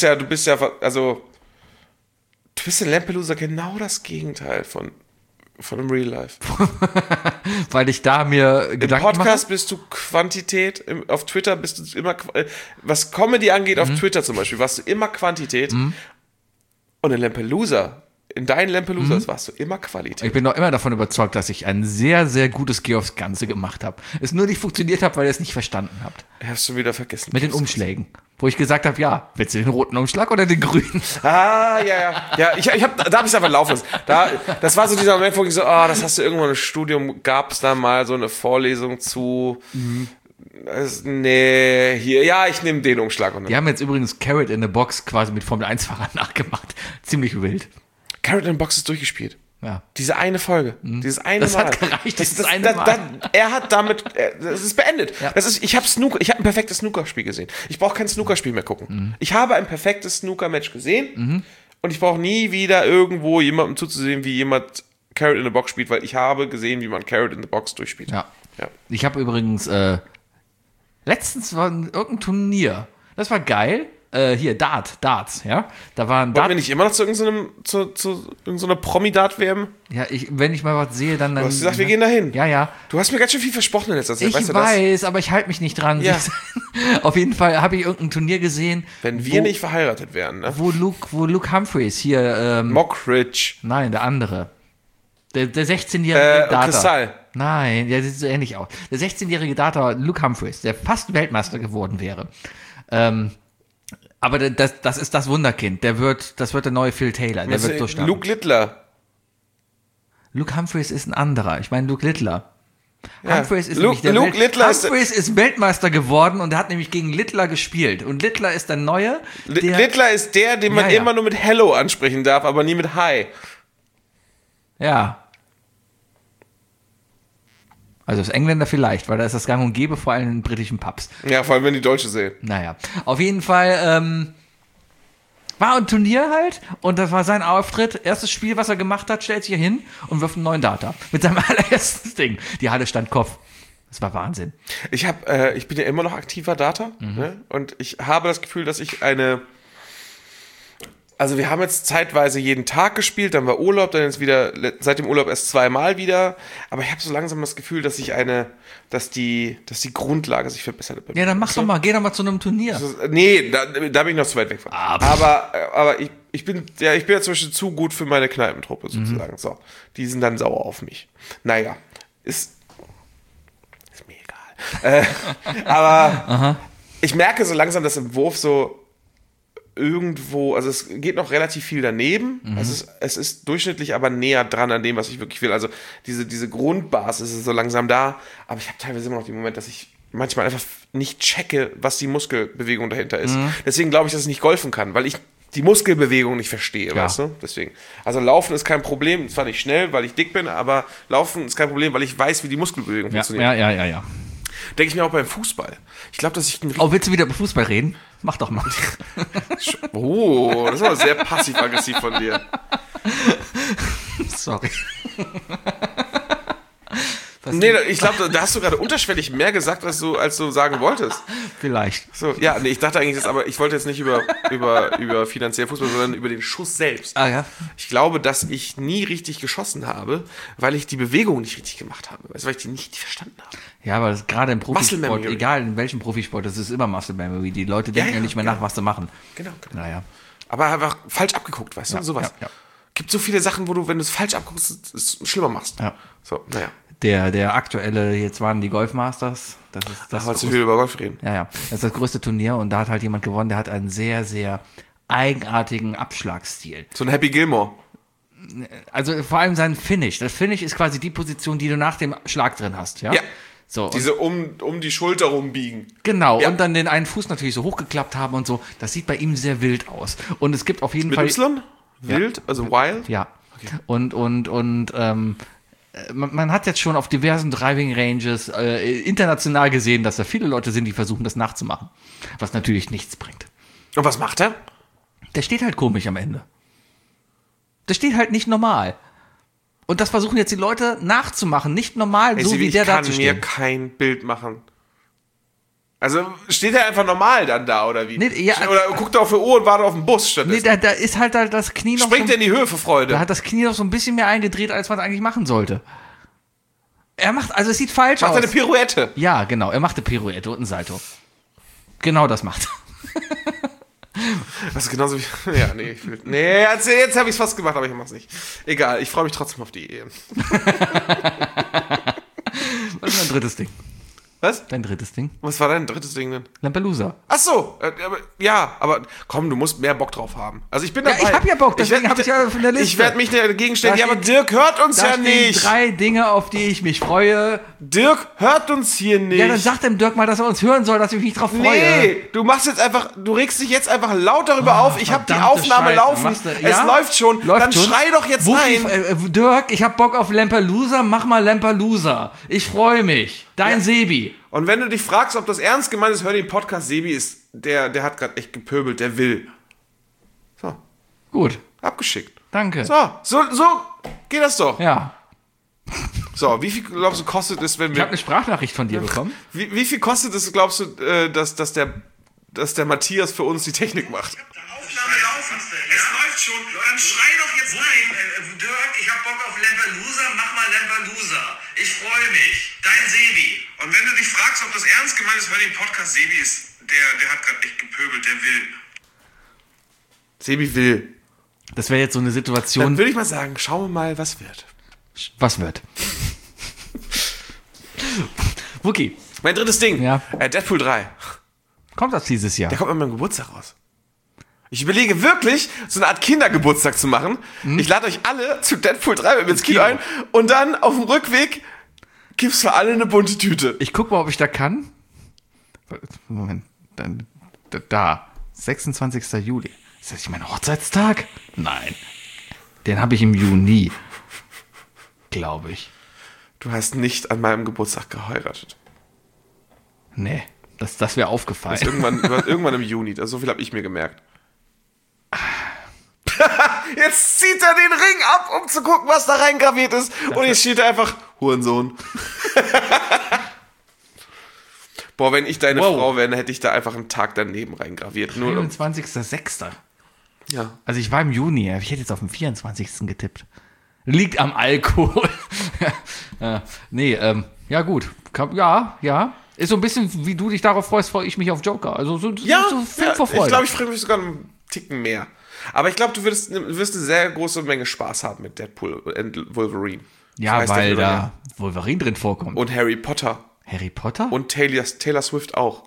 in Lampalooza genau das Gegenteil von im Real Life. Weil ich da mir Im Gedanken Podcast mache. bist du Quantität, auf Twitter bist du immer, was Comedy angeht, auf Twitter zum Beispiel, warst du immer Quantität. Und in Lampalooza, in deinen Lampaloozas warst du immer Qualität. Ich bin noch immer davon überzeugt, dass ich ein sehr, sehr gutes Geh aufs Ganze gemacht habe. Es nur nicht funktioniert hat, weil ihr es nicht verstanden habt. Hast du wieder vergessen. Mit den Umschlägen. Wo ich gesagt habe, ja, willst du den roten Umschlag oder den grünen? Ja, da habe ich es einfach laufen lassen. Das war so dieser Moment, wo ich so, das hast du irgendwann im Studium, gab es da mal so eine Vorlesung zu, ich nehme den Umschlag. Und Die haben jetzt übrigens Carrot in the Box quasi mit Formel 1-Fahrern nachgemacht. Ziemlich wild. Carrot in the Box ist durchgespielt. Ja. Diese eine Folge. Dieses eine Das Mal. hat gereicht, dieses eine Mal. Er hat damit, das ist beendet. Ja. Ich habe ein perfektes Snookerspiel gesehen. Ich brauche kein Snookerspiel mehr gucken. Ich habe ein perfektes Snooker-Match gesehen und ich brauche nie wieder irgendwo jemandem zuzusehen, wie jemand Carrot in the Box spielt, weil ich habe gesehen, wie man Carrot in the Box durchspielt. Ja. Ja. Ich habe übrigens, letztens war irgendein Turnier. Das war geil. Hier, Darts, ja. Da war ein Wollen wir nicht immer noch zu irgendeiner Promi-Dart-WM? Ja, wenn ich mal was sehe, dann. Du hast gesagt, wir gehen dahin. Ja. Du hast mir ganz schön viel versprochen in letzter Zeit. Ich weißt du das? weiß, aber ich halte mich nicht dran. Ja. Auf jeden Fall habe ich irgendein Turnier gesehen. Wenn wir nicht verheiratet wären, ne? Wo Luke Humphreys hier. Mockridge. Nein, der andere. Der 16-jährige Data. Kristall. Nein, der sieht so ähnlich aus. Der 16-jährige Data, Luke Humphreys, der fast Weltmeister geworden wäre. Aber das ist das Wunderkind. Das wird der neue Phil Taylor. Der wird durchstarten. Luke Littler. Luke Humphreys ist ein anderer. Ich meine Luke Littler. Ja. Humphreys ist Humphreys ist Weltmeister geworden und er hat nämlich gegen Littler gespielt. Und Littler ist der Neue. Littler ist der, den man immer nur mit Hello ansprechen darf, aber nie mit Hi. Ja. Also das Engländer vielleicht, weil da ist das gang und gäbe, vor allem in britischen Pubs. Ja, vor allem, wenn die Deutsche sehen. Naja, auf jeden Fall war ein Turnier halt und das war sein Auftritt. Erstes Spiel, was er gemacht hat, stellt sich hier hin und wirft einen neuen Data. Mit seinem allerersten Ding. Die Halle stand Kopf. Das war Wahnsinn. Ich bin ja immer noch aktiver Data, ne? Und ich habe das Gefühl, dass ich Also wir haben jetzt zeitweise jeden Tag gespielt, dann war Urlaub, dann jetzt wieder, seit dem Urlaub erst 2-mal wieder. Aber ich habe so langsam das Gefühl, dass die Grundlage sich verbessert hat. Ja, dann mach doch mal, geh doch mal zu einem Turnier. Nee, da bin ich noch zu weit weg von. Aber ich bin ja zum Beispiel zu gut für meine Kneipentruppe sozusagen. So, die sind dann sauer auf mich. Naja, ist mir egal. Aber ich merke so langsam, dass im Wurf so irgendwo, also es geht noch relativ viel daneben. Es ist durchschnittlich aber näher dran an dem, was ich wirklich will. Also diese Grundbasis ist so langsam da, aber ich habe teilweise immer noch den Moment, dass ich manchmal einfach nicht checke, was die Muskelbewegung dahinter ist. Deswegen glaube ich, dass ich nicht golfen kann, weil ich die Muskelbewegung nicht verstehe, weißt du? Deswegen. Also Laufen ist kein Problem, zwar nicht schnell, weil ich dick bin, aber Laufen ist kein Problem, weil ich weiß, wie die Muskelbewegung funktioniert. Ja. Denke ich mir auch beim Fußball. Ich glaube, dass ich willst du wieder über Fußball reden? Mach doch mal. Oh, das ist aber sehr passiv-aggressiv von dir. Sorry. Nee, ich glaube, da hast du gerade unterschwellig mehr gesagt, als du sagen wolltest. Vielleicht. So, ja, nee, ich dachte eigentlich, aber ich wollte jetzt nicht über finanziell Fußball, sondern über den Schuss selbst. Ah, ja. Ich glaube, dass ich nie richtig geschossen habe, weil ich die Bewegung nicht richtig gemacht habe. Weißt du, weil ich die nicht verstanden habe. Ja, aber gerade im Muscle Profisport, Memory. egal in welchem Profisport, das ist immer Muscle Memory. Die Leute denken ja nicht mehr nach, was sie machen. Genau. Naja. Aber einfach falsch abgeguckt, weißt du, sowas. Ja. Gibt so viele Sachen, wo du, wenn du es falsch abguckst, es schlimmer machst. Ja. So, naja. Der aktuelle, jetzt waren die Golf Masters. Das ist das. Wolltest du viel über Golf reden? Ja. Das ist das größte Turnier und da hat halt jemand gewonnen, der hat einen sehr, sehr eigenartigen Abschlagsstil. So ein Happy Gilmore. Also vor allem sein Finish. Das Finish ist quasi die Position, die du nach dem Schlag drin hast, ja? Ja. So, Diese um die Schulter rumbiegen. genau, Ja. und dann den einen Fuß natürlich so hochgeklappt haben und so. Das sieht bei ihm sehr wild aus. Und es gibt auf jeden Mit Fall. Y? Wild? Also wild? Ja. Okay. Und man hat jetzt schon auf diversen Driving Ranges international gesehen, dass da viele Leute sind, die versuchen, das nachzumachen. Was natürlich nichts bringt. Und was macht er? Der steht halt komisch am Ende. Der steht halt nicht normal. Und das versuchen jetzt die Leute nachzumachen, nicht normal, so wie der da zu Ich kann mir stehen. kein Bild machen. Also steht er einfach normal dann da, oder wie? Nee, ja. Oder guckt er auf die Uhr und wartet auf den Bus Nee, stattdessen? da ist halt das Knie noch Springt so, er in die Höhe vor Freude? da hat das Knie noch so ein bisschen mehr eingedreht, als man eigentlich machen sollte. Also es sieht falsch Macht aus. er eine Pirouette? Ja, genau, er macht eine Pirouette und ein Salto. Genau das macht er. Das ist genauso wie... Ja, nee. Jetzt habe ich es fast gemacht, aber ich mach's nicht. Egal, ich freue mich trotzdem auf die EM. Was ist dein drittes Ding? Was? Dein drittes Ding? Was war dein drittes Ding denn? Lampelusa. Ach so, aber komm, du musst mehr Bock drauf haben. Also ich bin dabei. ich hab ja Bock, deswegen hab ich ja von der Liste. Ich werde mich dagegen stellen. Da Ja, aber steht- Dirk hört uns Da ja stehen nicht. 3 Dinge, auf die ich mich freue. Dirk hört uns hier nicht. Ja, dann sag dem Dirk mal, dass er uns hören soll, dass ich mich drauf freue. Nee, du regst dich jetzt einfach laut darüber auf. Ich habe die verdammte Aufnahme Scheiße. laufen. Machst du- Es ja? läuft schon. Läuft Dann schon? schrei doch jetzt Wookie, rein. Dirk, ich hab Bock auf Lampelusa, mach mal Lampelusa. Ich freue mich. Dein Sebi. Und wenn du dich fragst, ob das ernst gemeint ist, hör den Podcast. Sebi ist, der hat gerade echt gepöbelt. Der will. So, Gut, abgeschickt. danke. So geht das doch. Ja, So, wie viel glaubst du kostet es, wenn ich habe wir... eine Sprachnachricht von dir bekommen. Wie viel kostet es, glaubst du, dass der Matthias für uns die Technik macht? Aufnahme laufen. Es läuft schon. Dann schrei doch jetzt rein. Dirk, ich hab Bock auf Lampelusa. Mach mal Lampelusa. Ich freue mich. Dein Sebi. Und wenn du dich fragst, ob das ernst gemeint ist, hör den Podcast. Sebi ist, der hat gerade echt gepöbelt. Der will. Sebi will. Das wäre jetzt so eine Dann Situation. würde ich mal sagen, schauen wir mal, was wird. Was wird? Wookie, Mein drittes Ding. Ja. Deadpool 3. kommt das dieses Jahr? Der kommt an meinem Geburtstag raus. Ich überlege wirklich, so eine Art Kindergeburtstag zu machen. Ich lade euch alle zu Deadpool 3 mit mir ins Kino ein und dann auf dem Rückweg gibt's für alle eine bunte Tüte. Ich guck mal, ob ich da kann. Moment. Da. 26. Juli. Ist das nicht mein Hochzeitstag? Nein. Den habe ich im Juni. Glaube ich. Du hast nicht an meinem Geburtstag geheiratet. Nee. Das wäre aufgefallen. Irgendwann im Juni. So viel habe ich mir gemerkt. Jetzt zieht er den Ring ab, um zu gucken, was da reingraviert ist. Und jetzt steht er einfach, Hurensohn. Boah, wenn ich deine Wow. Frau wäre, dann hätte ich da einfach einen Tag daneben reingraviert. Nur 21.06. Ja. Also ich war im Juni, ich hätte jetzt auf den 24. getippt. Liegt am Alkohol. Ja gut. Ja. Ist so ein bisschen, wie du dich darauf freust, freue ich mich auf Joker. Also so Film vor Freude. Ich glaube, ich freue mich sogar einen Ticken mehr. Aber ich glaube, du wirst eine sehr große Menge Spaß haben mit Deadpool und Wolverine. Ja, so weil da Wolverine drin vorkommt. Und Harry Potter. Harry Potter? Und Taylor Swift auch.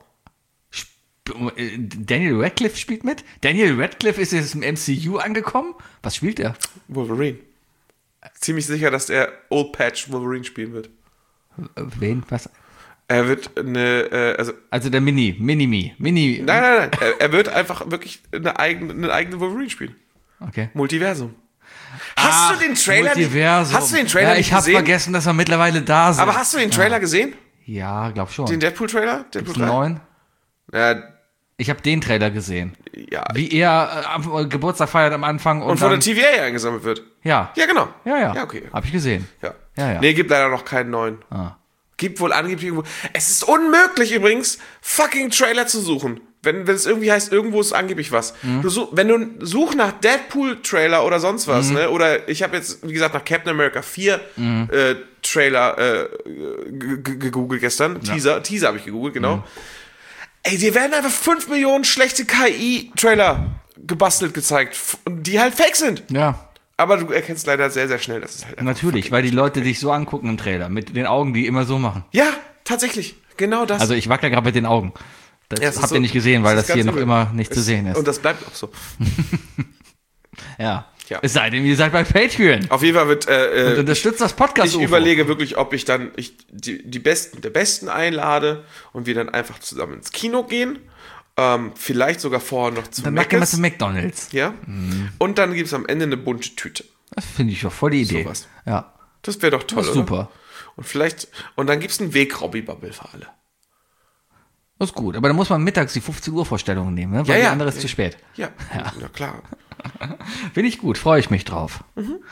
Daniel Radcliffe spielt mit? Daniel Radcliffe ist jetzt im MCU angekommen? Was spielt er? Wolverine. Ziemlich sicher, dass er Old Patch Wolverine spielen wird. Wen? Was? Er wird also der Mini. Nein. Er wird einfach wirklich eine eigene Wolverine spielen. Okay. Multiversum. Hast du den Trailer Multiversum. Hast du den Trailer ich habe vergessen, dass wir mittlerweile da sind. Aber hast du den Trailer gesehen? Ja, glaub schon. Den Deadpool-Trailer? Deadpool 9? Ja. Ich habe den Trailer gesehen. Ja. Wie er am Geburtstag feiert am Anfang. Und von der TVA eingesammelt wird. Ja. Ja, genau. Ja. Ja, okay. Hab ich gesehen. Ja. Nee, gibt leider noch keinen neuen. Gibt wohl angeblich irgendwo. Es ist unmöglich übrigens, fucking Trailer zu suchen. Wenn es irgendwie heißt, irgendwo ist angeblich was. Wenn du such nach Deadpool-Trailer oder sonst was, ne? Oder ich habe jetzt, wie gesagt, nach Captain America 4 Trailer gegoogelt gestern. Teaser habe ich gegoogelt, genau. Ey, dir werden einfach 5 Millionen schlechte KI-Trailer gebastelt gezeigt, die halt fake sind. Ja. Aber du erkennst leider sehr, sehr schnell, dass es halt natürlich, weil die Leute dich so angucken im Trailer, mit den Augen, die immer so machen. Ja, tatsächlich. Genau das. Also ich wackel gerade mit den Augen. Das habt ihr nicht gesehen, weil das hier noch immer nicht zu sehen ist. Und das bleibt auch so. Ja. Es sei denn, ihr seid bei Patreon. Auf jeden Fall wird und unterstützt das Podcast. Ich überlege wirklich, ob ich dann die Besten der Besten einlade und wir dann einfach zusammen ins Kino gehen. Vielleicht sogar vorher noch zu McDonald's. Ja. Und dann gibt es am Ende eine bunte Tüte. Das finde ich doch voll die Idee. Sowas. Ja. Das wäre doch toll, das ist super. Oder? Und dann gibt es einen Weg-Robby-Bubble für alle. Das ist gut, aber dann muss man mittags die 15 Uhr Vorstellung nehmen, ne? Weil die andere ist zu spät. Ja, klar. Finde ich gut, freue ich mich drauf.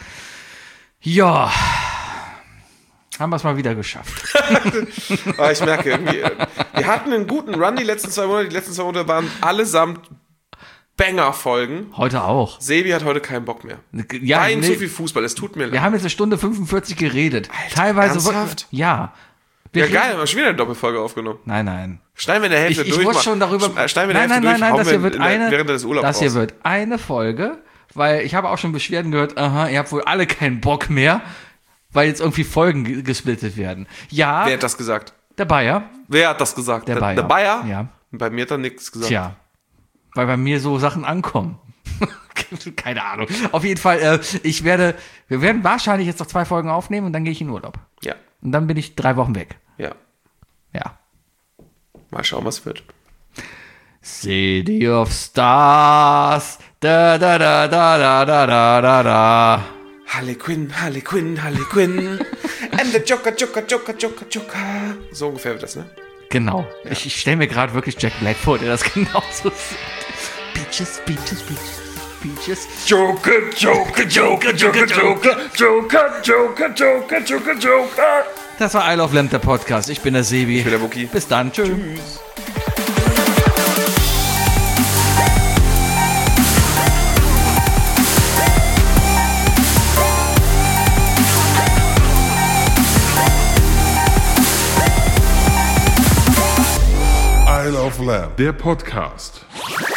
Ja, haben wir es mal wieder geschafft. Aber ich merke irgendwie, wir hatten einen guten Run die letzten 2 Monate. Die letzten 2 Monate waren allesamt Banger-Folgen. Heute auch. Sebi hat heute keinen Bock mehr. Ja, zu viel Fußball, es tut mir leid. Wir haben jetzt 1 Stunde 45 geredet. Alter, teilweise ernsthaft? Ja. Ja, geil, haben wir schon wieder eine Doppelfolge aufgenommen. Nein. Schneiden wir in der Hälfte durch. Ich wollte schon darüber. Nein, das hier wird während des Urlaubs Das hier wird eine Folge, weil ich habe auch schon Beschwerden gehört, ihr habt wohl alle keinen Bock mehr, weil jetzt irgendwie Folgen gesplittet werden. Ja. Wer hat das gesagt? Der Bayer. Wer hat das gesagt? Der Bayer. Der Bayer? Ja. Bei mir hat er nichts gesagt. Tja, weil bei mir so Sachen ankommen. Keine Ahnung. Auf jeden Fall, wir werden wahrscheinlich jetzt noch 2 Folgen aufnehmen und dann gehe ich in Urlaub. Ja. Und dann bin ich 3 Wochen weg. Ja. Mal schauen, was wird. City of Stars. Da. Harley Quinn. And the Joker. So ungefähr wird das, ne? Genau. Ja. Ich stelle mir gerade wirklich Jack Black vor, der das genauso sieht. Peaches. Joker. Das war I Love Lamp, der Podcast. Ich bin der Sebi. Ich bin der Wookie. Bis dann. Tschüss. I Love Lamp, der Podcast.